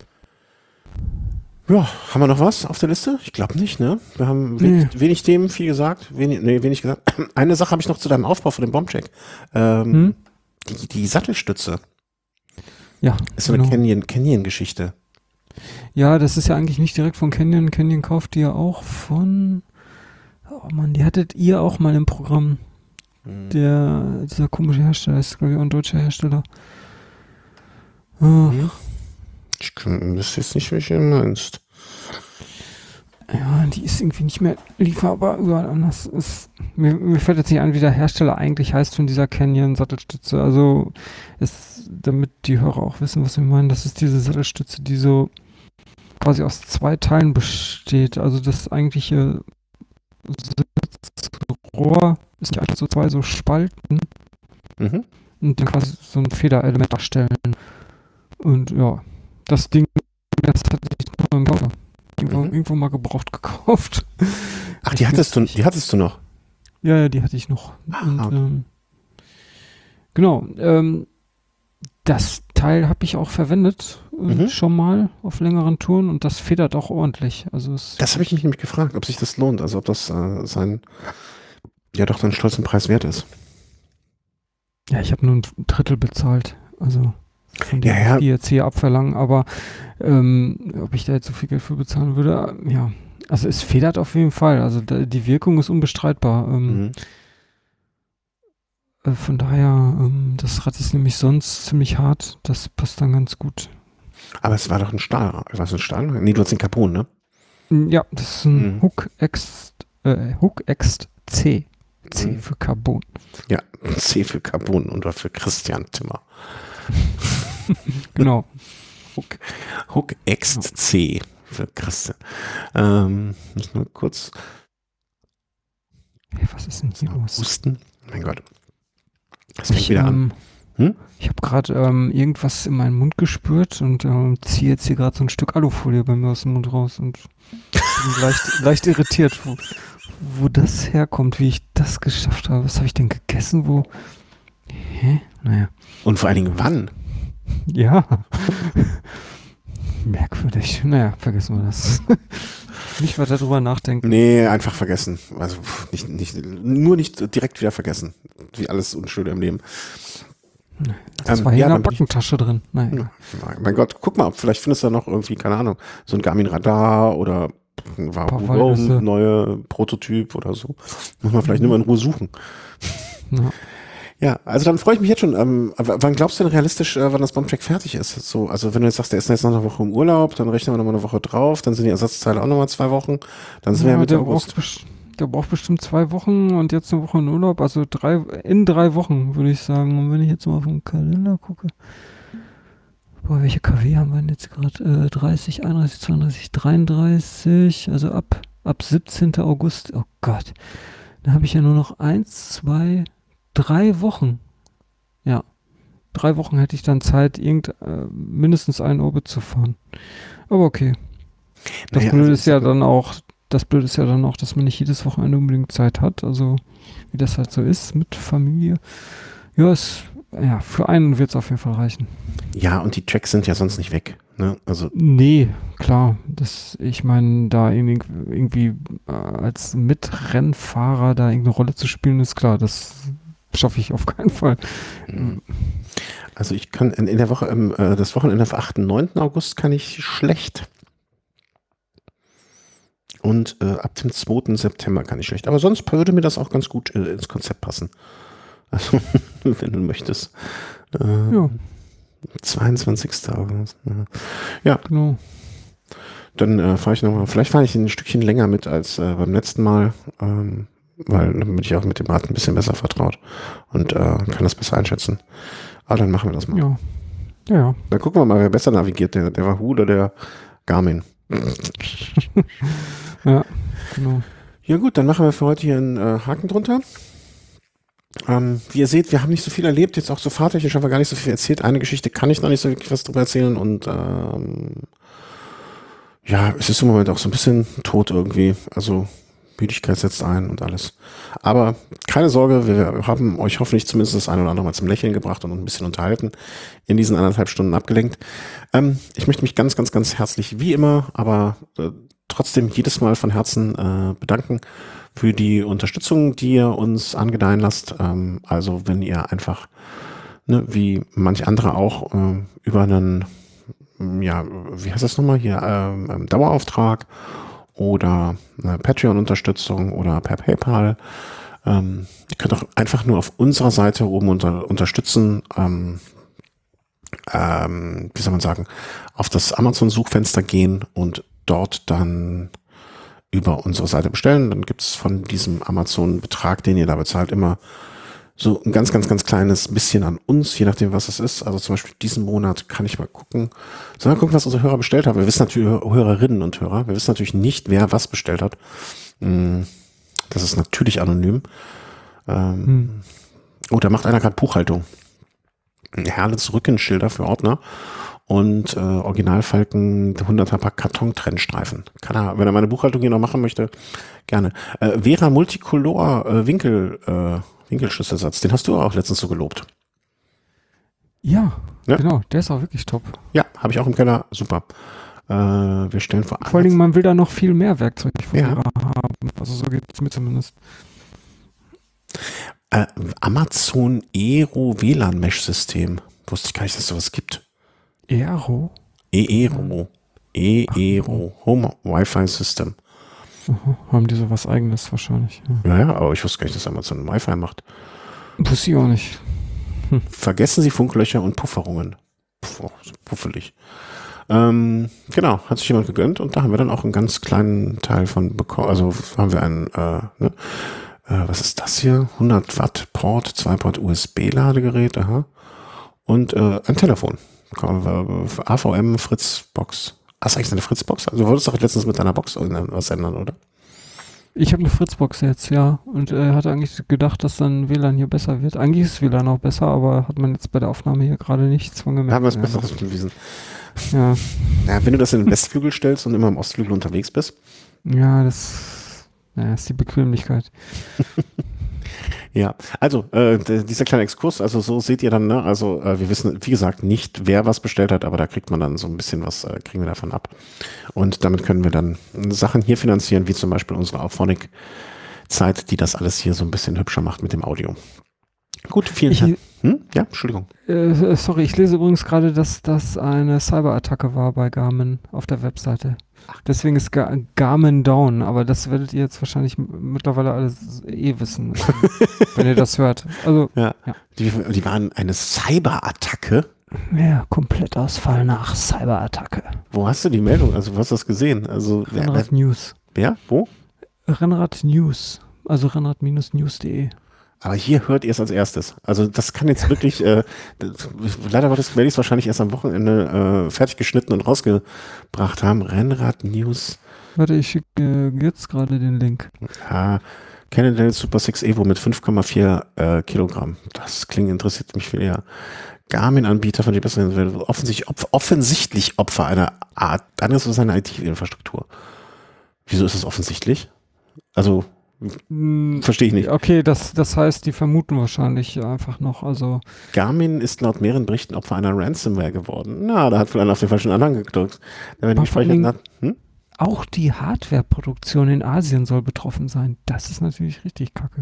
Ja, haben wir noch was auf der Liste? Ich glaube nicht, ne? Wir haben wenig, Nee. wenig Themen, viel gesagt. Wenig, nee, wenig gesagt. Eine Sache habe ich noch zu deinem Aufbau von dem Bombcheck. Ähm, Hm? die, die Sattelstütze. Ja, Ist so eine genau. Canyon, Canyon-Geschichte. Ja, das ist ja eigentlich nicht direkt von Canyon. Canyon kauft die ja auch von. Oh Mann, die hattet ihr auch mal im Programm. Hm. Der, dieser komische Hersteller ist, glaube ich, auch ein deutscher Hersteller. Oh, Hm. Ich kann das jetzt nicht, welche du meinst. ja, die ist irgendwie nicht mehr lieferbar überall anders. Ist, mir, mir fällt jetzt nicht ein, wie der Hersteller eigentlich heißt von dieser Canyon-Sattelstütze. Also, ist, damit die Hörer auch wissen, was wir meinen, das ist diese Sattelstütze, die so quasi aus zwei Teilen besteht. Also, das eigentliche Sitzrohr ist nicht einfach so zwei so Spalten Mhm. und dann quasi so ein Federelement darstellen. Und ja, das Ding, das hatte ich noch im Lager. Irgendwo, Mhm. irgendwo mal gebraucht gekauft. Ach, die hattest du, die hattest du noch. Ja, ja, die hatte ich noch. Ah, Und, okay. ähm, genau, ähm, das Teil habe ich auch verwendet, äh, Mhm. schon mal auf längeren Touren und das federt auch ordentlich. Also es, Das habe ich mich nämlich gefragt, ob sich das lohnt, also ob das äh, sein, ja doch einen stolzen Preis wert ist. ja, ich habe nur ein Drittel bezahlt. Also von dem, Ja, ja. was die jetzt hier abverlangen, aber ähm, ob ich da jetzt so viel Geld für bezahlen würde, äh, ja. Also es federt auf jeden Fall. Also da, die Wirkung ist unbestreitbar. Ähm, Mhm. äh, von daher, ähm, das Rad ist nämlich sonst ziemlich hart. Das passt dann ganz gut. Aber es war doch ein Stahl. Was ein Stahl? Nee, du hast den Carbon, ne? Mm, Ja, das ist ein Mhm. Hook X, äh, Hook X C. C Mhm. für Carbon. Ja, C für Carbon und für Christian Timmer. Genau. Hook, Hook X C für Christian. Ähm, muss mal kurz. Hey, was ist denn hier los? Husten? Mein Gott. Das fängt Ich, wieder ähm, an. Hm? ich habe gerade ähm, irgendwas in meinen Mund gespürt und ähm, ziehe jetzt hier gerade so ein Stück Alufolie bei mir aus dem Mund raus und bin leicht, leicht irritiert, wo, wo das herkommt, wie ich das geschafft habe. Was habe ich denn gegessen? Wo? Hä? Naja. Und vor allen Dingen wann? Ja. Merkwürdig. Naja, vergessen wir das. Nicht weiter drüber nachdenken. Nee, einfach vergessen. Also pff, nicht, nicht, nur nicht direkt wieder vergessen. Wie alles Unschöne im Leben. Das Ähm, war hier ja, in der dann bin ich- Backentasche drin. Naja. Ja, mein Gott, guck mal, vielleicht findest du da noch irgendwie, keine Ahnung, so ein Garmin Radar oder ein Wahoo Walnüsse. Roam, neue Prototyp oder so. Muss man vielleicht Mhm. nur mal in Ruhe suchen. Ja. Ja, also dann freue ich mich jetzt schon. Ähm, w- wann glaubst du denn realistisch, äh, wann das Bombtrack fertig ist? So, also wenn du jetzt sagst, der ist jetzt noch eine Woche im Urlaub, dann rechnen wir noch mal eine Woche drauf, dann sind die Ersatzteile auch noch mal zwei Wochen, dann sind wir ja Ja, Mitte der, August. braucht best- der braucht bestimmt zwei Wochen und jetzt eine Woche in Urlaub. Also drei, in drei Wochen, würde ich sagen. Und wenn ich jetzt mal auf den Kalender gucke. Boah, welche K W haben wir denn jetzt gerade? Äh, dreißig, einunddreißig, zweiunddreißig, dreiunddreißig. Also ab, ab siebzehnten August. Oh Gott. Da habe ich ja nur noch eins, zwei, drei Wochen. Ja. Drei Wochen hätte ich dann Zeit, irgend, äh, mindestens einen Orbit zu fahren. Aber okay. Das Naja, Blöde also ist ja dann auch, das Blöde ist ja dann auch, dass man nicht jedes Wochenende unbedingt Zeit hat. Also, wie das halt so ist mit Familie. Ja, es, ja, für einen wird es auf jeden Fall reichen. Ja, und die Tracks sind ja sonst nicht weg. Ne? Also, Nee, klar. Das, ich meine, da irgendwie, irgendwie äh, als Mitrennfahrer da irgendeine Rolle zu spielen, ist klar. Das schaffe ich auf keinen Fall. also ich kann in, in der Woche, ähm, äh, das Wochenende vom achten, neunten August kann ich schlecht. Und äh, ab dem zweiten September kann ich schlecht. Aber sonst würde mir das auch ganz gut äh, ins Konzept passen. Also, wenn du möchtest. Äh, Ja, zweiundzwanzigsten August. Ja, genau. dann äh, fahre ich nochmal. Vielleicht fahre ich ein Stückchen länger mit als äh, beim letzten Mal. Ähm, weil dann bin ich auch mit dem Rad ein bisschen besser vertraut. Und äh, kann das besser einschätzen. Aber dann machen wir das mal. Ja. Ja, ja. Dann gucken wir mal, wer besser navigiert. Der, der Wahoo oder der Garmin. Ja, genau. Ja gut, dann machen wir für heute hier einen äh, Haken drunter. Ähm, wie ihr seht, wir haben nicht so viel erlebt, jetzt auch so fahrtechnisch haben wir gar nicht so viel erzählt. Eine Geschichte kann ich noch nicht so wirklich was drüber erzählen und ähm, ja, es ist im Moment auch so ein bisschen tot irgendwie. Also Müdigkeit setzt ein und alles. Aber keine Sorge, wir haben euch hoffentlich zumindest das eine oder andere Mal zum Lächeln gebracht und ein bisschen unterhalten, in diesen anderthalb Stunden abgelenkt. Ähm, ich möchte mich ganz, ganz, ganz herzlich, wie immer, aber äh, trotzdem jedes Mal von Herzen äh, bedanken für die Unterstützung, die ihr uns angedeihen lasst. Ähm, also wenn ihr einfach, ne, wie manch andere auch, äh, über einen, ja, wie heißt das nochmal hier, ähm, Dauerauftrag oder eine Patreon-Unterstützung oder per PayPal. Ähm, ihr könnt auch einfach nur auf unserer Seite oben unter, unterstützen, ähm, ähm, wie soll man sagen, auf das Amazon-Suchfenster gehen und dort dann über unsere Seite bestellen. Dann gibt es von diesem Amazon-Betrag, den ihr da bezahlt, immer so ein ganz, ganz, ganz kleines bisschen an uns, je nachdem, was es ist. Also zum Beispiel diesen Monat kann ich mal gucken. Sollen wir gucken, was unsere Hörer bestellt haben? Wir wissen natürlich, Hörerinnen und Hörer, wir wissen natürlich nicht, wer was bestellt hat. Das ist natürlich anonym. Ähm, Hm. Oh, da macht einer gerade Buchhaltung. Herrles Rückenschilder für Ordner und äh, Originalfalken hunderter Pack Karton-Trennstreifen. Kann er, wenn er meine Buchhaltung hier noch machen möchte, gerne. Äh, Vera Multicolor äh, Winkel, äh, Winkelschlüsselsatz, den hast du auch letztens so gelobt. Ja, Ja. genau. Der ist auch wirklich top. Ja, habe ich auch im Keller. Super. Äh, wir stellen vor. Vor allen Dingen, man will da noch viel mehr Werkzeug von Ja. Vera haben. Also so geht es mir zumindest. Äh, Amazon Aero W L A N Mesh System. Wusste ich gar nicht, dass es sowas gibt. Aero? E-Aero. E-Aero. Home Wi-Fi System. Aha, haben die so was Eigenes wahrscheinlich. Ja. Ja, ja, aber ich wusste gar nicht, dass Amazon Wi-Fi macht. Wusste ich auch nicht. Vergessen Sie Funklöcher und Pufferungen. Puh, so puffelig. Ähm, genau, hat sich jemand gegönnt und da haben wir dann auch einen ganz kleinen Teil von bekommen. Also haben wir einen, äh, ne? äh, was ist das hier? hundert Watt Port, zwei Port U S B-Ladegerät, aha. Und äh, ein Telefon. A V M Fritz Box. Hast du eigentlich eine Fritz Box? Also du wolltest doch letztens mit deiner Box was ändern, oder? Ich habe eine Fritzbox jetzt, ja. Und er äh, hatte eigentlich gedacht, dass dann W L A N hier besser wird. Eigentlich ist W L A N auch besser, aber hat man jetzt bei der Aufnahme hier gerade nichts von gemerkt. Da haben wir es Besseres bewiesen. Ja. Ja, wenn du das in den Westflügel stellst und immer im Ostflügel unterwegs bist. Ja, das, ja, ist die Bequemlichkeit. Ja, also äh, d- dieser kleine Exkurs, also so seht ihr dann, ne? Also äh, wir wissen, wie gesagt, nicht, wer was bestellt hat, aber da kriegt man dann so ein bisschen was, äh, kriegen wir davon ab. Und damit können wir dann Sachen hier finanzieren, wie zum Beispiel unsere Auphonic-Zeit, die das alles hier so ein bisschen hübscher macht mit dem Audio. Gut, vielen Ich, Dank. Hm? Ja, Entschuldigung. äh, sorry, ich lese übrigens gerade, dass das eine Cyberattacke war bei Garmin auf der Webseite. Deswegen ist Ga Garmin down, aber das werdet ihr jetzt wahrscheinlich m- mittlerweile alles eh wissen, wenn ihr das hört. Also, Ja. Ja. Die, die waren eine Cyberattacke. ja, Komplettausfall nach Cyberattacke. Wo hast du die Meldung? Also, wo hast du das gesehen? Also, wer, wer, Rennrad News. wer? Wo? Rennrad News. Also rennrad News punkt de. Aber hier hört ihr es als erstes. Also das kann jetzt wirklich, äh, das, leider Gottes werde ich es wahrscheinlich erst am Wochenende äh, fertig geschnitten und rausgebracht haben. Rennrad News. Warte, ich schicke äh, jetzt gerade den Link. Ja, Cannondale Super sechs Evo mit fünf Komma vier äh, Kilogramm. Das klingt, interessiert mich viel eher. Garmin-Anbieter von die besseren, offensichtlich, Opfer, offensichtlich Opfer einer Art, anderes ist eine I T-Infrastruktur. Wieso ist es offensichtlich? Also, Hm, verstehe ich nicht. Okay, das, das heißt, die vermuten wahrscheinlich einfach noch, also Garmin ist laut mehreren Berichten Opfer einer Ransomware geworden. Na, da hat wohl einer auf den falschen Anhang gedrückt. Da werden die Aber vor allen Gespräche hm? auch die Hardwareproduktion in Asien soll betroffen sein. Das ist natürlich richtig kacke.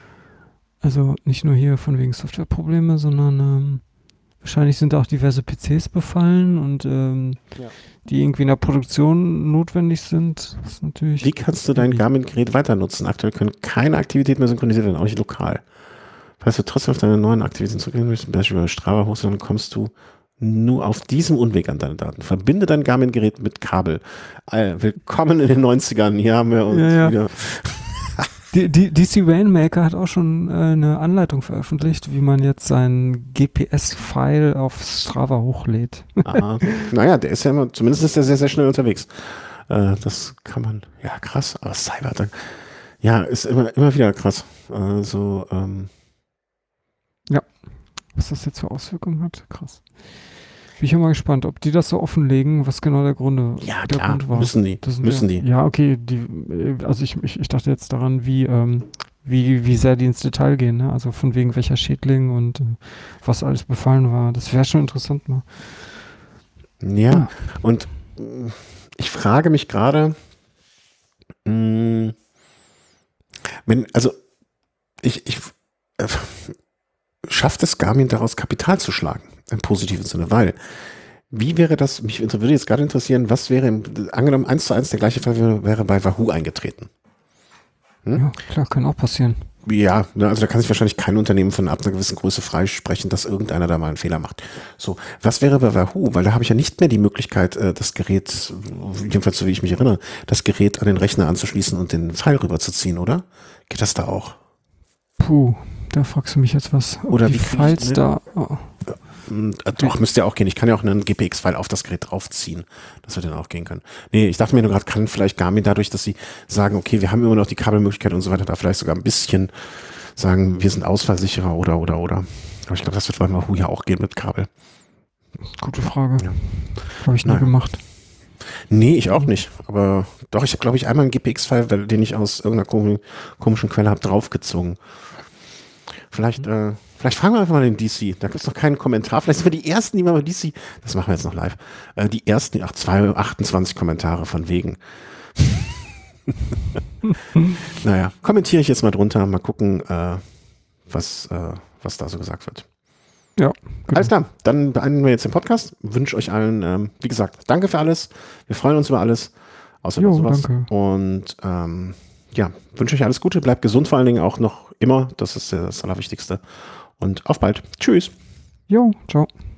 Also nicht nur hier von wegen Softwareprobleme, sondern ähm, wahrscheinlich sind auch diverse P Cs befallen und ähm, Ja. die irgendwie in der Produktion notwendig sind. Das ist natürlich. Wie kannst du dein Garmin-Gerät weiter nutzen? Aktuell können keine Aktivitäten mehr synchronisiert werden, auch nicht lokal. Falls du trotzdem auf deine neuen Aktivitäten zurückgehen möchtest, zum Beispiel über Strava hochst, dann kommst du nur auf diesem Unweg an deine Daten. Verbinde dein Garmin-Gerät mit Kabel. Äh, willkommen in den neunzigern. Hier haben wir uns Ja, ja. wieder. Die, die, D C Rainmaker hat auch schon äh, eine Anleitung veröffentlicht, wie man jetzt sein G P S-File auf Strava hochlädt. Aha. Naja, der ist ja immer, zumindest ist der sehr, sehr schnell unterwegs. Äh, das kann man, ja krass, aber Cyberattack, ja, ist immer, immer wieder krass. Also, ähm, Was das jetzt für Auswirkungen hat, krass. Bin ich ja mal gespannt, ob die das so offenlegen, was genau der Grunde ja der klar, Grund war. müssen die, Das sind müssen ja, die. Ja, okay, die, äh, also ich, ich, ich dachte jetzt daran, wie, ähm, wie, wie sehr die ins Detail gehen, ne? Also von wegen welcher Schädling und äh, was alles befallen war. Das wäre schon interessant mal. Ja, Ah. und mh, ich frage mich gerade, mh, wenn, also, ich, ich, äh, schafft es Garmin daraus Kapital zu schlagen, im positiven Sinne, weil, wie wäre das, mich inter- würde jetzt gerade interessieren, was wäre, im, angenommen, eins zu eins der gleiche Fall wäre, wäre bei Wahoo eingetreten. Hm? Ja, klar, kann auch passieren. Ja, ne, also da kann sich wahrscheinlich kein Unternehmen von ab einer gewissen Größe freisprechen, dass irgendeiner da mal einen Fehler macht. So, was wäre bei Wahoo? Weil da habe ich ja nicht mehr die Möglichkeit, äh, das Gerät, jedenfalls so wie ich mich erinnere, das Gerät an den Rechner anzuschließen und den Pfeil rüberzuziehen, oder? Geht das da auch? Puh, da fragst du mich jetzt was. Ob Oder die wie krieg ich, Files ne? da. Oh. Hm, äh, Doch, müsste ja auch gehen. Ich kann ja auch einen G P X-File auf das Gerät draufziehen, dass wir dann auch gehen können. Nee, ich dachte mir nur gerade, kann vielleicht Garmin dadurch, dass sie sagen, okay, wir haben immer noch die Kabelmöglichkeit und so weiter, da vielleicht sogar ein bisschen sagen, wir sind ausfallsicherer oder, oder, oder. Aber ich glaube, das wird bei Wahoo ja auch gehen mit Kabel. Gute Frage. Ja. Habe ich nie Naja. gemacht. Nee, ich auch nicht. Aber doch, ich habe, glaube ich, einmal einen G P X-File, weil- den ich aus irgendeiner komi- komischen Quelle habe, draufgezogen. Vielleicht, äh, vielleicht fragen wir einfach mal den D C. Da gibt es noch keinen Kommentar. Vielleicht sind wir die Ersten, die mal bei D C, das machen wir jetzt noch live, äh, die Ersten, ach, zwei, achtundzwanzig Kommentare von wegen. Naja, kommentiere ich jetzt mal drunter, mal gucken, äh, was, äh, was da so gesagt wird. Ja. Genau. Alles klar, dann beenden wir jetzt den Podcast. Wünsche euch allen, ähm, wie gesagt, danke für alles. Wir freuen uns über alles, außer über Jo, sowas. danke. Und ähm, ja, wünsche euch alles Gute. Bleibt gesund vor allen Dingen auch noch immer. Das ist das Allerwichtigste. Und auf bald. Tschüss. Jo, ciao.